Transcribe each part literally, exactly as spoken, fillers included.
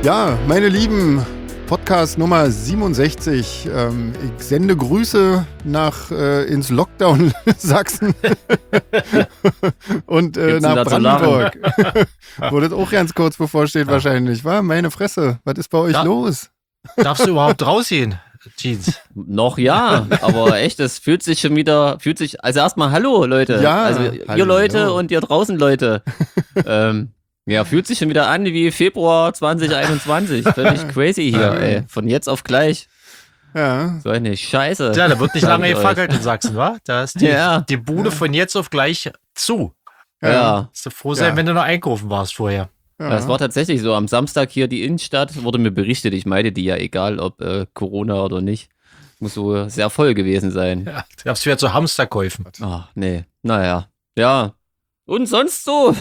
Ja, meine Lieben, Podcast Nummer siebenundsechzig. Ähm, ich sende Grüße nach äh, ins Lockdown Sachsen und äh, nach Brandenburg. Wo das auch ganz kurz bevorsteht ja. wahrscheinlich. War meine Fresse, was ist bei euch da, los? Darfst du überhaupt rausgehen, Jeans? Noch ja, aber echt, es fühlt sich schon wieder, fühlt sich, also erstmal Hallo Leute, ja, also hallo. ihr Leute und ihr draußen Leute. ähm, Ja, fühlt sich schon wieder an wie Februar zwanzig einundzwanzig. Völlig crazy hier, ey. Von jetzt auf gleich. Ja. So eine Scheiße. Ja, da wird nicht lange gefackelt in Sachsen, wa? Da ist die, ja. die Bude ja. von jetzt auf gleich zu. Ja. ja. Musst du froh sein, ja. wenn du noch einkaufen warst vorher. Ja. Das war tatsächlich so. Am Samstag hier die Innenstadt, wurde mir berichtet, ich meide die ja, egal ob äh, Corona oder nicht. Muss so sehr voll gewesen sein. Ja, du darfst wieder zu Hamsterkäufen. Ach, nee. Naja. Ja. Und sonst so?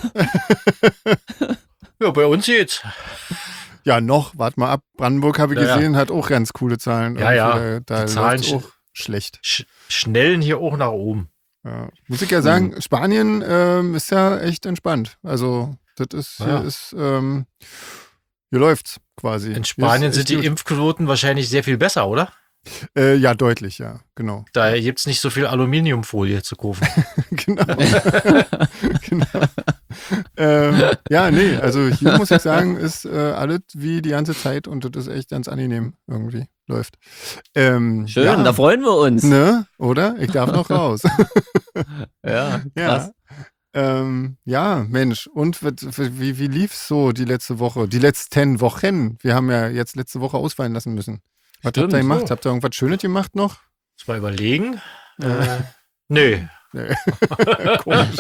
Ja, bei uns geht's. Ja, noch, warte mal ab. Brandenburg habe ich ja, gesehen, ja. hat auch ganz coole Zahlen. Ja, ja. Da, da die Zahlen auch schlecht. Sch- schnellen hier auch nach oben. Ja. Muss ich ja sagen, mhm. Spanien ähm, ist ja echt entspannt. Also, das ist, ja. hier ist, ähm, hier läuft's quasi. In Spanien sind die gut. Impfquoten wahrscheinlich sehr viel besser, oder? Äh, ja, deutlich, ja, genau. Da gibt's nicht so viel Aluminiumfolie zu kaufen. Genau. genau. ähm, ja, nee, also hier muss ich sagen, ist äh, alles wie die ganze Zeit und das ist echt ganz angenehm irgendwie. Läuft. Ähm, Schön, ja. da freuen wir uns. Ne, oder? Ich darf noch raus. ja, krass. Ja. Ähm, ja, Mensch, und wie, wie lief's so die letzte Woche? Die letzten Wochen? Wir haben ja jetzt letzte Woche ausfallen lassen müssen. Was Stimmt, habt ihr gemacht? so. Habt ihr irgendwas Schönes gemacht noch? Muss mal überlegen. Äh, nö. Nee. Komisch.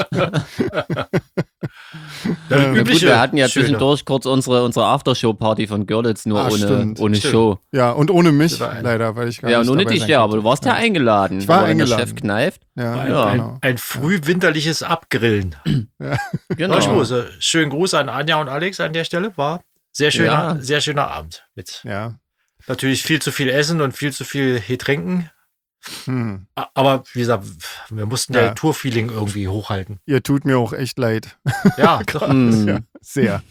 Ja, gut, wir hatten ja Schöne. zwischendurch kurz unsere, unsere Aftershow-Party von Görlitz, nur ah, ohne, stimmt, ohne stimmt. Show. Ja, und ohne mich, leider, weil ich gar ja, nicht und ohne dabei dich, ja, aber du warst ja, ja eingeladen. Ich war eingeladen. Der Chef kneift. Ja, ein, ja. Ein, Genau. ein frühwinterliches Abgrillen. Ja. Genau. Ich muss, schönen Gruß an Anja und Alex an der Stelle. War sehr schöner, ja. sehr schöner Abend. Mit ja. Natürlich viel zu viel Essen und viel zu viel Getränken. Hm. Aber wie gesagt, wir mussten ja, ja Tour-Feeling irgendwie hochhalten. Ihr tut mir auch echt leid. Ja, mm. ja sehr.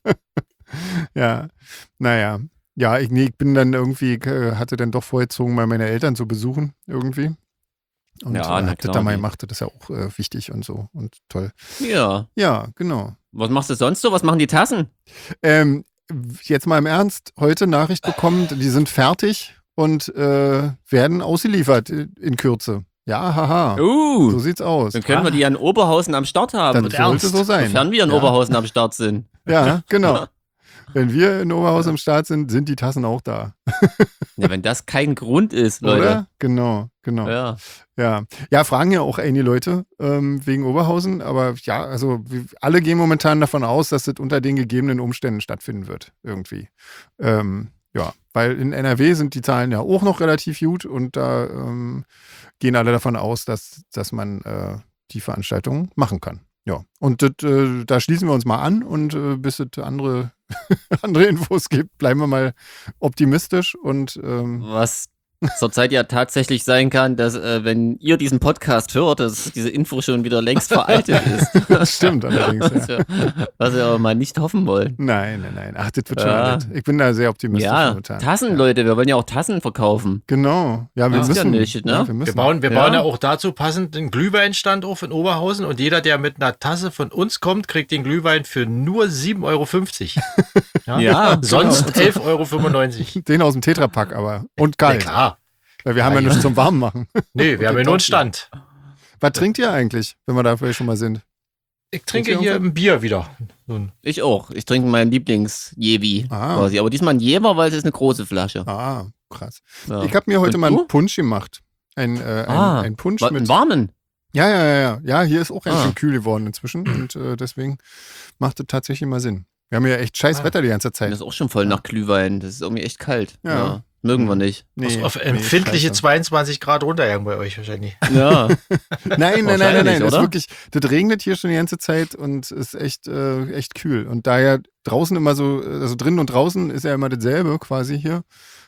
ja, naja. Ja, ich, nee, ich bin dann irgendwie, hatte dann doch vorgezogen, mal meine Eltern zu besuchen irgendwie. Und ja, äh, hab das da mal gemacht, das ist ja auch äh, wichtig und so und toll. Ja. Ja, genau. Was machst du sonst so? Was machen die Tassen? Ähm, jetzt mal im Ernst, heute Nachricht bekommen, die sind fertig und äh, werden ausgeliefert in Kürze. Ja, haha. Uh, so sieht's aus. Dann können ah. wir die an Oberhausen am Start haben. Das sollte so sein. Sofern wir an ja. Oberhausen am Start sind. Ja, genau. Wenn wir in Oberhausen am Start sind, sind die Tassen auch da. Ja, wenn das kein Grund ist, Leute. Oder? Genau, genau. Ja, ja. ja fragen ja auch einige Leute ähm, wegen Oberhausen, aber ja, also alle gehen momentan davon aus, dass das unter den gegebenen Umständen stattfinden wird, irgendwie. Ähm, ja, weil in N R W sind die Zahlen ja auch noch relativ gut und da ähm, gehen alle davon aus, dass, dass man äh, die Veranstaltung machen kann. Ja, und das, äh, da schließen wir uns mal an und äh, bis es andere, andere Infos gibt, bleiben wir mal optimistisch und ähm, was zurzeit ja tatsächlich sein kann, dass äh, wenn ihr diesen Podcast hört, dass diese Info schon wieder längst veraltet ist. Das stimmt allerdings. was, ja. wir, was wir aber mal nicht hoffen wollen. Nein, nein, nein. Ach, das wird schon ja. alles. Ich bin da sehr optimistisch. Ja, momentan. Tassen, ja. Leute, wir wollen ja auch Tassen verkaufen. Genau. Ja, wir das müssen. Ja nicht, ne? ja, wir, müssen. wir bauen, wir ja. bauen ja auch dazu passend einen Glühweinstand auf in Oberhausen und jeder, der mit einer Tasse von uns kommt, kriegt den Glühwein für nur sieben Euro fünfzig. Ja, ja sonst genau. elf Euro fünfundneunzig. Den aus dem Tetrapack aber. Und kalt. Ja, klar. Weil wir haben ja, ja nichts zum Warmen machen. Nee, wir haben ja nur einen Stand. Was trinkt ihr eigentlich, wenn wir dafür schon mal sind? Ich trinke hier ein Bier wieder. Ich auch. Ich trinke meinen Lieblings-Jevi ah. quasi. Aber diesmal ein Jever, weil es ist eine große Flasche. Ah, krass. Ja. Ich habe mir heute Und mal einen du? Punsch gemacht. Ein, äh, ein, ah, ein Punsch einen mit warmen. Ja, ja, ja, ja. Ja, hier ist auch ganz ah. schön kühl geworden inzwischen und äh, deswegen macht es tatsächlich mal Sinn. Wir haben ja echt scheiß ah. Wetter die ganze Zeit. Das ist auch schon voll nach Glühwein. Das ist irgendwie echt kalt. Ja. ja. Mögen wir nicht. Nee, auf empfindliche nee, zweiundzwanzig Grad runtergegangen bei euch wahrscheinlich. Ja. nein, nein, nein, nein, nein. Das ist wirklich, das regnet hier schon die ganze Zeit und ist echt, äh, echt kühl. Und da ja draußen immer so, also drinnen und draußen ist ja immer dasselbe quasi hier.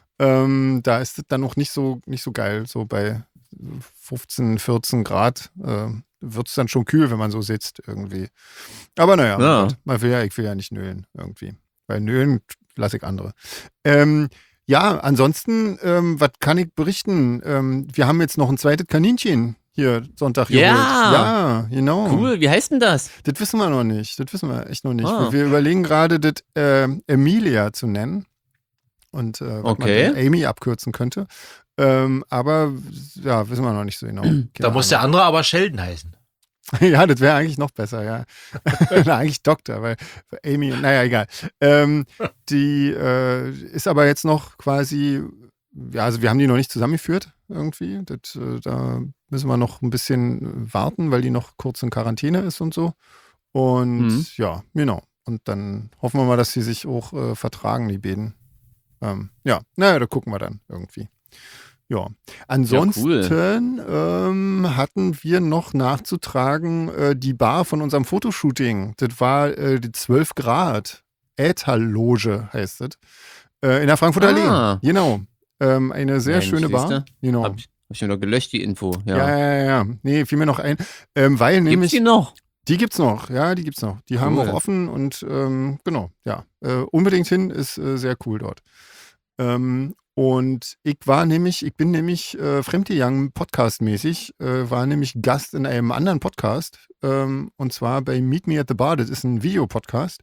Ähm, da ist es dann noch nicht so, nicht so geil. So bei fünfzehn, vierzehn Grad äh, wird es dann schon kühl, wenn man so sitzt irgendwie. Aber naja, ja. man will ja, ich will ja nicht nölen irgendwie. Weil Nölen lasse ich andere. Ähm, ja, ansonsten, ähm, was kann ich berichten? Ähm, wir haben jetzt noch ein zweites Kaninchen hier Sonntag geholt. Ja. Ja, genau. Cool, wie heißt denn das? Das wissen wir noch nicht. Das wissen wir echt noch nicht. Ah. Wir überlegen gerade, das äh, Emilia zu nennen. Und äh, was Okay. man dann Amy abkürzen könnte. Ähm, aber ja, wissen wir noch nicht so genau. Da muss der andere aber Sheldon heißen. Ja, das wäre eigentlich noch besser, ja. Na, eigentlich Doktor, weil Amy, naja, egal. Ähm, die äh, ist aber jetzt noch quasi, ja, also wir haben die noch nicht zusammengeführt irgendwie. Das, äh, da müssen wir noch ein bisschen warten, weil die noch kurz in Quarantäne ist und so. Und Mhm. ja, genau. Und dann hoffen wir mal, dass sie sich auch äh, vertragen, die beiden. Ähm, ja, naja, da gucken wir dann irgendwie. Ja, ansonsten ähm, hatten wir noch nachzutragen äh, die Bar von unserem Fotoshooting. Das war äh, die zwölf Grad Ätherloge, heißt das. Äh, in der Frankfurter Ah. Allee. Genau. Ähm, eine sehr Mensch, schöne Bar. siehste? Genau. Hab ich, hab ich mir noch gelöscht, die Info. Ja, Ja. ja, ja. ja. Nee, fiel mir noch ein. Ähm, weil Gibt's nämlich. die noch? Die gibt's noch, ja, die gibt's noch. Die haben Cool. auch offen und ähm, genau, ja. Äh, unbedingt hin, ist äh, sehr cool dort. Ähm, und ich war nämlich, ich bin nämlich äh, fremdgegangen, podcastmäßig, äh, war nämlich Gast in einem anderen Podcast, ähm, und zwar bei Meet Me at the Bar. Das ist ein Videopodcast.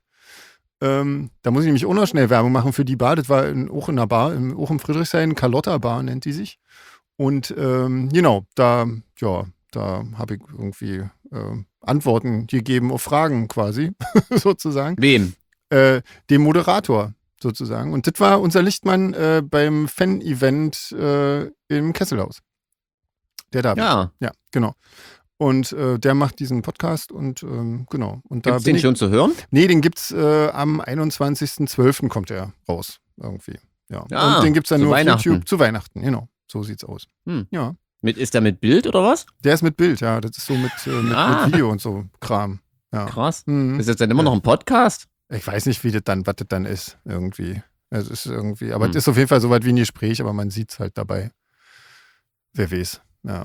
Ähm, da muss ich nämlich auch noch schnell Werbung machen für die Bar. Das war in, auch in einer Bar, im, auch im Friedrichshain, Carlotta Bar nennt die sich. Und ähm, genau, da, ja, da habe ich irgendwie äh, Antworten gegeben auf Fragen quasi, sozusagen. Wem? Äh, dem Moderator sozusagen. Und das war unser Lichtmann äh, beim Fan-Event äh, im Kesselhaus. Der da war. Ja. Ja, genau. Und äh, der macht diesen Podcast und ähm, genau. Und da Gibt's bin den ich, schon zu hören? Nee, den gibt's äh, am einundzwanzigsten zwölften kommt er raus irgendwie. Ja. Ah, und den gibt's dann zu nur auf Weihnachten. YouTube zu Weihnachten, genau. So sieht's aus. Hm. Ja. Mit, ist der mit Bild oder was? Der ist mit Bild, ja. Das ist so mit, äh, mit, Ah. mit Video und so Kram. Ja. Krass. Mhm. Ist das dann immer noch ein Podcast? Ich weiß nicht, wie das dann, was das dann ist, irgendwie. Es ist irgendwie, aber Hm. es ist auf jeden Fall so weit wie ein Gespräch, aber man sieht es halt dabei. Wer weiß. Ja.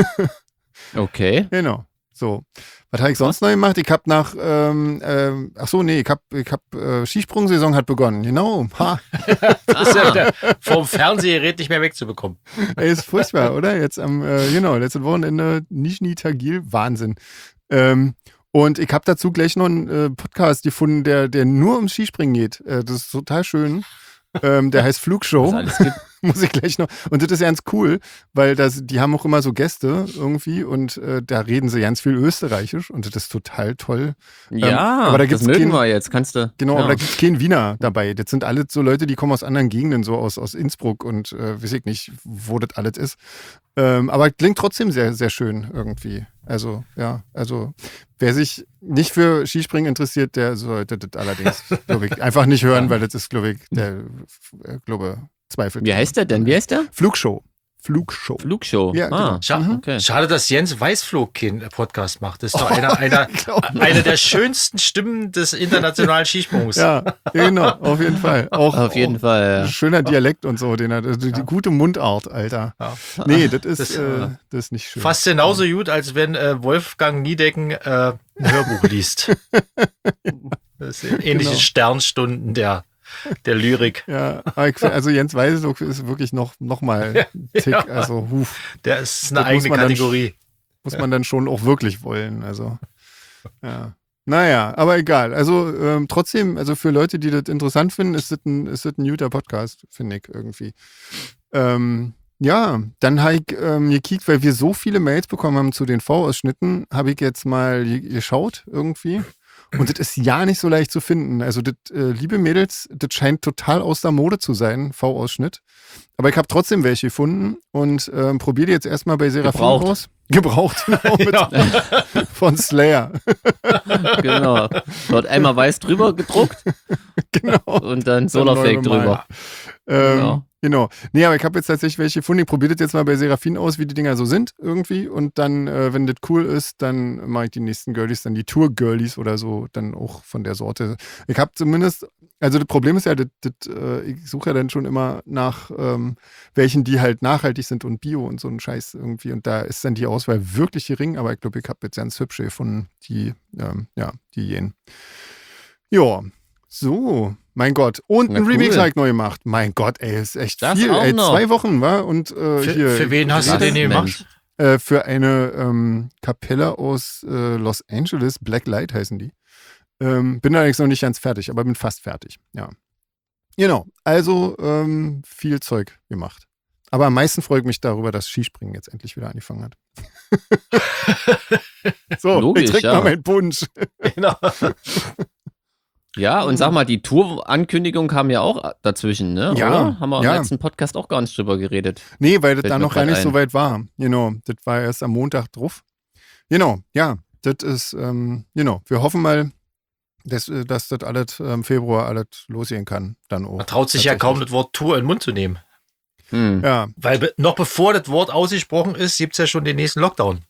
Okay. Genau. So. Was habe ich sonst noch gemacht? Ich habe nach, ähm, ähm, ach so, nee, ich habe, ich hab, äh, Skisprungsaison hat begonnen. Genau. Ha. Das ist ja der, vom Fernsehgerät nicht mehr wegzubekommen. Ey, ist furchtbar, oder? Jetzt am, äh, genau, letzten Wochenende Nizhny Tagil. Wahnsinn. Ähm, und ich habe dazu gleich noch einen äh, Podcast gefunden, der, der nur ums Skispringen geht. Äh, das ist total schön. Ähm, der heißt Flugshow. Was alles gibt. Muss ich gleich noch. Und das ist ganz cool, weil das, die haben auch immer so Gäste irgendwie und äh, da reden sie ganz viel Österreichisch und das ist total toll. Ja, aber da das gibt's mögen keinen- wir jetzt. Kannst du. Genau, ja. aber da gibt es keinen Wiener dabei. Das sind alle so Leute, die kommen aus anderen Gegenden, so aus, aus Innsbruck und äh, weiß ich nicht, wo das alles ist. Ähm, aber klingt trotzdem sehr, sehr schön irgendwie. Also, ja, also wer sich nicht für Skispringen interessiert, der sollte das allerdings, glaube ich, einfach nicht hören, weil das ist, glaube ich, der, äh, glaube, zweifelt. Wie heißt der denn? Wie heißt der? Flugshow. Flugshow. Flugshow. Ja, ah, genau. Scha Mhm. okay. Schade, dass Jens Weißflog keinen Podcast macht. Das ist doch einer, einer, eine der schönsten Stimmen des internationalen Skisprungs. Ja, genau, auf jeden Fall. Auch, Auf jeden auch Fall. schöner Dialekt und so, den er, die, die Ja. gute Mundart, Alter. Ja. Nee, das ist, Das- äh, das ist nicht schön. Fast genauso gut, als wenn äh, Wolfgang Niedecken äh, ein Hörbuch liest. Das sind ähnliche Genau. Sternstunden der, der Lyrik. Ja, aber ich, find- also Jens Weißelog ist wirklich noch, noch mal ein Tick, Ja. also huf, Der ist eine Das muss eigene man dann Kategorie. muss man dann schon auch wirklich wollen, also ja. Naja, aber egal. Also ähm, trotzdem, also für Leute, die das interessant finden, ist das ein, ist das ein guter Podcast, finde ich irgendwie. Ähm, ja, dann habe ich ähm, gekickt, weil wir so viele Mails bekommen haben zu den V-Ausschnitten, habe ich jetzt mal ge- geschaut irgendwie. Und das ist ja nicht so leicht zu finden. Also, das, äh, liebe Mädels, das scheint total aus der Mode zu sein, V-Ausschnitt. Aber ich habe trotzdem welche gefunden und ähm, probiere die jetzt erstmal bei Serafin Gebraucht. aus. Gebraucht, genau, mit, Ja. von Slayer. Genau. Dort einmal weiß drüber gedruckt Genau. und dann Dann Solarfake neu bemalt. drüber. Ähm, Genau. genau. Nee, aber ich habe jetzt tatsächlich welche gefunden. Ich probiere das jetzt mal bei Serafin aus, wie die Dinger so sind irgendwie. Und dann, äh, wenn das cool ist, dann mache ich die nächsten Girlies, dann die Tour-Girlies oder so, dann auch von der Sorte. Ich habe zumindest, also das Problem ist ja, das, das, äh, ich suche ja dann schon immer nach ähm, welchen, die halt nachhaltig sind und Bio und so ein Scheiß irgendwie. Und da ist dann die Auswahl wirklich gering, aber ich glaube, ich habe jetzt ganz hübsche gefunden, die, ähm, ja, die jenen. Ja. So, mein Gott. Und Na, ein cool. Remix halt neu gemacht. Mein Gott, ey, ist echt Das viel. auch Ey, noch. zwei Wochen, war und äh, Für, hier. für wen hast du Das den Mensch. gemacht? Äh, für eine ähm, Kapelle aus äh, Los Angeles, Black Light heißen die. Ähm, bin allerdings noch nicht ganz fertig, aber bin fast fertig. Ja. Genau. Also ähm, viel Zeug gemacht. Aber am meisten freue ich mich darüber, dass Skispringen jetzt endlich wieder angefangen hat. So, Logisch, ich trinke ja. mal meinen Punsch. Genau. Ja, und sag mal, die Tour-Ankündigung kam ja auch dazwischen, ne? Ja, Oder? Haben wir ja. im letzten Podcast auch gar nicht drüber geredet. Nee, weil das Fällt da mir noch gar grad nicht so ein. weit war. Genau, das war erst am Montag drauf. Genau, ja, das ist, ähm, genau, wir hoffen mal, dass, äh, dass das alles im Februar alles losgehen kann. Dann auch. Man traut sich ja kaum Tatsächlich. das Wort Tour in den Mund zu nehmen. Hm. Ja, Weil be noch bevor das Wort ausgesprochen ist, gibt es ja schon den nächsten Lockdown.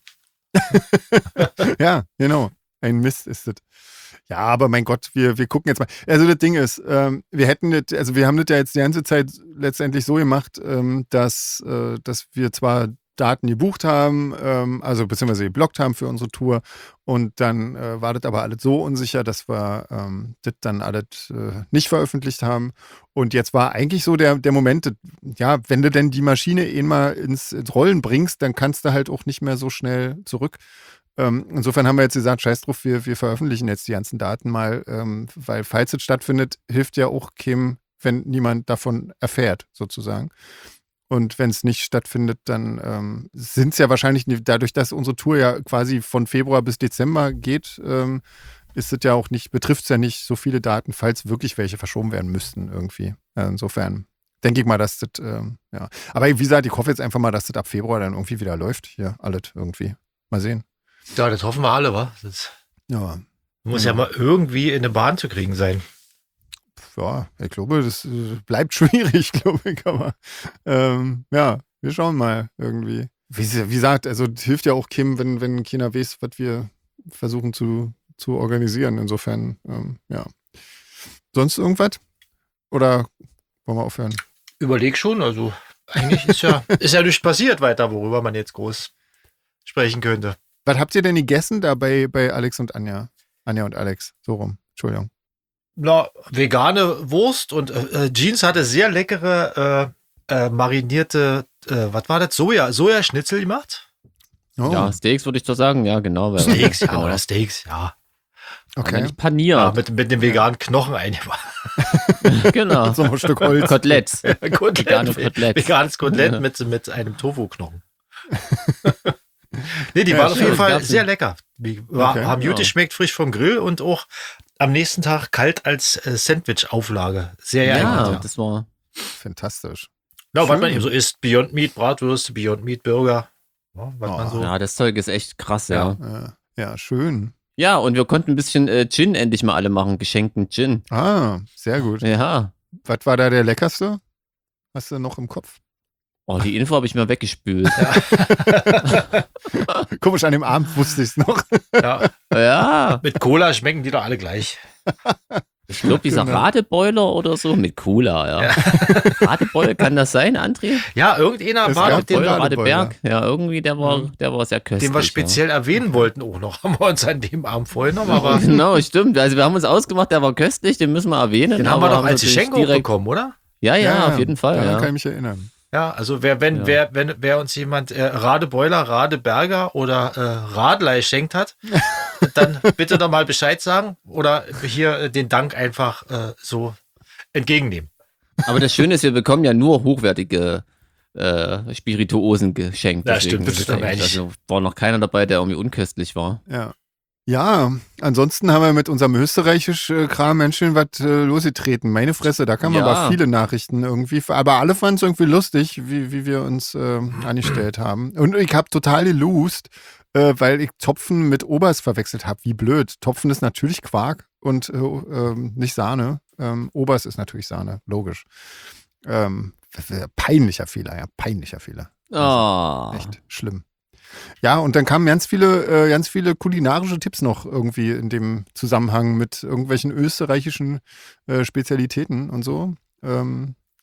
ja, genau. Ein Mist ist das. Ja, aber mein Gott, wir, wir gucken jetzt mal. Also das Ding ist, ähm, wir hätten das, also wir haben das ja jetzt die ganze Zeit letztendlich so gemacht, ähm, dass, äh, dass wir zwar Daten gebucht haben, ähm, also beziehungsweise geblockt haben für unsere Tour und dann äh, war das aber alles so unsicher, dass wir ähm, das dann alles äh, nicht veröffentlicht haben und jetzt war eigentlich so der, der Moment, das, ja, wenn du denn die Maschine eh mal ins, ins Rollen bringst, dann kannst du halt auch nicht mehr so schnell zurück. Ähm, insofern haben wir jetzt gesagt, scheiß drauf, wir, wir veröffentlichen jetzt die ganzen Daten mal, ähm, weil falls es stattfindet, hilft ja auch keinem, wenn niemand davon erfährt, sozusagen. Und wenn es nicht stattfindet, dann ähm, sind es ja wahrscheinlich, nicht, dadurch, dass unsere Tour ja quasi von Februar bis Dezember geht, ähm, ist es ja auch nicht, betrifft es ja nicht so viele Daten, falls wirklich welche verschoben werden müssten irgendwie. Äh, insofern denke ich mal, dass das, ähm, ja. Aber wie gesagt, ich hoffe jetzt einfach mal, dass das ab Februar dann irgendwie wieder läuft, hier alles irgendwie. Mal sehen. Ja, das hoffen wir alle, wa? Das Ja, muss Ja. ja mal irgendwie in eine Bahn zu kriegen sein. ja, ich glaube, das äh, bleibt schwierig, glaube ich, aber ähm, ja, wir schauen mal irgendwie. Wie, sie- wie gesagt, also es hilft ja auch Kim, wenn, wenn China weiß, was wir versuchen zu, zu organisieren. Insofern, ähm, ja. Sonst irgendwas? Oder wollen wir aufhören? Überleg schon, also eigentlich ist ja, ist ja nichts passiert weiter, worüber man jetzt groß sprechen könnte. Was habt ihr denn gegessen da bei, bei Alex und Anja? Anja und Alex, so rum. Entschuldigung. Na, vegane Wurst und äh, Jeans hatte sehr leckere äh, äh, marinierte, äh, was war das? Soja, Sojaschnitzel gemacht? Oh, Ja, Steaks würde ich doch sagen, ja, genau. weil- Steaks, ja, genau. oder Steaks, ja. Aber okay. nicht paniert. ja mit, mit dem veganen Knochen eingebracht. Genau. So ein Stück Holz. Koteletts. Kotelett, Vegane Koteletts. veganes Kotelett Ja. mit, mit einem Tofu-Knochen. Nee, die Ja, waren auf schön. jeden Fall Gab's sehr ein- lecker. Die war, Okay, haben gut ja. geschmeckt, frisch vom Grill und auch am nächsten Tag kalt als äh, Sandwich-Auflage. Sehr Ja, geeignet, ja. das war. Fantastisch. Ja, was schön. man eben so isst, Beyond Meat, Bratwürste, Beyond Meat Burger. Ja, was Oh, man so. Ja, das Zeug ist echt krass, ja. Ja, ja, schön. Ja, und wir konnten ein bisschen äh, Gin endlich mal alle machen, geschenkten Gin. Ah, sehr gut. Ja. Was war da der leckerste? Hast du noch im Kopf? Oh, die Info habe ich mir weggespült. Komisch, an dem Abend wusste ich es noch. Ja, Ja, mit Cola schmecken die doch alle gleich. ich glaube, dieser Genau. Radeboiler oder so mit Cola, ja. Ja. Radeboiler, kann das sein, André? Ja, irgendeiner Es war gab doch, den, den Boiler, Radeboiler. Radeberg. Ja, irgendwie, der war, Mhm. der war sehr köstlich. den wir speziell erwähnen wollten auch noch. Haben wir uns an dem Abend vorgenommen, Ja. aber Genau, stimmt. Also wir haben uns ausgemacht, der war köstlich, den müssen wir erwähnen. den haben wir aber doch als natürlich Geschenk auch direkt- bekommen, oder? Ja, ja, auf jeden Fall, Daran ja. kann ich mich erinnern. Ja, also wer, wenn, Ja. wer, wenn, wer uns jemand äh, Radeboiler, Radeberger oder äh, Radlei schenkt hat, dann bitte doch mal Bescheid sagen oder hier äh, den Dank einfach äh, so entgegennehmen. Aber das Schöne ist, wir bekommen ja nur hochwertige äh, Spirituosen geschenkt. Ja, deswegen stimmt, das ist es stimmt eigentlich- eigentlich. Also war noch keiner dabei, der irgendwie unköstlich war. Ja. Ja, ansonsten haben wir mit unserem österreichischen Kram Menschen was äh, losgetreten. Meine Fresse, da kamen Ja. aber viele Nachrichten irgendwie. Aber alle fanden es irgendwie lustig, wie, wie wir uns äh, angestellt haben. Und ich habe total gelost, äh, weil ich Topfen mit Oberst verwechselt habe. Wie blöd. Topfen ist natürlich Quark und äh, ähm, nicht Sahne. Ähm, Oberst ist natürlich Sahne, logisch. Ähm, peinlicher Fehler, ja, peinlicher Fehler. Ah. Echt schlimm. Ja, und dann kamen ganz viele, äh, ganz viele kulinarische Tipps noch irgendwie in dem Zusammenhang mit irgendwelchen österreichischen äh, Spezialitäten und so. Ähm,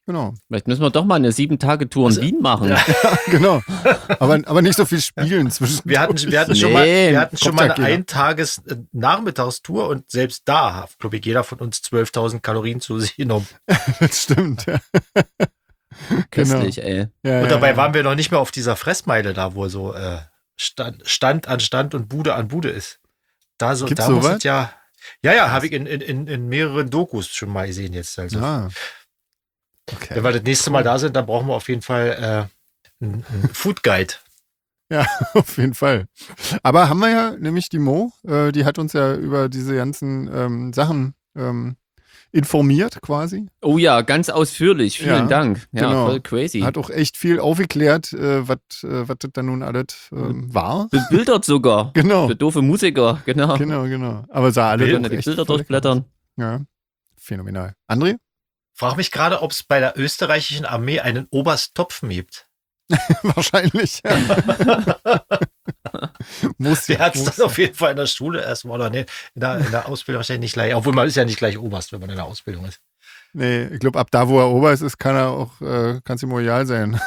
Genau. Vielleicht müssen wir doch mal eine sieben-Tage-Tour in Also, Wien machen. ja. genau. Aber, aber nicht so viel spielen zwischen. Wir hatten, wir hatten schon mal, Nee, wir hatten schon mal eine Cocktail. Eintages-Nachmittagstour und selbst da hat, glaube ich, jeder von uns zwölftausend Kalorien zu sich genommen. Das stimmt, ja. Köstlich, ey. Ja, Und ja, dabei ja. waren wir noch nicht mehr auf dieser Fressmeile da, wo so äh, Stand, Stand an Stand und Bude an Bude ist. Da so, Gibt's da muss sowas? es ja, ja, ja, habe ich in, in, in, in mehreren Dokus schon mal gesehen jetzt. Also, Ah. Okay. wenn wir das nächste Mal da sind, dann brauchen wir auf jeden Fall äh, einen, einen Food Guide. Ja, auf jeden Fall. Aber haben wir ja nämlich die Mo, äh, die hat uns ja über diese ganzen ähm, Sachen ähm, informiert quasi. Oh ja, ganz ausführlich. Vielen Ja, Dank. Ja, genau. voll crazy. Hat auch echt viel aufgeklärt, äh, was äh, was das dann nun alles ähm, war. Bebildert sogar. Genau, Für doofe Musiker, genau. genau, genau. Aber sah alle Wir doch können die echt Bilder voll durchblättern. Ja, phänomenal. André? Frag mich gerade, ob es bei der österreichischen Armee einen Oberst Topfen gibt. Wahrscheinlich. Ja. Muss Der ja. hat es Muss. dann auf jeden Fall in der Schule erstmal oder nee, in der, in der Ausbildung wahrscheinlich nicht gleich. Obwohl man ist ja nicht gleich Oberst, wenn man in der Ausbildung ist. Nee, ich glaube, ab da, wo er Oberst ist, kann er auch, äh, kann es ihm royal sein.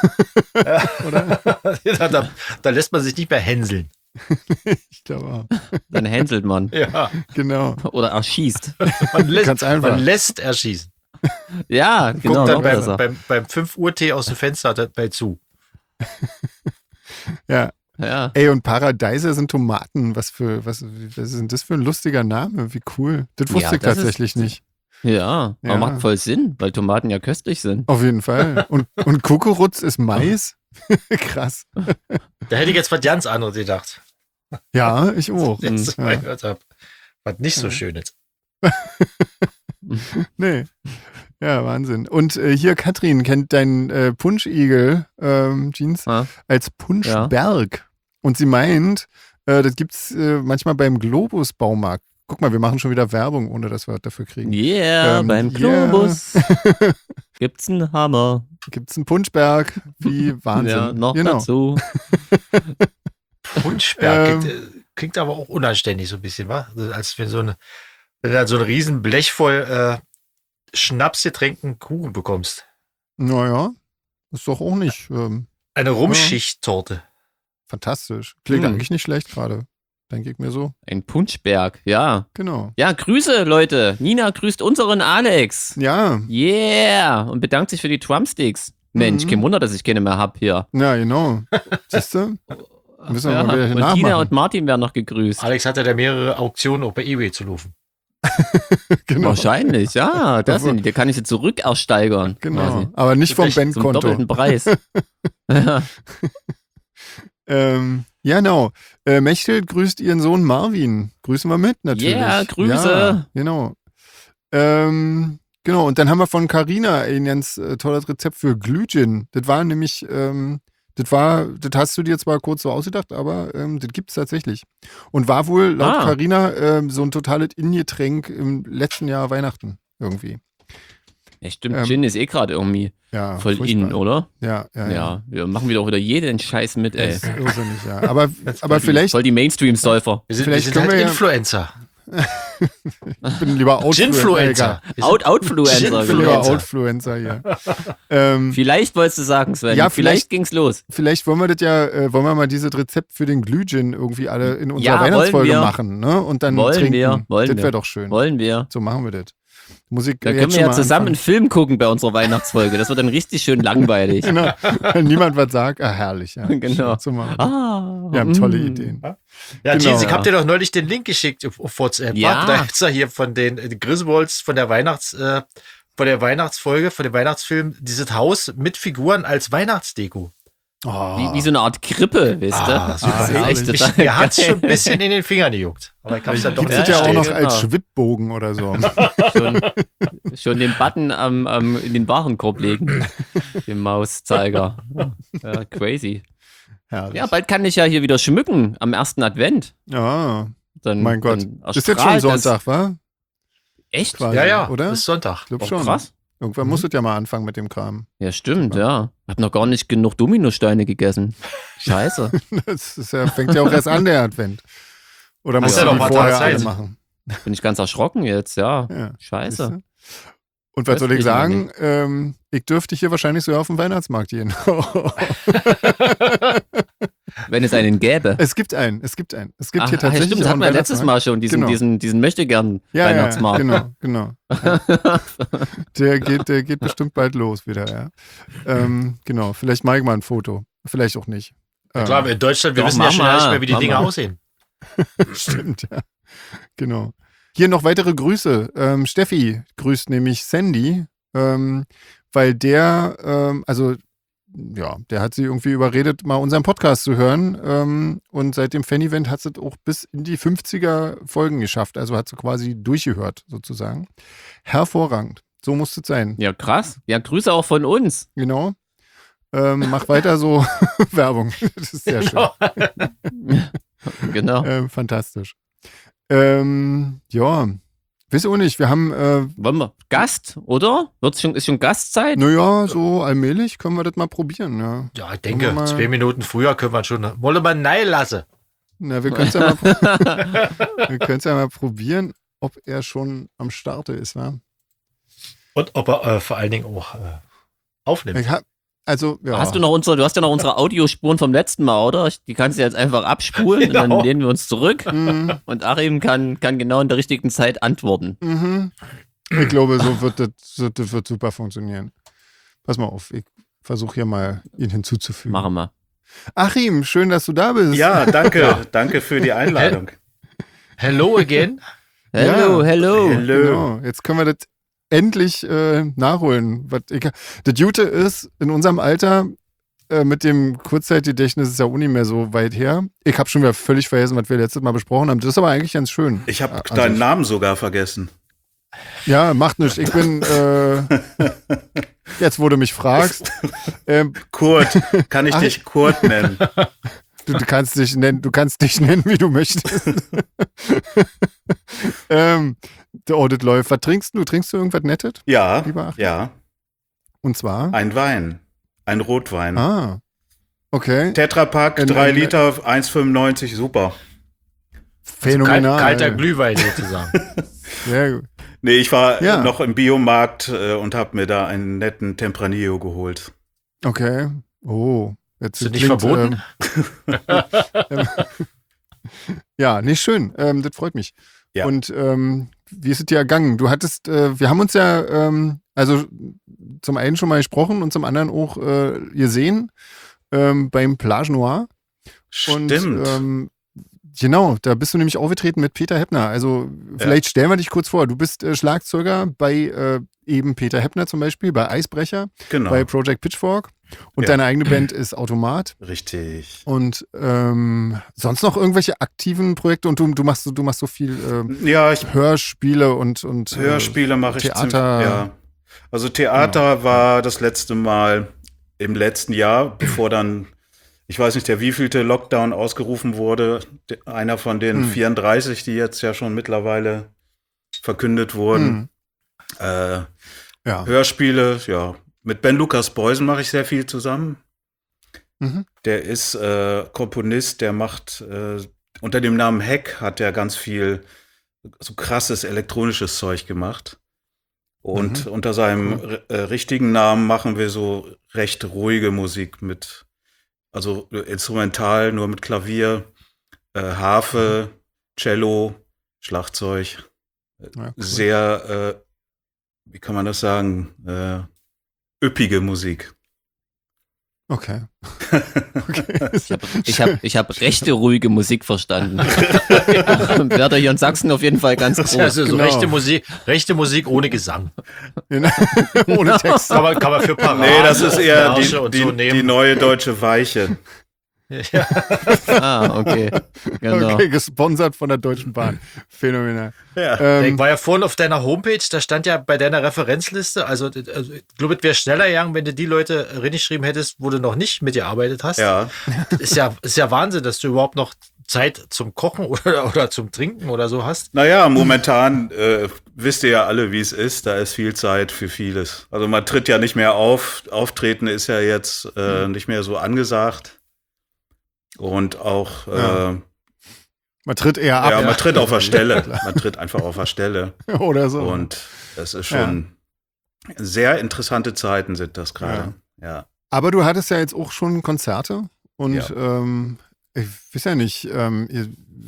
da, da, da lässt man sich nicht mehr hänseln. Ich glaube auch. Dann hänselt man. Ja, Genau. Oder erschießt. man lässt, Ganz einfach. man lässt erschießen. Ja, genau. Guckt dann Noch beim, besser. beim, beim fünf Uhr Tee aus dem Fenster dabei zu. Ja. Ja. Ey, und Paradeiser sind Tomaten. Was für, was, was ist denn das für ein lustiger Name? Wie cool. Das wusste Ja, ich das tatsächlich ist- nicht. Ja, aber Ja. macht voll Sinn, weil Tomaten ja köstlich sind. Auf jeden Fall. Und, und Kukuruz ist Mais? Krass. Da hätte ich jetzt was ganz anderes gedacht, Ja, ich auch. jetzt Ja. mal gehört habe. Was nicht so Ja. schön ist. Nee. Ja, Wahnsinn. Und äh, hier, Katrin kennt deinen äh, Punschigel, ähm, Jeans, Ja. als Punschberg. Und sie meint, äh, das gibt's äh, manchmal beim Globus-Baumarkt. Guck mal, wir machen schon wieder Werbung, ohne dass wir was dafür kriegen. Yeah, Ähm, beim yeah. Globus gibt's einen Hammer. Gibt's einen Punschberg? Wie Wahnsinn. Ja, noch genau. dazu. Punschberg Ähm. klingt, äh, klingt aber auch unanständig so ein bisschen, wa? Also, als wenn so eine, wenn du dann so ein riesen Blech voll äh, Schnapsgetränkten Kuchen bekommst. Naja, ist doch auch nicht ähm, Eine Rumschichttorte. fantastisch. Klingt Hm. eigentlich nicht schlecht gerade. Denke ich mir so. Ein Punschberg, ja. Genau. Ja, Grüße, Leute. Nina grüßt unseren Alex. Ja, Yeah. Und bedankt sich für die Trumpsticks. Mensch, Mhm. kein Wunder, dass ich keine mehr hab hier. ja, genau. Siehst du? Müssen wir Ja. mal wieder Und nachmachen. Tina und Martin werden noch gegrüßt. Alex hatte da mehrere Auktionen auch bei eBay zu laufen. Genau. Wahrscheinlich, ja. Das Obwohl- sind die. Da kann ich sie zurückersteigern. Genau. quasi. Aber nicht vom Vielleicht Zum Bandkonto. doppelten Preis. Ja. Ähm, ja, genau. Äh, Mechthild grüßt ihren Sohn Marvin. Grüßen wir mit, natürlich. Yeah, Grüße. Ja, genau. Ähm, genau, und dann haben wir von Carina ein ganz äh, tolles Rezept für Glühgin. Das war nämlich, ähm, das war, das hast du dir zwar kurz so ausgedacht, aber ähm, das gibt es tatsächlich. Und war wohl laut Ah. Carina ähm, so ein totales Innengetränk im letzten Jahr Weihnachten irgendwie. Ja, stimmt. Ähm, Gin ist eh gerade irgendwie Ja, voll furchtbar. in, oder? Ja, ja, Ja, ja. wir machen wieder auch wieder jeden Scheiß mit, ey. Das ist irrsinnig, ja. Aber, aber vielleicht, Voll die Mainstream-Säufer. Wir sind, Vielleicht wir sind können halt wir ja- Influencer. ich bin lieber Outfluencer. Ginfluencer. Wir sind- Out Outfluencer. Ich bin Influencer. lieber genau. Outfluencer hier. ähm, Vielleicht wolltest du sagen, Sven. Ja, vielleicht, vielleicht- ging's los. vielleicht wollen wir das ja, äh, wollen wir mal dieses Rezept für den Glühgin irgendwie alle in unserer Ja, wollen Weihnachtsfolge wir. machen, ne? Und dann Wollen trinken. wir, wollen das wir. wäre doch schön. Wollen wir. So machen wir das. Musik. Da jetzt können wir schon ja mal zusammen einen anfangen. Film gucken bei unserer Weihnachtsfolge. Das wird dann richtig schön langweilig. Genau. Wenn niemand was sagt, ah, herrlich. Ja. Genau. So machen wir das. Ah, Wir haben tolle mm. Ideen. Ja, Genau. Jeans, ich Ja. hab dir doch neulich den Link geschickt auf, auf WhatsApp. Ja. wa? Da ist ja hier von den äh, Griswolds, von der Weihnachts, äh, von der Weihnachtsfolge, von dem Weihnachtsfilm, dieses Haus mit Figuren als Weihnachtsdeko. Oh. Wie, wie so eine Art Krippe, wisst ihr? Ah, Das super, ist echt herrlich. total Mir hat's geil. schon ein bisschen in den Fingern gejuckt. Aber ich hab's dann doch Gibt Ja, es ja, ja, auch noch genau. als Schwibbogen oder so. schon, schon den Button am, am, in den Warenkorb legen. Den Mauszeiger. Ja, crazy. Herrlich. Ja, bald kann ich ja hier wieder schmücken am ersten Advent. Ja, Dann, mein Gott. dann Das ist jetzt schon erstrahlt das- Sonntag, wa? Echt? Quasi, Ja, ja, oder? ist Sonntag. Ich glaub Oh, schon. krass. Irgendwann Mhm. muss es ja mal anfangen mit dem Kram. Ja, stimmt, ja. Hab noch gar nicht genug Dominosteine gegessen. Scheiße. Das ist ja, fängt ja auch erst an, der Advent. Oder Hast musst ja du noch die ein paar vorher Tage alle Zeit. machen? Bin ich ganz erschrocken jetzt, ja. Ja, Scheiße. siehste? Und was Das soll ich kriegen wir sagen? Ähm, ich dürfte hier wahrscheinlich sogar auf den Weihnachtsmarkt gehen. Wenn es einen gäbe. Es gibt einen, es gibt einen. Es gibt Ach, hier ach ja, tatsächlich stimmt, das auch hatten einen wir letztes Weihnachtsmarkt. Mal schon, diesen, Genau. diesen, diesen möchtegern Ja, ja, Weihnachtsmarkt. genau, genau. Ja. Der geht, der geht bestimmt bald los wieder, ja. Ähm, genau, vielleicht mache ich mal ein Foto. Vielleicht auch nicht. Ja, klar, Ähm, in Deutschland, wir Doch, wissen ja mach schon mal, gar nicht mehr, wie die mach Dinge mal. aussehen. Stimmt, ja. Genau. Hier noch weitere Grüße. Ähm, Steffi grüßt nämlich Sandy, ähm, weil der, ähm, also ja, der hat sie irgendwie überredet, mal unseren Podcast zu hören. Ähm, und seit dem Fan-Event hat sie es auch bis in die fünfziger Folgen geschafft. Also hat sie quasi durchgehört, sozusagen. Hervorragend. So muss es sein. Ja, krass. Ja, Grüße auch von uns. Genau. Ähm, mach weiter so Werbung. Das ist sehr schön. Genau. Ähm, fantastisch. Ähm, ja, wisst ihr auch nicht, wir haben, äh, Wollen wir? Gast, oder? Wird's schon, ist schon Gastzeit? naja, so allmählich können wir das mal probieren, ja. Ja, ich denke, Wollen wir mal- zwei Minuten früher können wir schon. Wolle man nein lassen. Na, wir können es ja, mal- wir können's ja mal probieren, ob er schon am Starte ist, wa? Und ob er äh, vor allen Dingen auch äh, aufnimmt. Ich hab, also, ja. Hast du noch unsere, du hast ja noch unsere Audiospuren vom letzten Mal, oder? Die kannst du jetzt einfach abspulen und Genau. dann lehnen wir uns zurück Mhm, und Achim kann, kann genau in der richtigen Zeit antworten. mhm. Ich glaube, so wird das, so, das wird super funktionieren. Pass mal auf, ich versuche hier mal ihn hinzuzufügen. Machen wir. Achim, schön, dass du da bist. Ja, danke. Danke für die Einladung. Hello again. Hello, Ja. hello. Hello. Genau, jetzt können wir das endlich äh, nachholen. Was ich, das Gute ist, in unserem Alter äh, mit dem Kurzzeitgedächtnis ist ja auch nicht mehr so weit her. Ich habe schon wieder völlig vergessen, was wir letztes Mal besprochen haben. Das ist aber eigentlich ganz schön. Ich habe An deinen sich. Namen sogar vergessen. Ja, macht nichts. Ich bin, äh, jetzt wo du mich fragst, ähm, Kurt, kann ich Ach. dich Kurt nennen? du, du kannst dich nennen, du kannst dich nennen, wie du möchtest. ähm, oh, das läuft. Was trinkst du? Trinkst du irgendwas Nettes? Ja, Lieber Achim? ja. Und zwar? Ein Wein. Ein Rotwein. Ah, okay. Tetrapack, Ein- drei ein- Liter, eins fünfundneunzig, super. Phänomenal. Kalt, kalter Glühwein sozusagen. Sehr gut. Nee, ich war Ja. noch im Biomarkt äh, und habe mir da einen netten Tempranillo geholt. Okay. Oh. Jetzt Ist das nicht klingt, verboten? Ähm, ja, nicht schön. Ähm, das freut mich. Ja. Und ähm, wie ist es dir ergangen? Du hattest, äh, wir haben uns ja, ähm, also zum einen schon mal gesprochen und zum anderen auch äh, gesehen ähm, beim Plage Noir. Und, Stimmt. ähm, genau, da bist du nämlich aufgetreten mit Peter Heppner. Also vielleicht stellen wir dich kurz vor. Du bist äh, Schlagzeuger bei äh, eben Peter Heppner zum Beispiel, bei Eisbrecher, genau. bei Project Pitchfork. Und Ja. deine eigene Band ist Automat. Richtig. Und ähm, sonst noch irgendwelche aktiven Projekte? Und du, du machst so, du machst so viel ähm, Ja, ich Hörspiele und, und Hörspiele mache ich Theater. ziemlich- Ja. Also Theater war das letzte Mal im letzten Jahr, bevor dann, ich weiß nicht, der wievielte Lockdown ausgerufen wurde. De- Einer von den Hm. vierunddreißig, die jetzt ja schon mittlerweile verkündet wurden. Hm. Äh, Ja. Hörspiele, ja. Mit Ben Lukas Beusen mache ich sehr viel zusammen. Mhm. Der ist äh, Komponist, der macht äh, unter dem Namen Heck hat er ganz viel so krasses elektronisches Zeug gemacht. Und Mhm. unter seinem Cool. äh, richtigen Namen machen wir so recht ruhige Musik mit, also instrumental, nur mit Klavier, äh, Harfe, Cello, Schlagzeug. Ja, cool. Sehr, äh, wie kann man das sagen, äh, üppige Musik. Okay. okay. Ich habe ich hab, ich hab rechte, ruhige Musik verstanden. Werder hier in Sachsen auf jeden Fall ganz groß. Also so Genau. rechte Musik, rechte Musik ohne Gesang. Ohne Text. Kann man, kann man für Paraden, Nee, das ist eher die, Märsche und die, so die nehmen. neue deutsche Weiche. Ja. Ah, okay. Genau. Okay, gesponsert von der Deutschen Bahn. Phänomenal. Ja. Ich Ähm, war ja vorhin auf deiner Homepage, da stand ja bei deiner Referenzliste, also, also ich glaube, es wäre schneller gegangen, wenn du die Leute reingeschrieben hättest, wo du noch nicht mitgearbeitet hast. Ja, Das ist ja, ist ja Wahnsinn, dass du überhaupt noch Zeit zum Kochen oder, oder zum Trinken oder so hast. naja, momentan äh, wisst ihr ja alle, wie es ist. Da ist viel Zeit für vieles. Also man tritt ja nicht mehr auf. Auftreten ist ja jetzt äh, nicht mehr so angesagt. Und auch, Ja. äh, man tritt eher ab. ja, man tritt auf der Stelle. Man tritt einfach auf der Stelle. Oder so. Und es ist schon, Sehr interessante Zeiten sind das gerade. Ja. ja. Aber du hattest ja jetzt auch schon Konzerte und Ja. ähm, ich weiß ja nicht, ähm, ihr,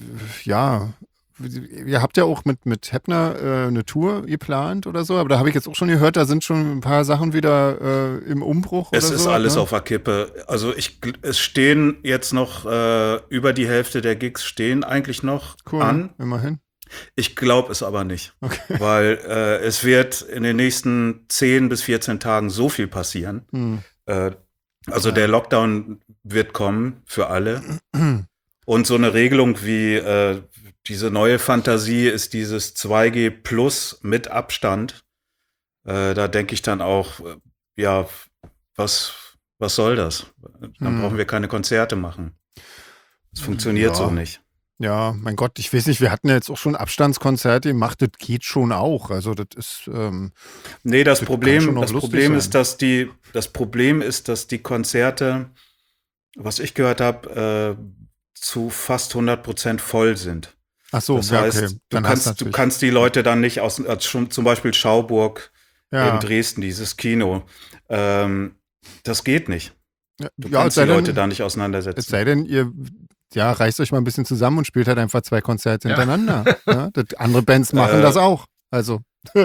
ja, ihr habt ja auch mit, mit Heppner äh, eine Tour geplant oder so, aber da habe ich jetzt auch schon gehört, da sind schon ein paar Sachen wieder äh, im Umbruch Es oder ist so. alles ne? auf der Kippe. Also ich, es stehen jetzt noch äh, über die Hälfte der Gigs stehen eigentlich noch Cool, an. immerhin. Ich glaube es aber nicht, Okay. weil äh, es wird in den nächsten zehn bis vierzehn Tagen so viel passieren. Hm. Äh, also Ja. der Lockdown wird kommen für alle. Und so eine Regelung wie äh, diese neue Fantasie ist dieses zwei G plus mit Abstand. Äh, da denke ich dann auch, äh, ja, was, was soll das? Dann Hm. brauchen wir keine Konzerte machen. Das funktioniert Ja. so nicht. Ja, mein Gott, ich weiß nicht, wir hatten ja jetzt auch schon Abstandskonzerte gemacht, das geht schon auch. Also das ist, ähm, Nee, das Das kann schon Problem, noch das lustig Problem sein. ist, dass die, das Problem ist, dass die Konzerte, was ich gehört habe, äh, zu fast hundert Prozent voll sind. ach so, Das ja, heißt, okay. du Dann hast kannst, du natürlich- kannst die Leute dann nicht aus, als schon zum Beispiel Schauburg ja, in Dresden, dieses Kino, ähm, das geht nicht. ja, Du ja, es kannst sei die Leute denn, da nicht es auseinandersetzen. sei denn, ihr ja, reißt euch mal ein bisschen zusammen und spielt halt einfach zwei Konzerte Ja. hintereinander. Ja, das, andere Bands machen Äh, das auch. Also,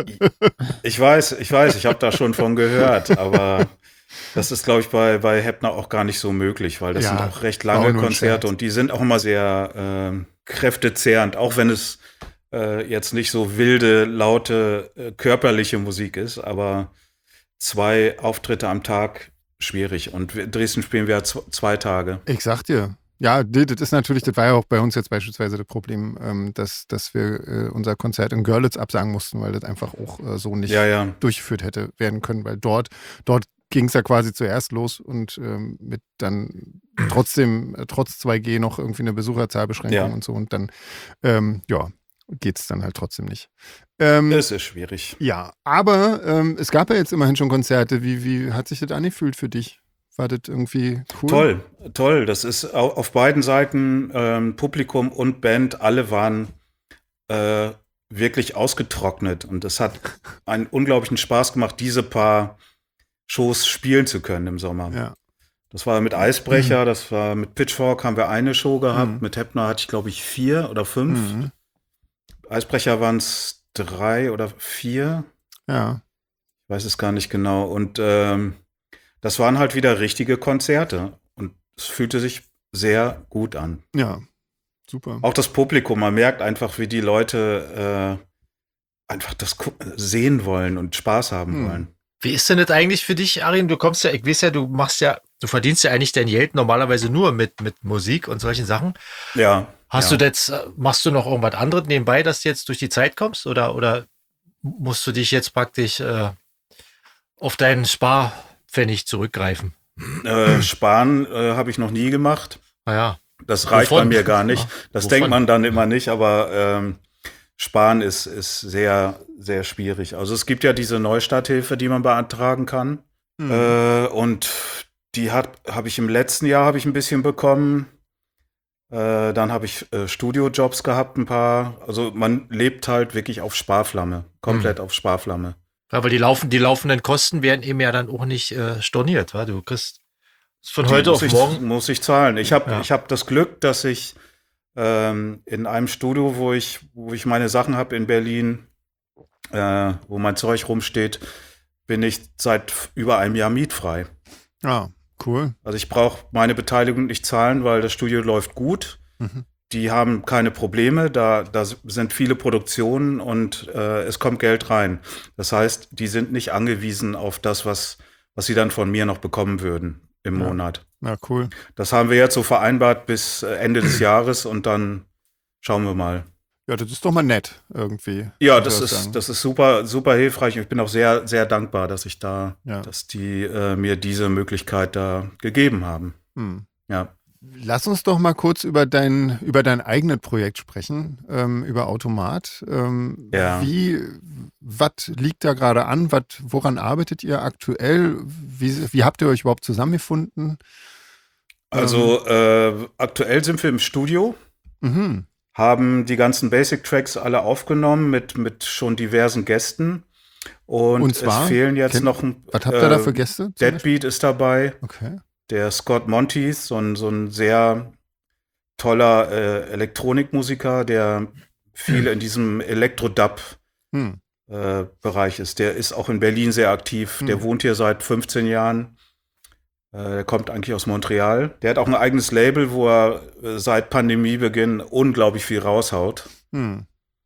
Ich weiß, ich weiß, ich habe da schon von gehört, aber das ist, glaube ich, bei, bei Heppner auch gar nicht so möglich, weil das Ja, sind auch recht war auch lange nur ein Konzerte Scherz. und die sind auch immer sehr ähm, kräftezehrend, auch wenn es äh, jetzt nicht so wilde, laute, äh, körperliche Musik ist, aber zwei Auftritte am Tag schwierig. Und wir, in Dresden spielen wir ja z- zwei Tage. ich sag dir, ja, nee, das ist natürlich, das war ja auch bei uns jetzt beispielsweise das Problem, ähm, dass, dass wir äh, unser Konzert in Görlitz absagen mussten, weil das einfach auch äh, so nicht Ja, ja. durchgeführt hätte werden können, weil dort, dort ging es ja quasi zuerst los und ähm, mit dann trotzdem, äh, trotz zwei G noch irgendwie eine Besucherzahlbeschränkung Ja. und so und dann, ähm, ja, geht es dann halt trotzdem nicht. Ähm, Es ist schwierig. ja, aber ähm, es gab ja jetzt immerhin schon Konzerte. Wie, wie hat sich das angefühlt für dich? War das irgendwie cool? Toll, toll. Das ist au- auf beiden Seiten, ähm, Publikum und Band, alle waren äh, wirklich ausgetrocknet. Und es hat einen unglaublichen Spaß gemacht, diese paar Shows spielen zu können im Sommer. Ja. Das war mit Eisbrecher, das war mit Pitchfork haben wir eine Show gehabt. Mhm. Mit Heppner hatte ich, glaube ich, vier oder fünf. Mhm. Eisbrecher waren es drei oder vier. Ja. Ich weiß es gar nicht genau. Und ähm, das waren halt wieder richtige Konzerte. Und es fühlte sich sehr gut an. Ja. Super. Auch das Publikum, man merkt einfach, wie die Leute äh, einfach das gu- sehen wollen und Spaß haben Hm. wollen. Wie ist denn das eigentlich für dich, Arin? Du kommst ja, ich weiß ja, du machst ja, du verdienst ja eigentlich dein Geld normalerweise nur mit, mit Musik und solchen Sachen. Ja. Hast ja. du jetzt, äh, machst du noch irgendwas anderes nebenbei, dass du jetzt durch die Zeit kommst? Oder, oder musst du dich jetzt praktisch äh, auf deinen Sparpfennig zurückgreifen? Äh, Sparen äh, habe ich noch nie gemacht. Naja, Das reicht Wovon? bei mir gar nicht. Ja, Das wovon? denkt man dann immer nicht, aber ähm, Sparen ist, ist sehr, sehr schwierig. Also es gibt ja diese Neustarthilfe, die man beantragen kann. Mhm. Äh, und die hat habe ich im letzten Jahr habe ich ein bisschen bekommen. Äh, dann habe ich äh, Studiojobs gehabt, ein paar. Also man lebt halt wirklich auf Sparflamme, komplett auf Sparflamme. ja, weil die, laufen, die laufenden Kosten werden eben ja dann auch nicht äh, storniert. Wa? Du kriegst von Die heute muss auf ich, morgen. muss ich zahlen. Ich habe Ja. ich hab das Glück, dass ich ähm, in einem Studio, wo ich, wo ich meine Sachen habe in Berlin, äh, wo mein Zeug rumsteht, bin ich seit über einem Jahr mietfrei. Ja, cool. Also ich brauche meine Beteiligung nicht zahlen, weil das Studio läuft gut. Mhm. Die haben keine Probleme, da, da sind viele Produktionen und äh, es kommt Geld rein. Das heißt, die sind nicht angewiesen auf das, was, was sie dann von mir noch bekommen würden im Ja. Monat. Ja, cool. Das haben wir jetzt so vereinbart bis äh, Ende des Jahres und dann schauen wir mal. Ja, das ist doch mal nett irgendwie. Ja, muss das ich auch ist, sagen. das ist super, super hilfreich und ich bin auch sehr, sehr dankbar, dass ich da, Ja. dass die äh, mir diese Möglichkeit da gegeben haben. Hm. Ja. Lass uns doch mal kurz über dein, über dein eigenes Projekt sprechen, ähm, über Automat. Ähm, Ja. Wie, was liegt da gerade an? Wat, woran arbeitet ihr aktuell? Wie, wie habt ihr euch überhaupt zusammengefunden? Also äh, aktuell sind wir im Studio, Mhm. haben die ganzen Basic Tracks alle aufgenommen mit, mit schon diversen Gästen. Und, Und zwar? es fehlen jetzt Kennt- noch ein. Was habt ihr da für Gäste? zum Beispiel? Deadbeat ist dabei. Okay. Der Scott Monteith, so ein, so ein sehr toller äh, Elektronikmusiker, der viel in diesem Elektro-Dub-Bereich Hm. ist. Der ist auch in Berlin sehr aktiv. Der Hm. wohnt hier seit fünfzehn Jahren. Äh, der kommt eigentlich aus Montreal. Der hat auch ein eigenes Label, wo er äh, seit Pandemiebeginn unglaublich viel raushaut. Hm.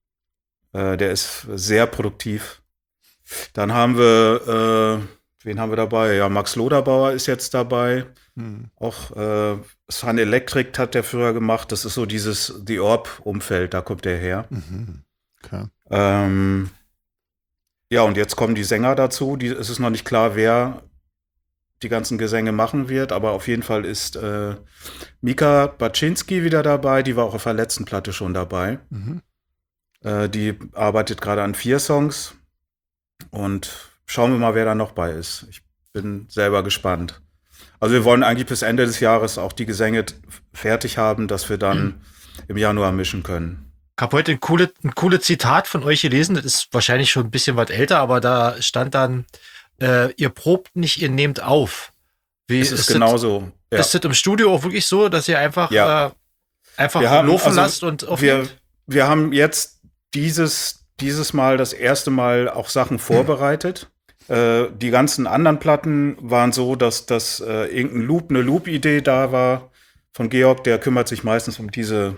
Äh, der ist sehr produktiv. Dann haben wir, äh, wen haben wir dabei? Ja, Max Loderbauer ist jetzt dabei. Hm. Auch äh, Sun Electric hat der früher gemacht. Das ist so dieses The Orb-Umfeld, da kommt der her. Mhm. Okay. Ähm, ja, und jetzt kommen die Sänger dazu. Die, es ist noch nicht klar, wer die ganzen Gesänge machen wird, aber auf jeden Fall ist äh, Mika Baczynski wieder dabei. Die war auch auf der letzten Platte schon dabei. Mhm. Äh, die arbeitet gerade an vier Songs. Und schauen wir mal, wer da noch bei ist. Ich bin selber gespannt. Also wir wollen eigentlich bis Ende des Jahres auch die Gesänge t- fertig haben, dass wir dann Mhm. im Januar mischen können. Ich habe heute ein cooles ein coole Zitat von euch gelesen. Das ist wahrscheinlich schon ein bisschen was älter, aber da stand dann, äh, ihr probt nicht, ihr nehmt auf. Wie Es ist ist genauso. Das, Ja. ist das im Studio auch wirklich so, dass ihr einfach, Ja. äh, einfach Wir haben- laufen also lasst und Wir, aufnehmt? wir haben jetzt dieses, dieses Mal das erste Mal auch Sachen vorbereitet. Äh, die ganzen anderen Platten waren so, dass, dass äh, irgendein Loop, eine Loop-Idee da war von Georg. Der kümmert sich meistens um diese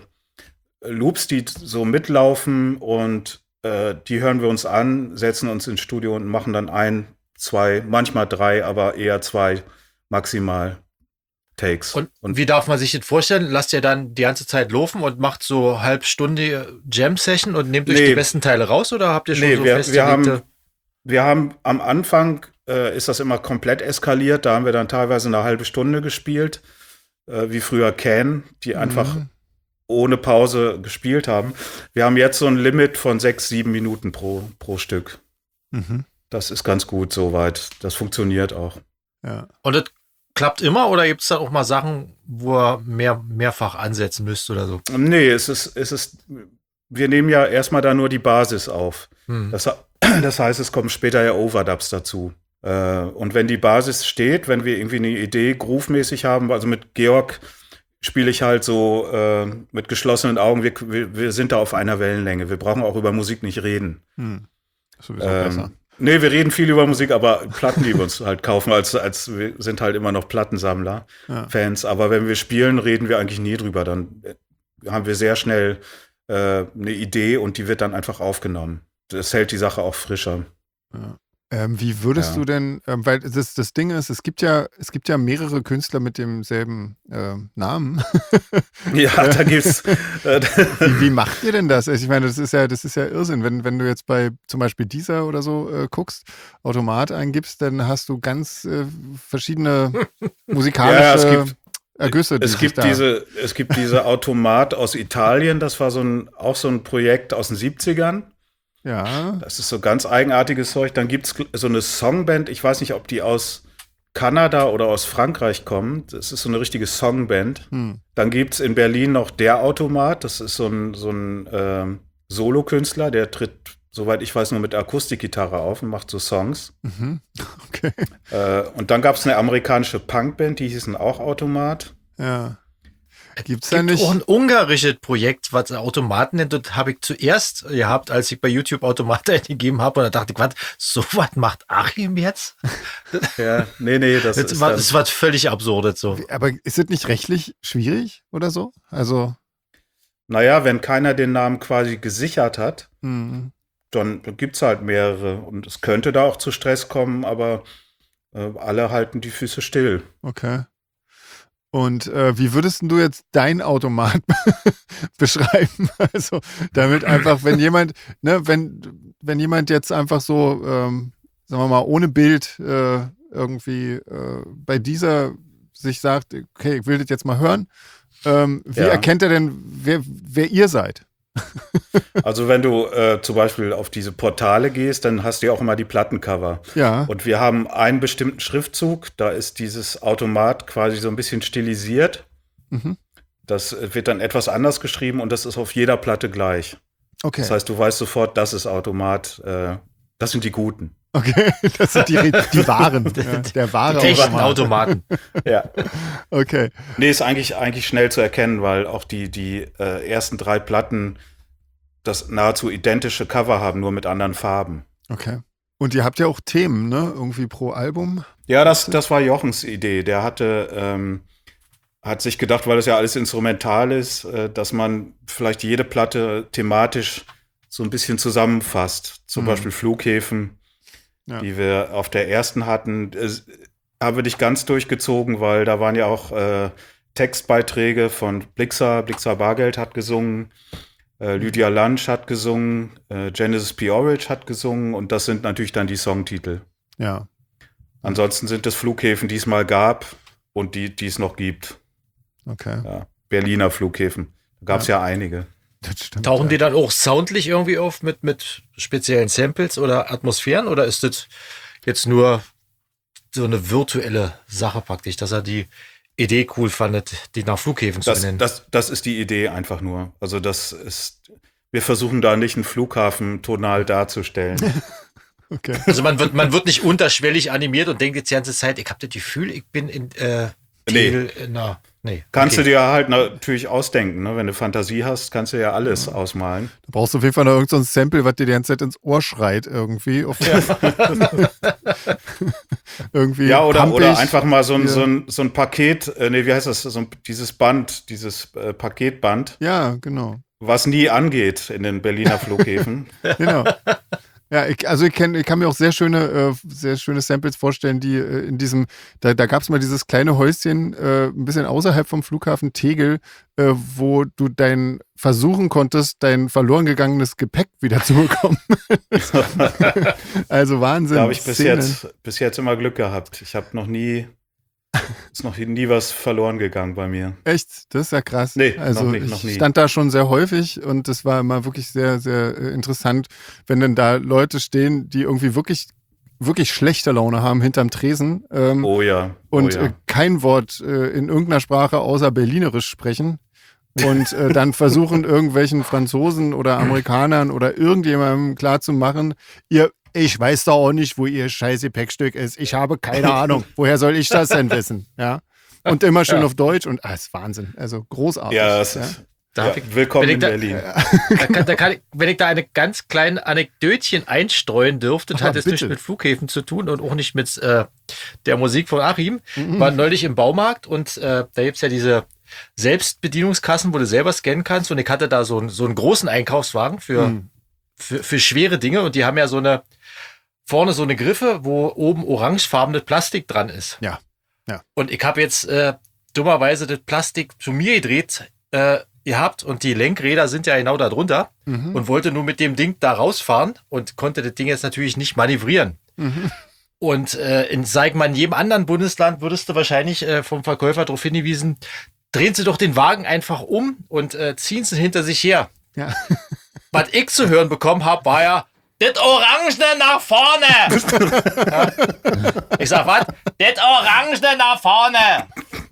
Loops, die so mitlaufen, und äh, die hören wir uns an, setzen uns ins Studio und machen dann ein, zwei, manchmal drei, aber eher zwei maximal Takes. Und, wie darf man sich das vorstellen? Lasst ihr dann die ganze Zeit laufen und macht so halb Stunde Jam-Session und nehmt euch Nee. die besten Teile raus, oder habt ihr schon Nee, so wir- wir festgelegte? haben- Wir haben am Anfang äh, ist das immer komplett eskaliert. Da haben wir dann teilweise eine halbe Stunde gespielt, äh, wie früher Can, die einfach Mhm. ohne Pause gespielt haben. Wir haben jetzt so ein Limit von sechs, sieben Minuten pro, pro Stück. Mhm. Das ist ganz gut soweit. Das funktioniert auch. Ja. Und das klappt immer, oder gibt es da auch mal Sachen, wo ihr mehr, mehrfach ansetzen müsst oder so? Nee, es ist, es ist, wir nehmen ja erstmal da nur die Basis auf. Hm. Das, das heißt, es kommen später ja Overdubs dazu. Äh, und wenn die Basis steht, wenn wir irgendwie eine Idee groove-mäßig haben, also mit Georg spiele ich halt so äh, mit geschlossenen Augen, wir, wir, wir sind da auf einer Wellenlänge. Wir brauchen auch über Musik nicht reden. Hm. Sowieso besser. Ähm, nee, wir reden viel über Musik, aber Platten, die wir uns halt kaufen, als, als wir sind halt immer noch Plattensammler, Ja. Fans. Aber wenn wir spielen, reden wir eigentlich nie drüber. Dann äh, haben wir sehr schnell äh, eine Idee und die wird dann einfach aufgenommen. Das hält die Sache auch frischer. Ja. Ähm, wie würdest Ja. du denn, ähm, weil das, das Ding ist, es gibt ja, es gibt ja mehrere Künstler mit demselben ähm, Namen. Ja, da gibt's. Äh, Wie, wie macht ihr denn das? Ich meine, das ist ja, das ist ja Irrsinn. Wenn, wenn du jetzt bei zum Beispiel dieser oder so äh, guckst, Automat eingibst, dann hast du ganz äh, verschiedene musikalische Ja, es gibt- Ergüsse. die es sich gibt da, diese, es gibt diese Automat aus Italien. Das war so ein, auch so ein Projekt aus den siebzigern. Ja. Das ist so ganz eigenartiges Zeug. Dann gibt es so eine Songband. Ich weiß nicht, ob die aus Kanada oder aus Frankreich kommen. Das ist so eine richtige Songband. Hm. Dann gibt es in Berlin noch Der Automat. Das ist so ein, so ein ähm, Solokünstler. Der tritt, soweit ich weiß, nur mit Akustikgitarre auf und macht so Songs. Mhm. Okay. Äh, und dann gab es eine amerikanische Punkband, die hießen auch Automat. Ja. Gibt's Es da gibt nicht? auch ein ungarisches Projekt, was Automaten nennt. Das habe ich zuerst gehabt, als ich bei YouTube Automat eingegeben habe. Und da dachte ich, was, so was macht Achim jetzt? Ja, nee, nee, das Das ist war, dann, das war völlig absurd. So. Aber ist es nicht rechtlich schwierig oder so? Also, naja, wenn keiner den Namen quasi gesichert hat, hm. dann gibt es halt mehrere. Und es könnte da auch zu Stress kommen, aber äh, alle halten die Füße still. Okay. Und äh, wie würdest denn du jetzt dein Automat beschreiben? Also, damit einfach, wenn jemand, ne, wenn, wenn jemand jetzt einfach so, ähm, sagen wir mal, ohne Bild äh, irgendwie äh, bei dieser sich sagt, okay, ich will das jetzt mal hören, ähm, wie Ja. erkennt er denn, wer, wer ihr seid? Also wenn du äh, zum Beispiel auf diese Portale gehst, dann hast du ja auch immer die Plattencover. Ja. Und wir haben einen bestimmten Schriftzug, da ist dieses Automat quasi so ein bisschen stilisiert. Mhm. Das wird dann etwas anders geschrieben und das ist auf jeder Platte gleich. Okay. Das heißt, du weißt sofort, das ist Automat. Äh, Das sind die Guten. Okay, das sind die, die Wahren. Ja, der wahre Die echten Automat. Automaten. Ja. Okay. Nee, ist eigentlich, eigentlich schnell zu erkennen, weil auch die, die äh, ersten drei Platten das nahezu identische Cover haben, nur mit anderen Farben. Okay. Und ihr habt ja auch Themen, ne? Irgendwie pro Album. Ja, das, das war Jochens Idee. Der hatte, ähm, hat sich gedacht, weil das ja alles instrumental ist, äh, dass man vielleicht jede Platte thematisch so ein bisschen zusammenfasst. Zum Mhm. Beispiel Flughäfen, Ja. die wir auf der ersten hatten, äh, haben wir nicht ganz durchgezogen, weil da waren ja auch äh, Textbeiträge von Blixer. Blixer Bargeld hat gesungen, äh, Lydia Lunch hat gesungen, äh, Genesis P. Orridge hat gesungen und das sind natürlich dann die Songtitel. Ja. Ansonsten sind es Flughäfen, die es mal gab und die, die es noch gibt. Okay. Ja, Berliner Flughäfen. Da gab es ja. ja einige. Das stimmt. Tauchen ja. die dann auch soundlich irgendwie auf mit, mit speziellen Samples oder Atmosphären oder ist das jetzt nur so eine virtuelle Sache praktisch, dass er die Idee cool fandet, die nach Flughäfen zu Das, benennen? das, das ist die Idee einfach nur. Also das ist, wir versuchen da nicht einen Flughafen tonal darzustellen. Okay. Also man wird, man wird nicht unterschwellig animiert und denkt jetzt die ganze Zeit, ich habe das Gefühl, ich bin in äh, Tegel, Nee. in einer, nee. Kannst okay. du dir halt natürlich ausdenken, ne? Wenn du Fantasie hast, kannst du ja alles ausmalen. Du brauchst auf jeden Fall noch irgendein so ein Sample, was dir die ganze Zeit ins Ohr schreit irgendwie. Auf irgendwie Ja, oder, pumpig. oder einfach mal so ein, Ja. so ein, so ein Paket, äh, nee, wie heißt das, so ein, dieses Band, dieses äh, Paketband, Ja, genau. was nie angeht in den Berliner Flughäfen. Genau. Ja, ich, also ich, kenn, ich kann mir auch sehr schöne, äh, sehr schöne Samples vorstellen, die äh, in diesem, da, da gab es mal dieses kleine Häuschen äh, ein bisschen außerhalb vom Flughafen Tegel, äh, wo du dein versuchen konntest, dein verloren gegangenes Gepäck wieder zu bekommen. Also Wahnsinn. Da habe ich bis Szenen. jetzt, bis jetzt immer Glück gehabt. Ich habe noch nie, ist noch nie was verloren gegangen bei mir. Echt? Das ist ja krass. Nee, also noch nicht, ich noch nie. stand da schon sehr häufig und das war immer wirklich sehr, sehr äh, interessant, wenn dann da Leute stehen, die irgendwie wirklich, wirklich schlechte Laune haben hinterm Tresen ähm, Oh ja. und oh ja. äh, kein Wort äh, in irgendeiner Sprache außer Berlinerisch sprechen und äh, dann versuchen irgendwelchen Franzosen oder Amerikanern oder irgendjemandem klarzumachen, ihr ich weiß doch auch nicht, wo ihr scheiß Gepäckstück ist. Ich habe keine Ahnung. Woher soll ich das denn wissen? Ja. Und immer schön Ja. auf Deutsch und ah, ist Wahnsinn. Also großartig. Ja, es ist, Darf ja, ich- willkommen wenn ich in da- Berlin. Da kann, da kann ich, wenn ich da eine ganz kleine Anekdötchen einstreuen dürfte, das Aber hat jetzt bitte. nichts mit Flughäfen zu tun und auch nicht mit äh, der Musik von Achim. Mhm. War neulich im Baumarkt und äh, da gibt's ja diese Selbstbedienungskassen, wo du selber scannen kannst und ich hatte da so, einen so einen großen Einkaufswagen für, Mhm. für, für schwere Dinge und die haben ja so eine vorne so eine Griffe, wo oben orangefarbenes Plastik dran ist. Ja, ja. Und ich habe jetzt äh, dummerweise das Plastik zu mir gedreht äh, gehabt und die Lenkräder sind ja genau da drunter Mhm. und wollte nur mit dem Ding da rausfahren und konnte das Ding jetzt natürlich nicht manövrieren. Mhm. Und äh, in, sag mal, in jedem anderen Bundesland würdest du wahrscheinlich äh, vom Verkäufer darauf hingewiesen, drehen Sie doch den Wagen einfach um und äh, ziehen Sie hinter sich her. Ja. Was ich zu hören bekommen habe, war ja, das Orange nach vorne. Ja. Ich sag, was? Das Orange nach vorne.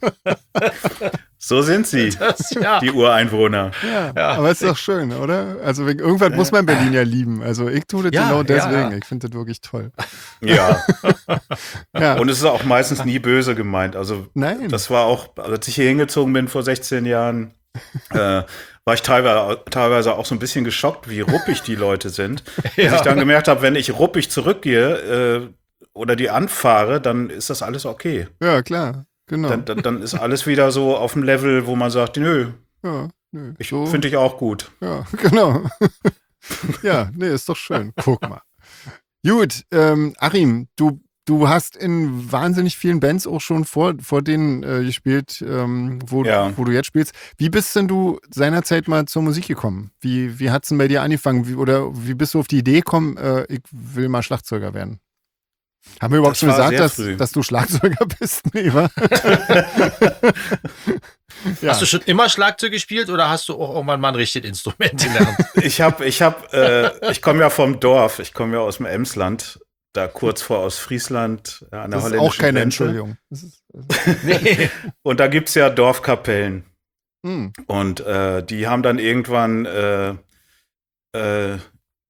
So sind sie, Das, ja. die Ureinwohner. Ja, Ja. aber ist doch schön, oder? Also wegen, irgendwann muss man Berlin ja lieben. Also ich tue das Ja, genau ja, deswegen. ja. Ich finde das wirklich toll. Ja. Ja. Und es ist auch meistens nie böse gemeint. Also Nein. das war auch, als ich hier hingezogen bin vor sechzehn Jahren, äh, war ich teilweise, teilweise auch so ein bisschen geschockt, wie ruppig die Leute sind. Bis Ja. ich dann gemerkt habe, wenn ich ruppig zurückgehe äh, oder die anfahre, dann ist das alles okay. Ja, klar. Genau. Dann, dann, dann ist alles wieder so auf dem Level, wo man sagt, nö, ja, nö. ich so, finde ich auch gut. Ja, genau. Ja, nee, ist doch schön. Guck mal. Gut, ähm, Achim, du, du hast in wahnsinnig vielen Bands auch schon vor, vor denen äh, gespielt, ähm, wo, Ja. wo du jetzt spielst. Wie bist denn du seinerzeit mal zur Musik gekommen? Wie, wie hat es denn bei dir angefangen? Wie, oder wie bist du auf die Idee gekommen, äh, ich will mal Schlagzeuger werden? Haben wir überhaupt Das schon war gesagt, sehr dass, früh. dass du Schlagzeuger bist? Nee, wa? Ja. Hast du schon immer Schlagzeug gespielt oder hast du auch irgendwann mal ein richtiges Instrument gelernt? Ich habe, ich habe, äh, ich komme ja vom Dorf, ich komme ja aus dem Emsland, da kurz vor Ostfriesland äh, an der Das ist holländischen auch keine Grenze. Entschuldigung. Das ist, das Nee. Und da gibt's ja Dorfkapellen. hm. Und äh, die haben dann irgendwann äh, äh,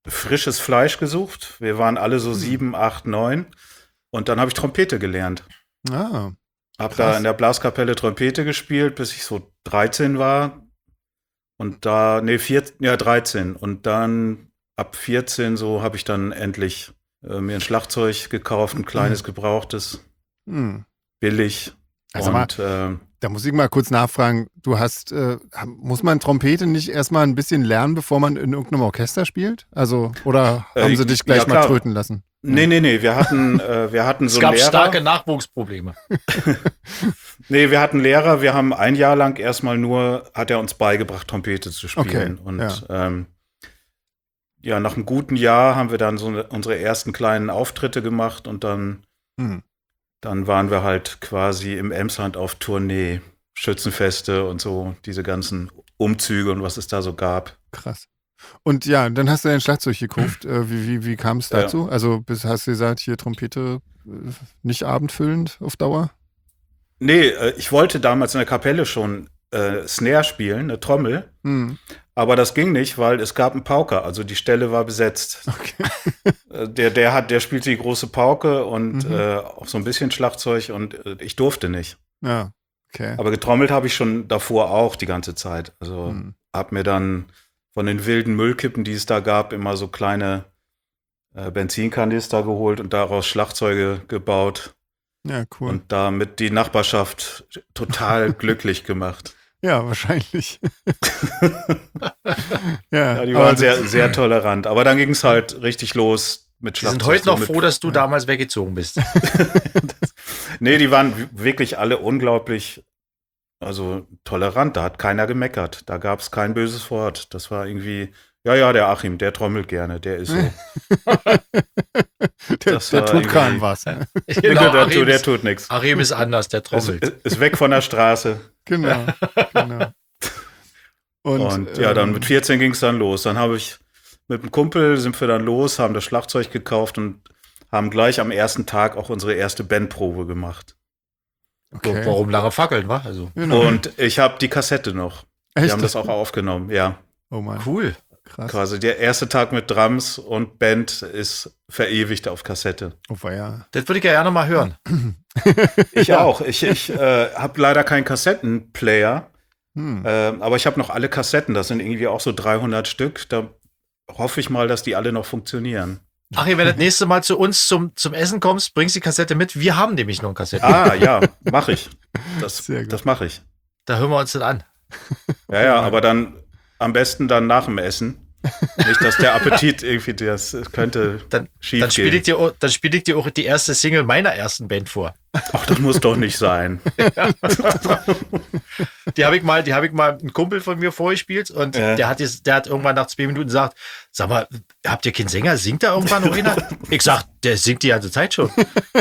frisches Fleisch gesucht. Wir waren alle so sieben, acht, neun. Und dann habe ich Trompete gelernt. Ah, Hab krass. da in der Blaskapelle Trompete gespielt, bis ich so dreizehn war. Und da, nee, vierzehn, ja, dreizehn. Und dann ab vierzehn so habe ich dann endlich äh, mir ein Schlagzeug gekauft, ein kleines, gebrauchtes, Hm. billig. Also und äh, Da muss ich mal kurz nachfragen, du hast, äh, muss man Trompete nicht erstmal ein bisschen lernen, bevor man in irgendeinem Orchester spielt? Also, oder Äh, haben sie dich gleich ja, mal klar. tröten lassen? nee, nee, nee, wir hatten, äh, wir hatten so Es einen gab Lehrer. starke Nachwuchsprobleme. Nee, wir hatten Lehrer, wir haben ein Jahr lang erstmal nur, hat er uns beigebracht, Trompete zu spielen. Okay, und ja. Ähm, ja, nach einem guten Jahr haben wir dann so eine, unsere ersten kleinen Auftritte gemacht und dann, Hm. dann waren wir halt quasi im Emsland auf Tournee, Schützenfeste und so, diese ganzen Umzüge und was es da so gab. Krass. Und ja, dann hast du dein Schlagzeug gekauft. Äh, wie wie, wie kam es Ja. dazu? Also bis, hast du gesagt, hier Trompete äh, nicht abendfüllend auf Dauer? Nee, äh, ich wollte damals in der Kapelle schon äh, Snare spielen, eine Trommel, Hm. aber das ging nicht, weil es gab einen Pauker, also die Stelle war besetzt. Okay. Äh, Der, der hat, der spielte die große Pauke und Mhm. äh, auch so ein bisschen Schlagzeug und äh, ich durfte nicht. Ja, okay. Aber getrommelt habe ich schon davor auch die ganze Zeit. Also Hm. hab mir dann von den wilden Müllkippen, die es da gab, immer so kleine äh, Benzinkanister geholt und daraus Schlagzeuge gebaut Ja, cool. und damit die Nachbarschaft total glücklich gemacht. Ja, wahrscheinlich. ja, Ja, die aber waren das- sehr, sehr tolerant. Aber dann ging es halt richtig los mit Die Schlagzeug. sind heute noch so mit- froh, dass du ja. damals weggezogen bist. Nee, die waren w- wirklich alle unglaublich, also tolerant. Da hat keiner gemeckert. Da gab es kein böses Wort. Das war irgendwie, ja, ja, der Achim, der trommelt gerne, der ist so. der, das der war tut irgendwie- keinem was. Genau, der, der, Achim, der ist, tut nichts. Achim ist anders, der Ist, trommelt. ist weg von der Straße. Genau, genau. Und, Und, ja, dann ähm, mit vierzehn ging es dann los. Dann habe ich mit einem Kumpel sind wir dann los, haben das Schlagzeug gekauft und haben gleich am ersten Tag auch unsere erste Bandprobe gemacht. okay. Warum lange fackeln, wa? Also, Genau. Und ich habe die Kassette noch. Echt? Die haben das auch aufgenommen, ja. Oh Mann, cool. krass. Quasi der erste Tag mit Drums und Band ist verewigt auf Kassette. Oh, war ja. Das würde ich ja gerne mal hören. Ich auch. Ich, ich äh, habe leider keinen Kassettenplayer, Hm. äh, aber ich habe noch alle Kassetten. Das sind irgendwie auch so dreihundert Stück. Da hoffe ich mal, dass die alle noch funktionieren. Achim, wenn du das nächste Mal zu uns zum, zum Essen kommst, bringst die Kassette mit. Wir haben nämlich noch eine Kassette. Ah, ja, mache ich. Das, Sehr gut. das mache ich. Da hören wir uns das an. Ja, ja, aber dann am besten dann nach dem Essen. Nicht, dass der Appetit irgendwie, das könnte Dann, schief dann spiele gehen. ich, dir auch- dann spiel ich dir auch die erste Single meiner ersten Band vor. Ach, das muss doch nicht sein. Die habe ich mal, die habe ich mal einen Kumpel von mir vorgespielt und Ja. der hat jetzt, der hat irgendwann nach zwei Minuten gesagt, sag mal, habt ihr keinen Sänger? Singt da irgendwann noch einer? Ich sag, der singt die ganze Zeit schon.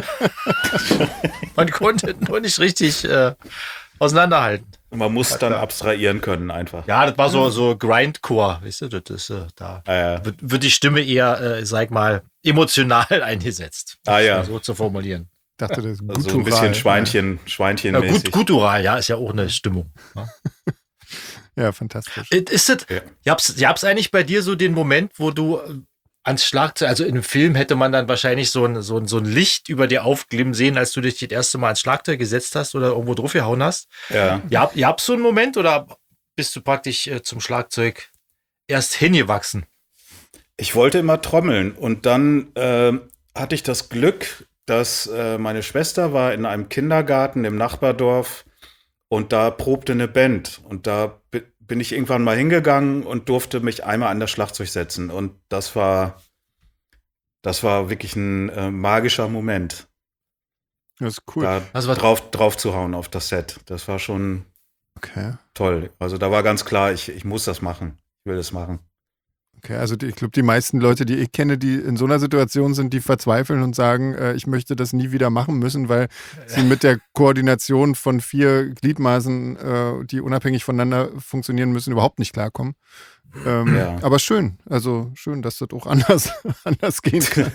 Man konnte nur nicht richtig äh, auseinanderhalten. Man muss dann abstrahieren können einfach. Ja, das war so, so Grindcore, weißt du, das ist, äh, da Äh, wird, wird die Stimme eher, äh, sag mal, emotional eingesetzt. Ah, ja. So zu formulieren. Dachte, das ist also so ein bisschen Schweinchen, Ja, Schweinchenmäßig. gut, Guttural, ja, ist ja auch eine Stimmung. Ne? Ja, ja, fantastisch. Ist das, Ja. gab's, gab's eigentlich bei dir so den Moment, wo du äh, ans Schlagzeug, also in einem Film hätte man dann wahrscheinlich so ein, so ein, so ein Licht über dir aufglimmen sehen, als du dich das erste Mal ans Schlagzeug gesetzt hast oder irgendwo drauf gehauen hast. Ja. Ja, ihr habt so einen Moment oder bist du praktisch äh, zum Schlagzeug erst hingewachsen? Ich wollte immer trommeln und dann äh, hatte ich das Glück, dass äh, meine Schwester war in einem Kindergarten im Nachbardorf und da probte eine Band und da bi- bin ich irgendwann mal hingegangen und durfte mich einmal an das Schlagzeug setzen und das war das war wirklich ein äh, magischer Moment, Das ist cool. da Also was- drauf drauf zu hauen auf das Set. Das war schon Okay. toll. Also da war ganz klar, ich, ich muss das machen. Ich will das machen. Okay, also die, ich glaube, die meisten Leute, die ich kenne, die in so einer Situation sind, die verzweifeln und sagen, äh, ich möchte das nie wieder machen müssen, weil sie mit der Koordination von vier Gliedmaßen, äh, die unabhängig voneinander funktionieren müssen, überhaupt nicht klarkommen. Ähm, Ja. Aber schön, also schön, dass das auch anders, anders gehen kann.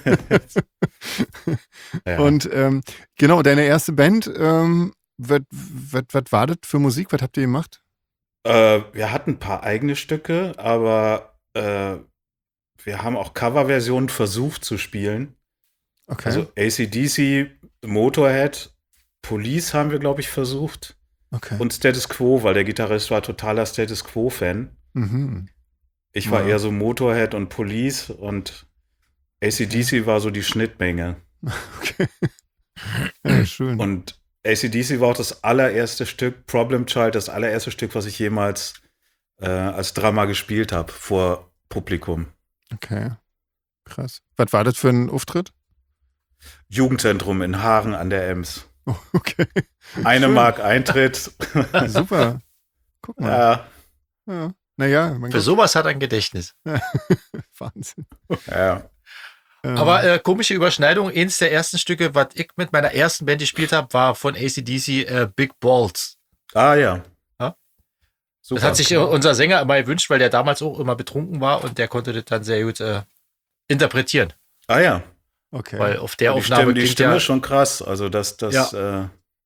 Ja. Und ähm, genau, deine erste Band, ähm, was, was, was war das für Musik? Was habt ihr gemacht? Äh, wir hatten ein paar eigene Stücke, aber äh, wir haben auch Coverversionen versucht zu spielen. Okay. Also A C D C, Motorhead, Police haben wir, glaube ich, versucht. okay. Und Status Quo, weil der Gitarrist war totaler Status Quo-Fan. Mhm. Ich war Ja. eher so Motorhead und Police und A C D C war so die Schnittmenge. Okay. Ja, schön. Und A C D C war auch das allererste Stück, Problem Child, das allererste Stück, was ich jemals äh, als Drama gespielt habe vor Publikum. Okay. Krass. Was war das für ein Auftritt? Jugendzentrum in Hagen an der Ems. Oh, okay. Eine Schön. Mark Eintritt. Super. Guck mal. Ja, Ja. Naja, mein Für Gott. sowas hat er ein Gedächtnis. Wahnsinn. ja. Ähm, Aber äh, komische Überschneidung. Eins der ersten Stücke, was ich mit meiner ersten Band gespielt habe, war von A C D C äh, Big Balls. Ah ja. Ja? Super. Das hat sich äh, unser Sänger immer gewünscht, weil der damals auch immer betrunken war und der konnte das dann sehr gut äh, interpretieren. Ah ja. okay. Weil auf der die Aufnahme Stimme, die klingt Stimme ja, ist schon krass. Also das, das, äh,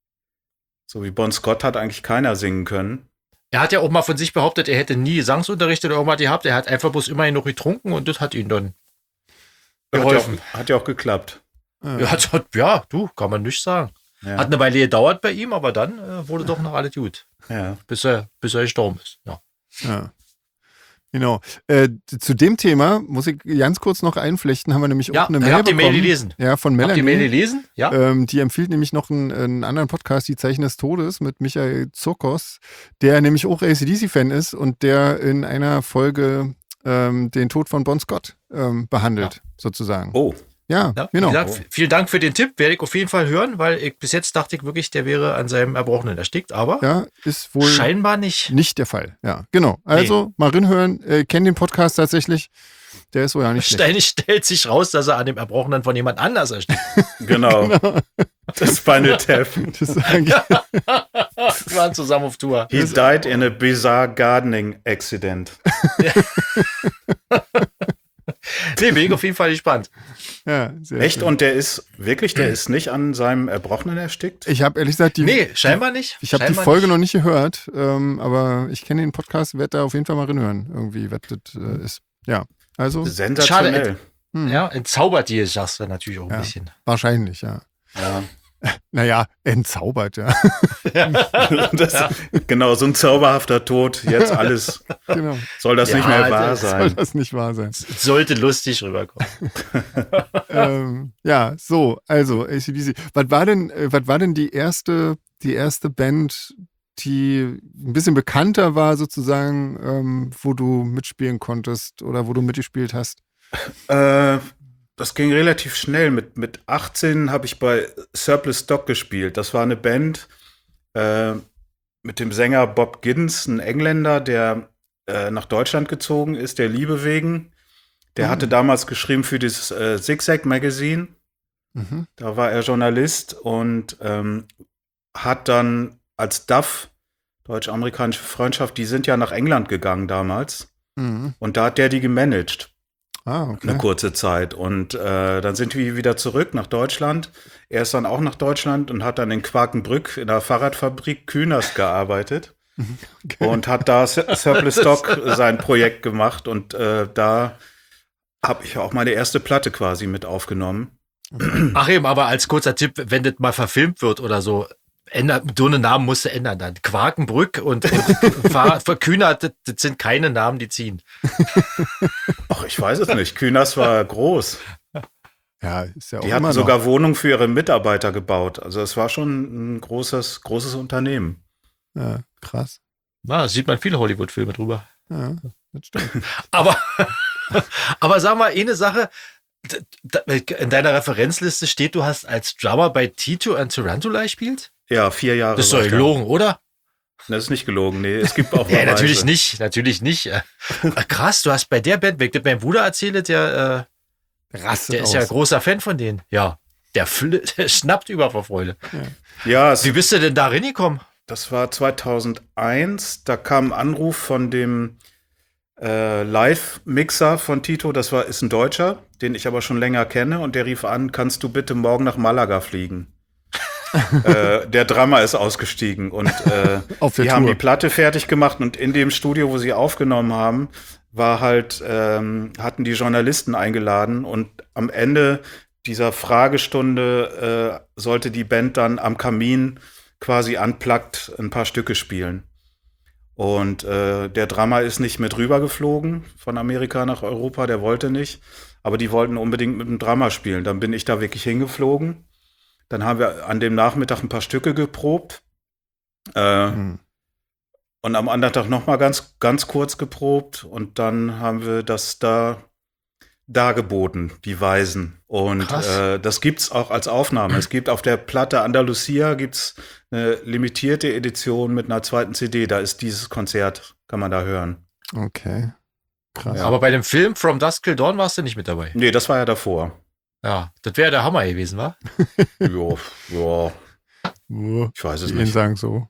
so wie Bon Scott hat eigentlich keiner singen können. er hat ja auch mal von sich behauptet, er hätte nie Gesangsunterricht oder irgendwas gehabt. Er hat einfach bloß immerhin noch getrunken und das hat ihn dann Hat ja, geholfen. auch, hat ja auch geklappt. Ja. Ja, hat, hat, ja, du, kann man nicht sagen. Ja. Hat eine Weile gedauert bei ihm, aber dann äh, wurde doch noch alles gut, ja. bis er, bis er gestorben ist. Ja. Ja. Genau. Äh, zu dem Thema muss ich ganz kurz noch einflechten, haben wir nämlich Ja, auch eine ich Mail hab die Mail bekommen. gelesen. Ja, von Habt ihr Melanie. Mail gelesen? Ja. Ähm, die empfiehlt nämlich noch einen, einen anderen Podcast, Die Zeichen des Todes, mit Michael Zokos, der nämlich auch A C D C-Fan ist und der in einer Folge ähm, den Tod von Bon Scott ähm, behandelt, sozusagen. Oh, Ja, Ja, genau. wie gesagt, v- vielen Dank für den Tipp. Werde ich auf jeden Fall hören, weil ich bis jetzt dachte ich wirklich, der wäre an seinem Erbrochenen erstickt, aber Ja, ist wohl scheinbar nicht. nicht der Fall. Ja, genau. Also mal reinhören, äh, kennt den Podcast tatsächlich. Der ist wohl ja nicht schlecht. Ständig stellt sich raus, dass er an dem Erbrochenen von jemand anders erstickt. genau. Das Spinal Tap. Das ist eigentlich, Wir waren zusammen auf Tour. He died in a bizarre gardening accident. Nee, bin ich auf jeden Fall gespannt. ja, sehr Echt? schön. Und der ist wirklich, der ist nicht an seinem Erbrochenen erstickt? Ich habe ehrlich gesagt die, Nee, scheinbar nicht. ich habe die Scheinbar Folge nicht. noch nicht gehört, ähm, aber ich kenne den Podcast, werde da auf jeden Fall mal reinhören, irgendwie, was das äh, ist. Ja, also Sensationell. hm, Ja, entzaubert die sagst du natürlich auch ein Ja. bisschen. wahrscheinlich, ja. Ja. Naja, entzaubert, ja. Das, genau, so ein zauberhafter Tod. Jetzt alles. Genau. Soll das Ja, nicht mehr das wahr Soll sein? das nicht wahr sein? Sollte lustig rüberkommen. ähm, ja, so, also A C D C. Was war denn, äh, was war denn die erste, die erste Band, die ein bisschen bekannter war, sozusagen, ähm, wo du mitspielen konntest oder wo du mitgespielt hast? Äh, das ging relativ schnell. Mit, mit achtzehn habe ich bei Surplus Stock gespielt. Das war eine Band äh, mit dem Sänger Bob Giddens, ein Engländer, der äh, nach Deutschland gezogen ist, der Liebe wegen. Der Mhm. hatte damals geschrieben für dieses äh, Zigzag Magazine. Mhm. Da war er Journalist und ähm, hat dann als D A F, Deutsch-Amerikanische Freundschaft, die sind ja nach England gegangen damals. Mhm. Und da hat der die gemanagt. Ah, Eine okay. kurze Zeit. Und äh, dann sind wir wieder zurück nach Deutschland. Er ist dann auch nach Deutschland und hat dann in Quakenbrück in der Fahrradfabrik Künast gearbeitet Okay. und hat da Sur- Surplus Stock sein Projekt gemacht. Und äh, da habe ich auch meine erste Platte quasi mit aufgenommen. Ach eben, aber als kurzer Tipp, wenn das mal verfilmt wird oder so, ändert, so einen Namen musst du ändern dann. Quakenbrück und, und Fahrrad verkühnert, das, das sind keine Namen, die ziehen. Ach, ich weiß es nicht. Künast war groß. Ja, ist ja auch Die immer hatten noch. sogar Wohnungen für ihre Mitarbeiter gebaut. Also es war schon ein großes, großes Unternehmen. Ja, krass. Na, da sieht man viele Hollywood-Filme drüber. Ja, das stimmt. Aber, aber sag mal, eine Sache, d- d- in deiner Referenzliste steht, du hast als Drummer bei Tito and Tarantula gespielt? Ja, vier Jahre. Das ist doch war ich da. gelogen, oder? Das ist nicht gelogen, nee. Es gibt auch Ja, Beweise. natürlich nicht, natürlich nicht. Äh, Krass, du hast bei der Band, wenn ich das meinem Bruder erzähle, der, äh, Rastet der ist aus. ja großer Fan von denen. Ja, der, fl- der schnappt über vor Freude. Ja, es, Wie bist du denn da reingekommen? das war zweitausendeins. Da kam ein Anruf von dem äh, Live-Mixer von Tito. Das war, ist ein Deutscher, den ich aber schon länger kenne. Und der rief an, kannst du bitte morgen nach Malaga fliegen? äh, der Drummer ist ausgestiegen und äh, Auf der die haben Tour. die Platte fertig gemacht. Und in dem Studio, wo sie aufgenommen haben, war halt, ähm, hatten die Journalisten eingeladen und am Ende dieser Fragestunde äh, sollte die Band dann am Kamin quasi unplugged ein paar Stücke spielen. Und äh, der Drummer ist nicht mit rübergeflogen von Amerika nach Europa, der wollte nicht. Aber die wollten unbedingt mit dem Drummer spielen. Dann bin ich da wirklich hingeflogen. Dann haben wir an dem Nachmittag ein paar Stücke geprobt. Äh, Hm. Und am anderen Tag noch mal ganz, ganz kurz geprobt. Und dann haben wir das da dargeboten, die Weisen. Und Krass. äh, das gibt's auch als Aufnahme. Es gibt auf der Platte Andalusia gibt's eine limitierte Edition mit einer zweiten C D. Da ist dieses Konzert, kann man da hören. Okay. Krass. Ja. Aber bei dem Film From Dusk Till Dawn warst du nicht mit dabei. Nee, das war ja davor. Ja, das wäre der Hammer gewesen, wa? Jo, ja, Oh, ich weiß es die Iren nicht. sagen so.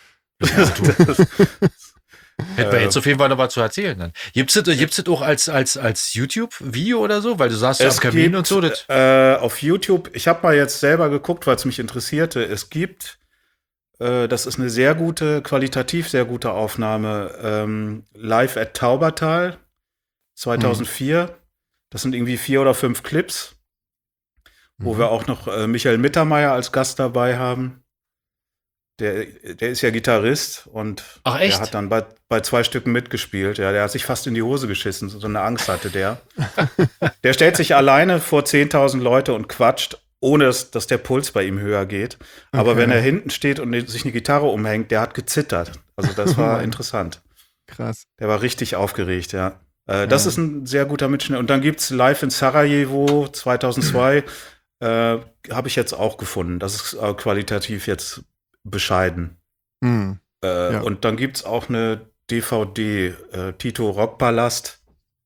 Hätten wir Äh, jetzt auf jeden Fall noch was zu erzählen dann. Gibt's das, gibt's das auch als, als, als YouTube-Video oder so? Weil du sagst ja am Es Kamin gibt und so. Das, äh, auf YouTube, ich habe mal jetzt selber geguckt, weil es mich interessierte. Es gibt, äh, das ist eine sehr gute, qualitativ sehr gute Aufnahme, ähm, Live at Taubertal zweitausendvier. Das sind irgendwie vier oder fünf Clips, wo Mhm. wir auch noch äh, Michael Mittermeier als Gast dabei haben. Der, der ist ja Gitarrist und Ach, echt? der hat dann bei, bei zwei Stücken mitgespielt. Ja, der hat sich fast in die Hose geschissen. So eine Angst hatte der. Der stellt sich alleine vor zehntausend Leute und quatscht, ohne dass, dass der Puls bei ihm höher geht. Aber Okay. wenn er hinten steht und sich eine Gitarre umhängt, der hat gezittert. Also das Oh war Mann. interessant. Krass. Der war richtig aufgeregt, ja. Äh, das Ja. ist ein sehr guter Mitschnitt. Und dann gibt's Live in Sarajevo zweitausendzwei. äh, Habe ich jetzt auch gefunden. Das ist äh, qualitativ jetzt bescheiden. Hm. Äh, Ja. Und dann gibt's auch eine D V D, äh, Tito Rockpalast.